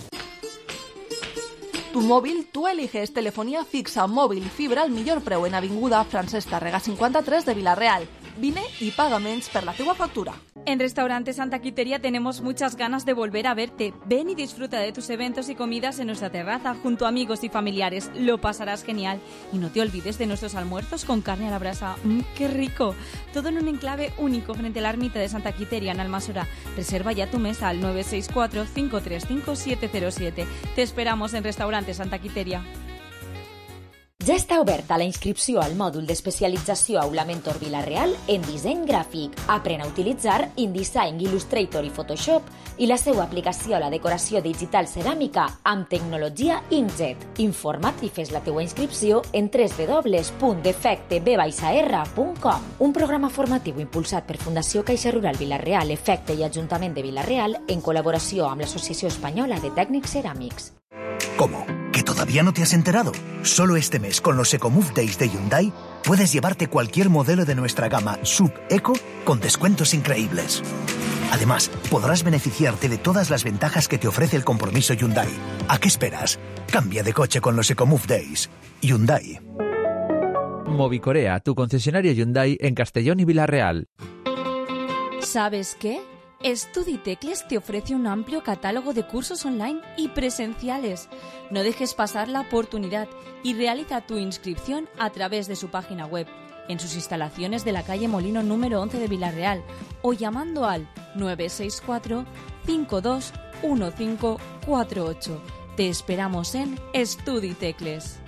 Tu mòbil, tu eliges telefonía fixa, móvil y fibra al millor preu en avinguda Francesc Tàrrega cincuenta-tres de Vila-real. Vine y paga menys per la teua factura. En Restaurante Santa Quiteria tenemos muchas ganas de volver a verte. Ven y disfruta de tus eventos y comidas en nuestra terraza junto a amigos y familiares. Lo pasarás genial. Y no te olvides de nuestros almuerzos con carne a la brasa. ¡Mmm, qué rico! Todo en un enclave único frente a la ermita de Santa Quiteria en Almassora. Reserva ya tu mesa al nueve seis cuatro, cinco tres cinco, siete cero siete. Te esperamos en Restaurante Santa Quiteria. Ja està oberta la inscripció al mòdul d'especialització Aula Mentor Vila-real en disseny gràfic. Aprèn a utilitzar InDesign, Illustrator i Photoshop i la seva aplicació a la decoració digital ceràmica amb tecnologia Inkjet. Informa't i fes la teua inscripció en w w w punt efecte b r punt com. Un programa formatiu impulsat per Fundació Caixa Rural Vila-real, Efecte i Ajuntament de Vila-real en col·laboració amb l'Associació Espanyola de Tècnics Ceràmics. ¿Cómo? ¿Que todavía no te has enterado? Solo este mes, con los EcoMove Days de Hyundai, puedes llevarte cualquier modelo de nuestra gama Sub Eco con descuentos increíbles. Además, podrás beneficiarte de todas las ventajas que te ofrece el compromiso Hyundai. ¿A qué esperas? Cambia de coche con los EcoMove Days. Hyundai. Movicorea, tu concesionario Hyundai en Castellón y Vila-real. ¿Sabes qué? StudiTecles te ofrece un amplio catálogo de cursos online y presenciales. No dejes pasar la oportunidad y realiza tu inscripción a través de su página web en sus instalaciones de la calle Molino número once de Villarreal o llamando al nueve seis cuatro, cinco dos uno cinco cuatro ocho. Te esperamos en Estudi Tecles.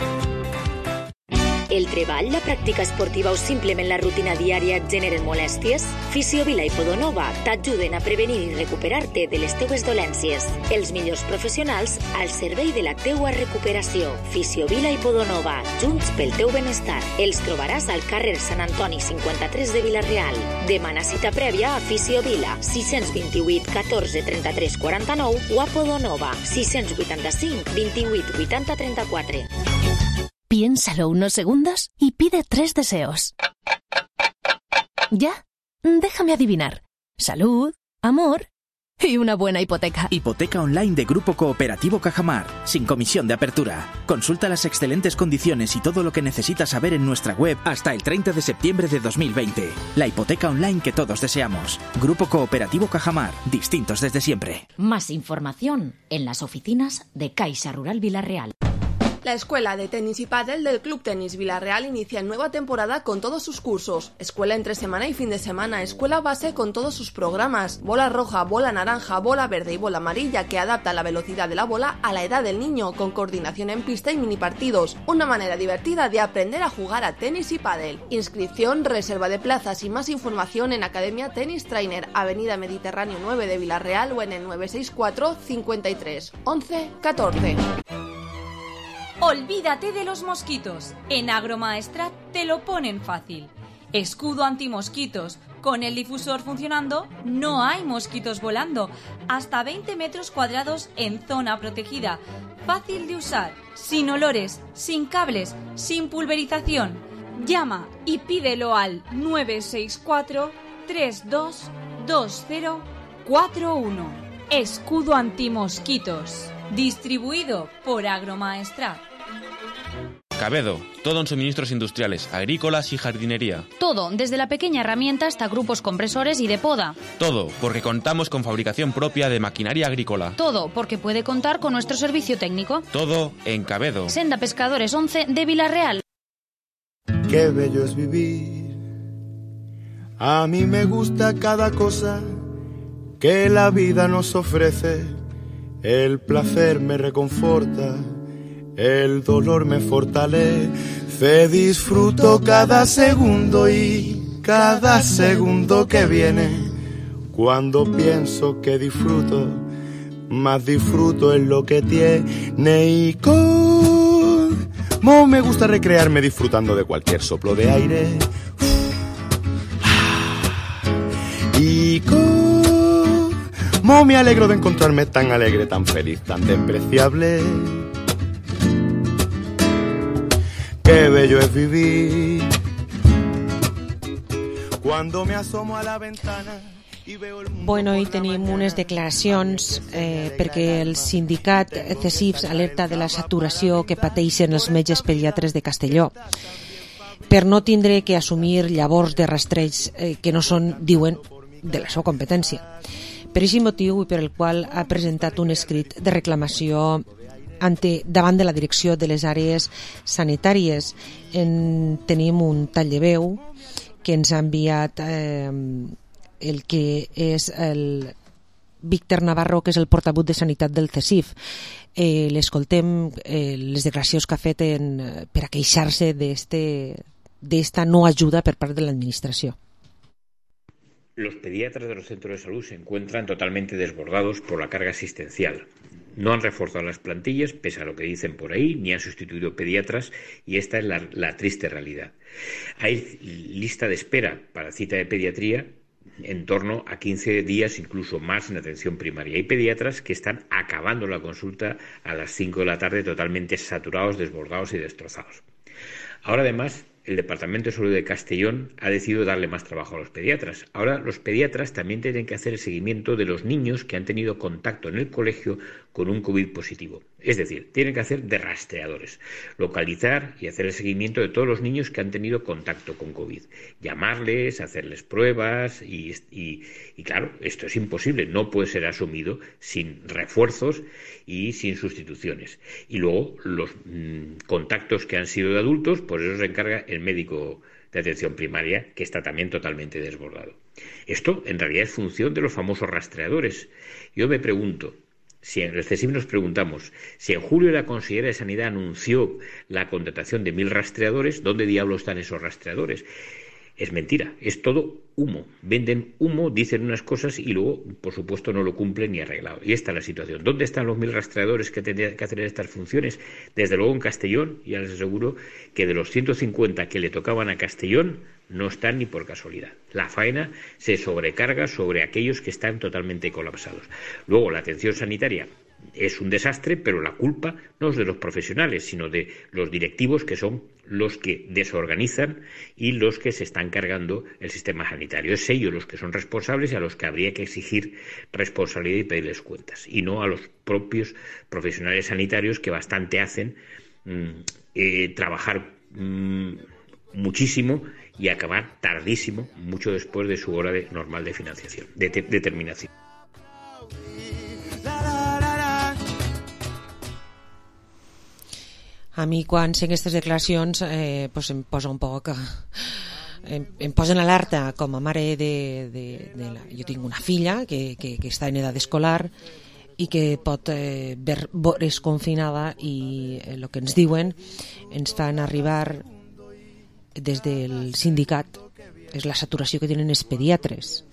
El treball, la pràctica esportiva o simplement la rutina diària et generen molèsties? Fisiovila i Podonova t'ajuden a prevenir i recuperar-te de les teues dolències. Els millors professionals al servei de la teua recuperació. Fisiovila i Podonova, junts pel teu benestar. Els trobaràs al carrer Sant Antoni cinquanta-tres de Vila-real. Demana cita prèvia a Fisiovila, sis dos vuit, catorze, trenta-tres, quaranta-nou o a Podonova, sis vuit cinc, vint-i-vuit, vuitanta, trenta-quatre. Piénsalo unos segundos y pide tres deseos. ¿Ya? Déjame adivinar. Salud, amor y una buena hipoteca. Hipoteca online de Grupo Cooperativo Cajamar, sin comisión de apertura. Consulta las excelentes condiciones y todo lo que necesitas saber en nuestra web hasta el treinta de septiembre de dos mil veinte. La hipoteca online que todos deseamos. Grupo Cooperativo Cajamar, distintos desde siempre. Más información en las oficinas de Caixa Rural Villarreal. La Escuela de Tenis y Pádel del Club Tenis Villarreal inicia nueva temporada con todos sus cursos. Escuela entre semana y fin de semana, escuela base con todos sus programas. Bola roja, bola naranja, bola verde y bola amarilla que adapta la velocidad de la bola a la edad del niño, con coordinación en pista y mini partidos. Una manera divertida de aprender a jugar a tenis y pádel. Inscripción, reserva de plazas y más información en Academia Tenis Trainer, Avenida Mediterráneo nueve de Villarreal o en el nueve seis cuatro, cincuenta y tres, once, catorce. Olvídate de los mosquitos. En Agromaestrat te lo ponen fácil. Escudo antimosquitos. Con el difusor funcionando, no hay mosquitos volando. Hasta veinte metros cuadrados en zona protegida. Fácil de usar, sin olores, sin cables, sin pulverización. Llama y pídelo al nueve seis cuatro, tres dos dos cero cuatro uno. Escudo antimosquitos. Distribuido por Agromaestrat. Cabedo, todo en suministros industriales, agrícolas y jardinería. Todo, desde la pequeña herramienta hasta grupos compresores y de poda. Todo, porque contamos con fabricación propia de maquinaria agrícola. Todo, porque puede contar con nuestro servicio técnico. Todo en Cabedo. Senda Pescadores once de Villarreal. Qué bello es vivir. A mí me gusta cada cosa que la vida nos ofrece. El placer me reconforta. El dolor me fortalece, disfruto cada segundo y cada segundo que viene. Cuando pienso que disfruto, más disfruto en lo que tiene. Y como me gusta recrearme disfrutando de cualquier soplo de aire. Y como me alegro de encontrarme tan alegre, tan feliz, tan despreciable. Qué bello es vivir. Cuando me asomo a la ventana i veo el mundo. Bueno, i tenim unes declaracions eh, perquè el sindicat CESIFS alerta de la saturació que pateixen els metges pediatres de Castelló per no tindre que assumir llavors de rastreig eh, que no són, diuen, de la seva competència. Per aquest motiu i per el qual ha presentat un escrit de reclamació ante, davant de la direcció de les àrees sanitàries. En, tenim un tall de veu que ens ha enviat eh, el que és el Víctor Navarro, que és el portaveu de Sanitat del CESIF. Eh, l'escoltem, eh, les declaracions que ha fet en, per a queixar-se d'esta no ajuda per part de l'administració. Los pediatras de los centros de salud se encuentran totalmente desbordados por la carga asistencial. No han reforzado las plantillas, pese a lo que dicen por ahí, ni han sustituido pediatras, y esta es la, la triste realidad. Hay lista de espera para cita de pediatría en torno a quince días, incluso más, en atención primaria. Hay pediatras que están acabando la consulta a las cinco de la tarde totalmente saturados, desbordados y destrozados. Ahora, además, el Departamento de Salud de Castellón ha decidido darle más trabajo a los pediatras. Ahora los pediatras también tienen que hacer el seguimiento de los niños que han tenido contacto en el colegio con un COVID positivo. Es decir, tienen que hacer de rastreadores, localizar y hacer el seguimiento de todos los niños que han tenido contacto con COVID. Llamarles, hacerles pruebas y, y, y claro, esto es imposible, no puede ser asumido sin refuerzos y sin sustituciones. Y luego los mmm, contactos que han sido de adultos, pues eso se encarga el médico de atención primaria, que está también totalmente desbordado. Esto, en realidad, es función de los famosos rastreadores. Yo me pregunto, si en el C S I M nos preguntamos, si en julio la consejera de Sanidad anunció la contratación de mil rastreadores, ¿dónde diablos están esos rastreadores? Es mentira, es todo humo. Venden humo, dicen unas cosas y luego, por supuesto, no lo cumplen ni arreglado. Y esta es la situación. ¿Dónde están los mil rastreadores que tendrían que hacer estas funciones? Desde luego en Castellón, ya les aseguro que de los ciento cincuenta que le tocaban a Castellón, no están ni por casualidad. La faena se sobrecarga sobre aquellos que están totalmente colapsados. Luego, la atención sanitaria es un desastre, pero la culpa no es de los profesionales, sino de los directivos, que son los que desorganizan y los que se están cargando el sistema sanitario. Es ellos los que son responsables y a los que habría que exigir responsabilidad y pedirles cuentas, y no a los propios profesionales sanitarios, que bastante hacen mmm, eh, trabajar mmm, muchísimo y acabar tardísimo, mucho después de su hora de, normal de financiación, de, de determinación. A mi, quan sent aquestes declaracions, eh, pues em posa un poc... Em, em posa en alerta com a mare de... de, de la, jo tinc una filla que, que, que està en edat escolar i que pot eh, ver, és confinada, i el eh, que ens diuen ens fan arribar des del sindicat és la saturació que tenen els pediatres.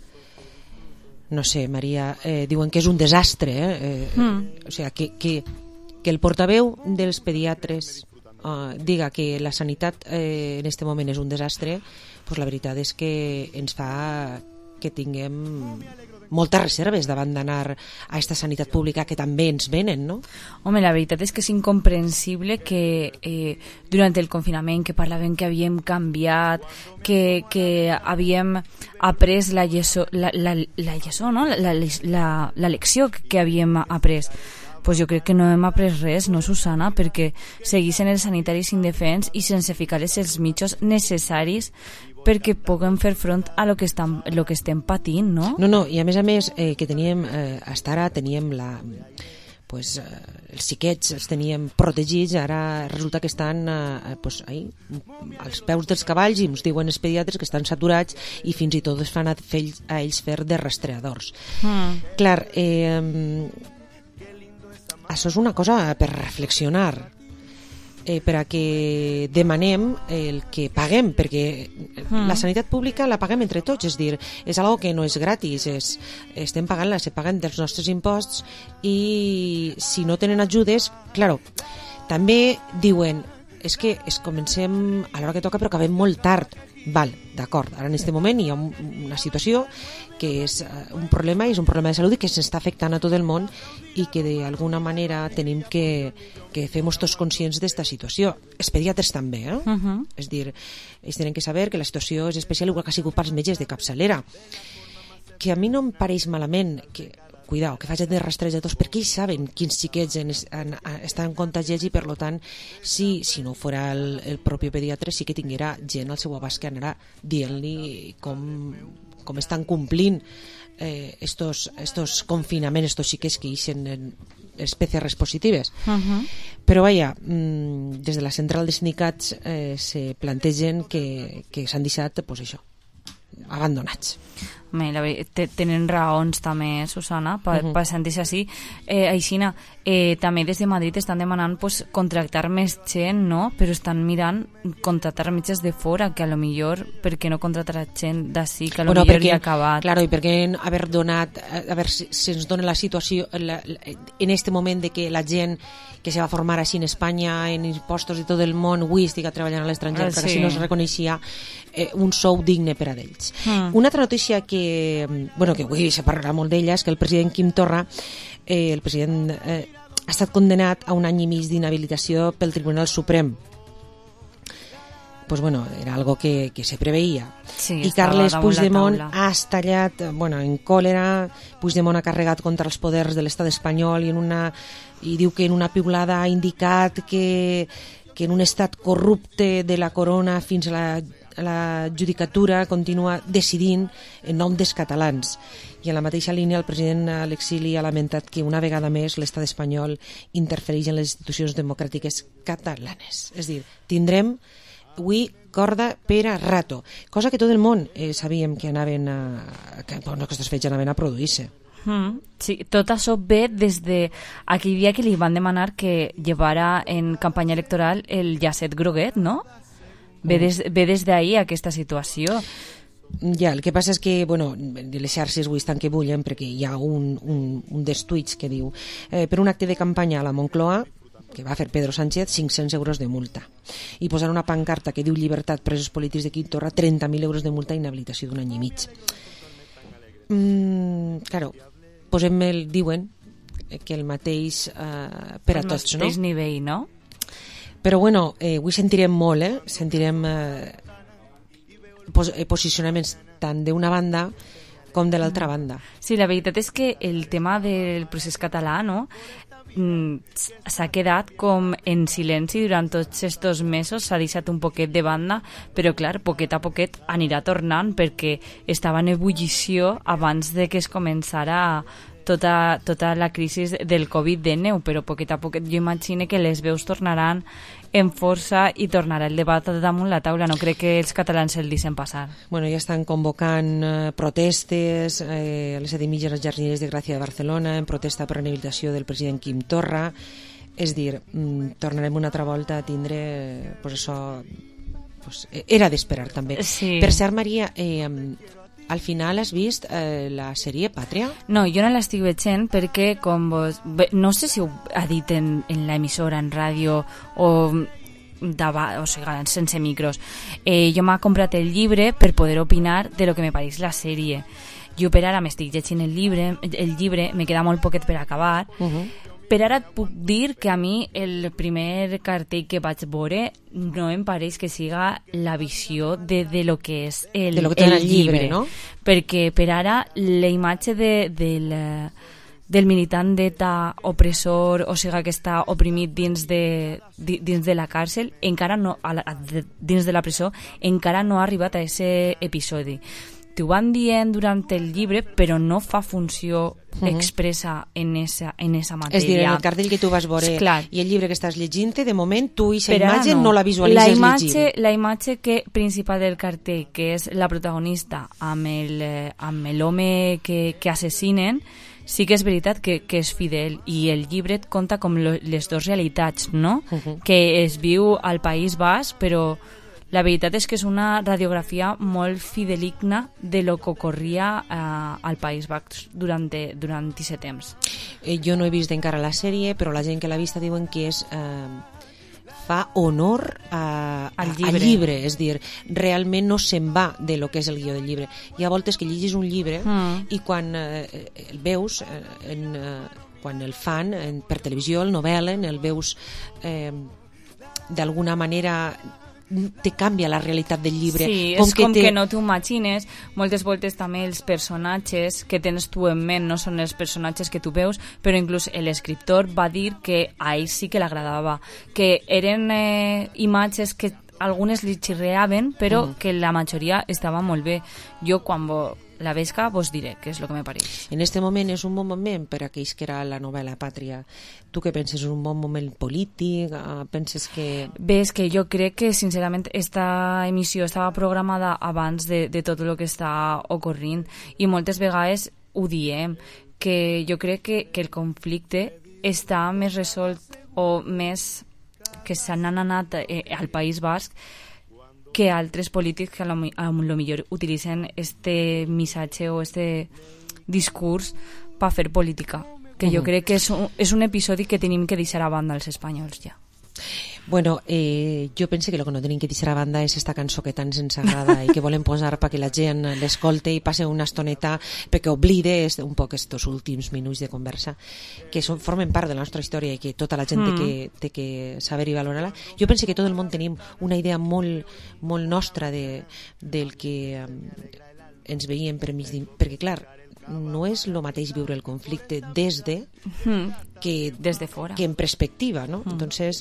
No sé, Maria, eh, diuen que és un desastre, eh? eh mm. O sigui, que... que que el portaveu dels pediatres uh, diga que la sanitat eh, en aquest moment és un desastre, pues la veritat és que ens fa que tinguem moltes reserves davant d'anar a aquesta sanitat pública que també ens venen, no? Home, la veritat és que és incomprensible que eh, durant el confinament que parlaven que havíem canviat, que, que havíem après la lleçó, la, la, la lleçó, no? La, la, la lecció que havíem après. Pues jo crec que no hem après res, no, Susana? Perquè seguissin els sanitaris indefens i sense ficar-les els mitjos necessaris perquè puguem fer front a lo que, estan, lo que estem patint, no? No, no, i a més a més eh, que teníem, eh, hasta ara teníem la... Pues, eh, els xiquets els teníem protegits, ara resulta que estan eh, pues, ahí, als peus dels cavalls, i ens diuen els pediatres que estan saturats i fins i tot es fan a, fer, a ells fer de rastreadors. Mm. Clar, eh... això és una cosa per reflexionar, eh, per a que demanem el que paguem, perquè mm. la sanitat pública la paguem entre tots, és dir, és algo que no és gratis, és, estem pagant-la, se paguen dels nostres imposts, i si no tenen ajudes, claro, també diuen, és que es comencem a l'hora que toca però acabem molt tard. Val, d'acord, ara en aquest moment hi ha un, una situació que és un problema, i és un problema de salut i que s'està afectant a tot el món, i que d'alguna manera tenim que, que fem tots conscients d'esta situació. Els pediatres també, eh? Uh-huh. És dir, ells tenen que saber que la situació és especial, igual que ha sigut pels metges de capçalera, que a mi no em pareix malament que cuidao, que facin de rastrejadors, perquè ells saben quins xiquets en, en, en, estan contagiats, i per tant, si, si no fora el, el propi pediatre, sí que tinguera gent al seu abast que anarà dient-li com, com estan complint eh, estos, estos confinaments, estos xiquets que ixen en les P C Rs positives. Uh-huh. Però vaja, des de la central de sindicats eh, se plantegen que, que s'han deixat, pues això, abandonats. Home, la, tenen raons també, Susana, per uh -huh. sentir-se així. Eh, Aixina, eh, també des de Madrid estan demanant pues, contractar més gent, no? Però estan mirant contractar metges de fora, que a lo millor, per què no contractar gent d'ací, que a lo bueno, millor perquè, hi ha acabat. Claro, i per què haver donat, a veure si, si ens dona la situació la, la, en este moment de que la gent que se va formar així en Espanya, en impostos i tot el món, avui estigui treballant a l'estranger, ah, sí. perquè així no es reconeixia eh, un sou digne per a ells. Mm. Una altra notícia que, bueno, que avui se parlarà molt d'ella, és que el president Quim Torra, eh, el president, eh, ha estat condenat a un any i mig d'inhabilitació pel Tribunal Suprem. Pues bueno, era algo que, que se preveia. Sí, i Carles Puigdemont ha estallat, bueno, en còlera. Puigdemont ha carregat contra els poders de l'estat espanyol i, en una, i diu que en una piulada ha indicat que, que en un estat corrupte de la corona fins a la la judicatura continua decidint en nom dels catalans. I en la mateixa línia el president a l'exili ha lamentat que una vegada més l'estat espanyol interfereix en les institucions democràtiques catalanes. És a dir, tindrem avui corda per a rato, cosa que tot el món eh, sabíem que anaven a, que bueno, aquests fets anaven a produir-se. Mm, sí, tot això ve des de aquell dia que li van demanar que llevara en campanya electoral el llacet groguet, no? Ve des, ve des d'ahir aquesta situació. Ja, el que passa és que, bueno, les xarxes avui estan que bullen perquè hi ha un, un, un dels tuits que diu eh, per un acte de campanya a la Moncloa que va fer Pedro Sánchez, cinc-cents euros de multa. I posar una pancarta que diu llibertat presos polítics de Quim Torra, trenta mil euros de multa i inhabilitació d'un any i mig. Mm, claro, posem el, diuen que el mateix eh, per a tots, no? El mateix nivell, no? Però bueno, eh, avui sentirem molt, eh? Sentirem eh, pos posicionaments tant d'una banda com de l'altra banda. Sí, la veritat és que el tema del procés català, no?, s'ha quedat com en silenci durant tots aquests mesos, s'ha deixat un poquet de banda, però clar, poquet a poquet anirà tornant perquè estava en ebullició abans de que es començara tota, tota la crisi del covid dinou, però poquet a poquet jo imagino que les veus tornaran en força i tornarà el debat damunt la taula. No crec que els catalans el deixen passar. Bueno, ja estan convocant eh, protestes eh, a les set i mitja als Jardiners de Gràcia de Barcelona en protesta per la inhabilitació del president Quim Torra. És dir, mm, tornarem una altra volta a tindre eh, pues això, pues, era d'esperar també. Sí. Per cert, Maria, eh, al final has vist eh, la sèrie Pàtria? No, jo no l'estic veient perquè com vos... no sé si ho ha dit en, en l'emissora, en ràdio o, o sigui, sense micros. Eh, jo m'ha comprat el llibre per poder opinar de lo que me pareix la sèrie. Jo per ara m'estic llegint el llibre, el llibre me queda molt poquet per acabar. Uh-huh. Per ara et puc dir que a mi el primer cartell que vaig veure no em pareix que siga la visió de, de lo que és el, de lo que el, el llibre, llibre, no? Perquè per ara la imatge de, del, del militant d'ETA opressor, o sigui que està oprimit dins de, dins de la càrcel, encara no, a la, dins de la presó, encara no ha arribat a aquest episodi. T'ho van dient durant el llibre, però no fa funció uh-huh. expressa en esa, en esa matèria. És dir, en el cartell que tu vas veure Clar. i el llibre que estàs llegint, de moment tu aquesta imatge no. no la visualitzes la imatge, llegint. La imatge que, principal del cartell, que és la protagonista amb el, amb l'home que, que assassinen, sí que és veritat que, que és fidel, i el llibre et conta com lo, les dues realitats, no? Uh-huh. Que es viu al País Basc, però la veritat és que és una radiografia molt fideligna de lo que ocorria eh, al País Basc durant, durant aquest temps. Eh, jo no he vist encara la sèrie, però la gent que l'ha vista diuen que és... Eh, fa honor a, al, a, llibre. al llibre, és dir, realment no se'n va de lo que és el guió del llibre. Hi ha voltes que llegis un llibre mm. i quan eh, el veus, eh, en, eh, quan el fan en, per televisió, el novelen, el veus eh, d'alguna manera te canvia la realitat del llibre. Sí, com és que com te... que no t'ho imagines. Moltes voltes també els personatges que tens tu en ment no són els personatges que tu veus, però inclús l'escriptor va dir que a ell sí que l'agradava, que eren eh, imatges que algunes li xirreaven, però mm. que la majoria estava molt bé. Jo quan vo... la vesca vos diré què és el que me pareix. En este moment és un bon moment per a aquells que era la novel·la Pàtria. Tu què penses? És un bon moment polític? Penses que... Bé, és que jo crec que sincerament esta emissió estava programada abans de, de tot el que està ocorrint i moltes vegades ho diem, que jo crec que, que el conflicte està més resolt o més que s'han anat eh, al País Basc que altres polítics que a lo, a lo millor utilitzen este missatge o este discurs per fer política, que uh-huh. jo crec que és un, és un episodi que tenim que deixar a banda els espanyols ja. Bueno, eh, jo penso que el que no tenim que deixar a banda és esta cançó que tant ens agrada i que volem posar perquè la gent l'escolte i passe una estoneta perquè oblide un poc estos últims minuts de conversa que són, formen part de la nostra història i que tota la gent mm. té, que, té que saber i valorar-la. Jo penso que tot el món tenim una idea molt, molt nostra de, del que um, ens veiem per mig, perquè clar, no és el mateix viure el conflicte des de mm. que, des de fora, que en perspectiva, ¿no? Mm. Entonces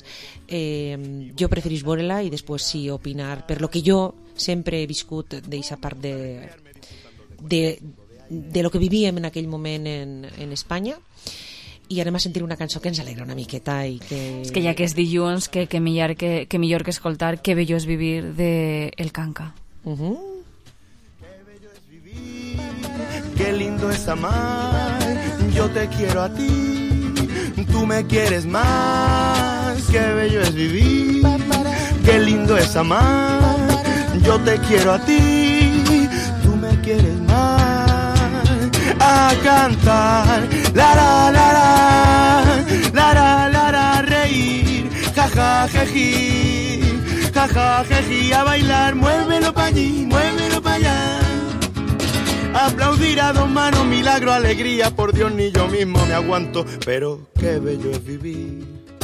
eh, jo preferís veure-la i després sí opinar per lo que jo sempre he viscut d'eixa part de, de, de lo que vivíem en aquell moment en, en Espanya i anem a sentir una cançó que ens alegra una miqueta i que... És que ja que és dilluns, que, que, millor, que, que millor que escoltar Que bello es vivir de El Canca. Uh-huh. Qué lindo es amar, yo te quiero a ti, tú me quieres más, qué bello es vivir, qué lindo es amar, yo te quiero a ti, tú me quieres más, a cantar, la la la la, la la la la, reír, ja ja jeji, ja ja jeji, a bailar, muévelo pa' allí, muévelo pa' allá. Aplaudir a dos manos, milagro, alegría, por Dios ni yo mismo me aguanto, pero qué bello es vivir.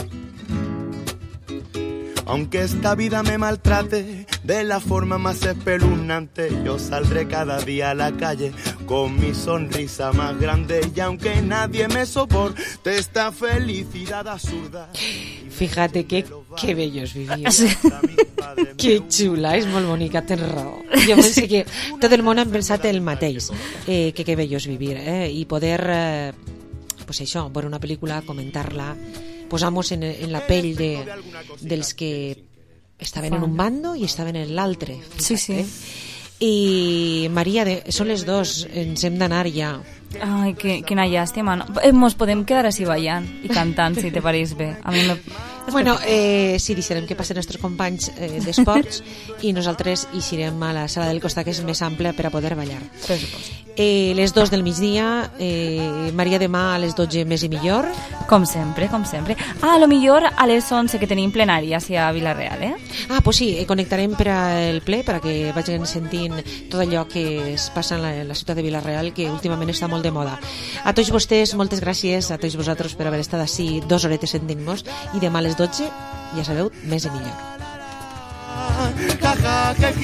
Aunque esta vida me maltrate de la forma más espeluznante, yo saldré cada día a la calle con mi sonrisa más grande y aunque nadie me soporte esta felicidad absurda. Fíjate que que bello és vivir. Que xula, és molt bonica, tens raó. Jo penso que tot el món ha pensat el mateix, eh, que que bello és vivir, eh, i poder, eh, pues això, veure una pel·lícula, comentar-la, posar-nos en, en la pell de, dels que estaven en un bando i estaven en l'altre. Sí, sí. I Maria, de, són les dos, ens hem d'anar ja. Ai, que, quina llàstima. No? Eh, mos podem quedar així ballant i cantant, si te pareix bé. A mi me... Bueno, eh, sí, deixarem que passen els nostres companys eh, d'esports i nosaltres eixirem a la sala del costat, que és més àmplia, per a poder ballar. Eh, les dos del migdia, eh, Maria, demà a les dotze més i millor. Com sempre, com sempre. Ah, a lo millor a les onze que tenim plenari a Vila-real, eh? Ah, pues sí, eh, connectarem per al ple, perquè vagin sentint tot allò que es passa en la, en la ciutat de Vila-real, que últimament està molt de moda. A tots vostès, moltes gràcies a tots vosaltres per haver estat així dues horetes sentint-nos, i demà a les dotze, ja sabeu, més i millor.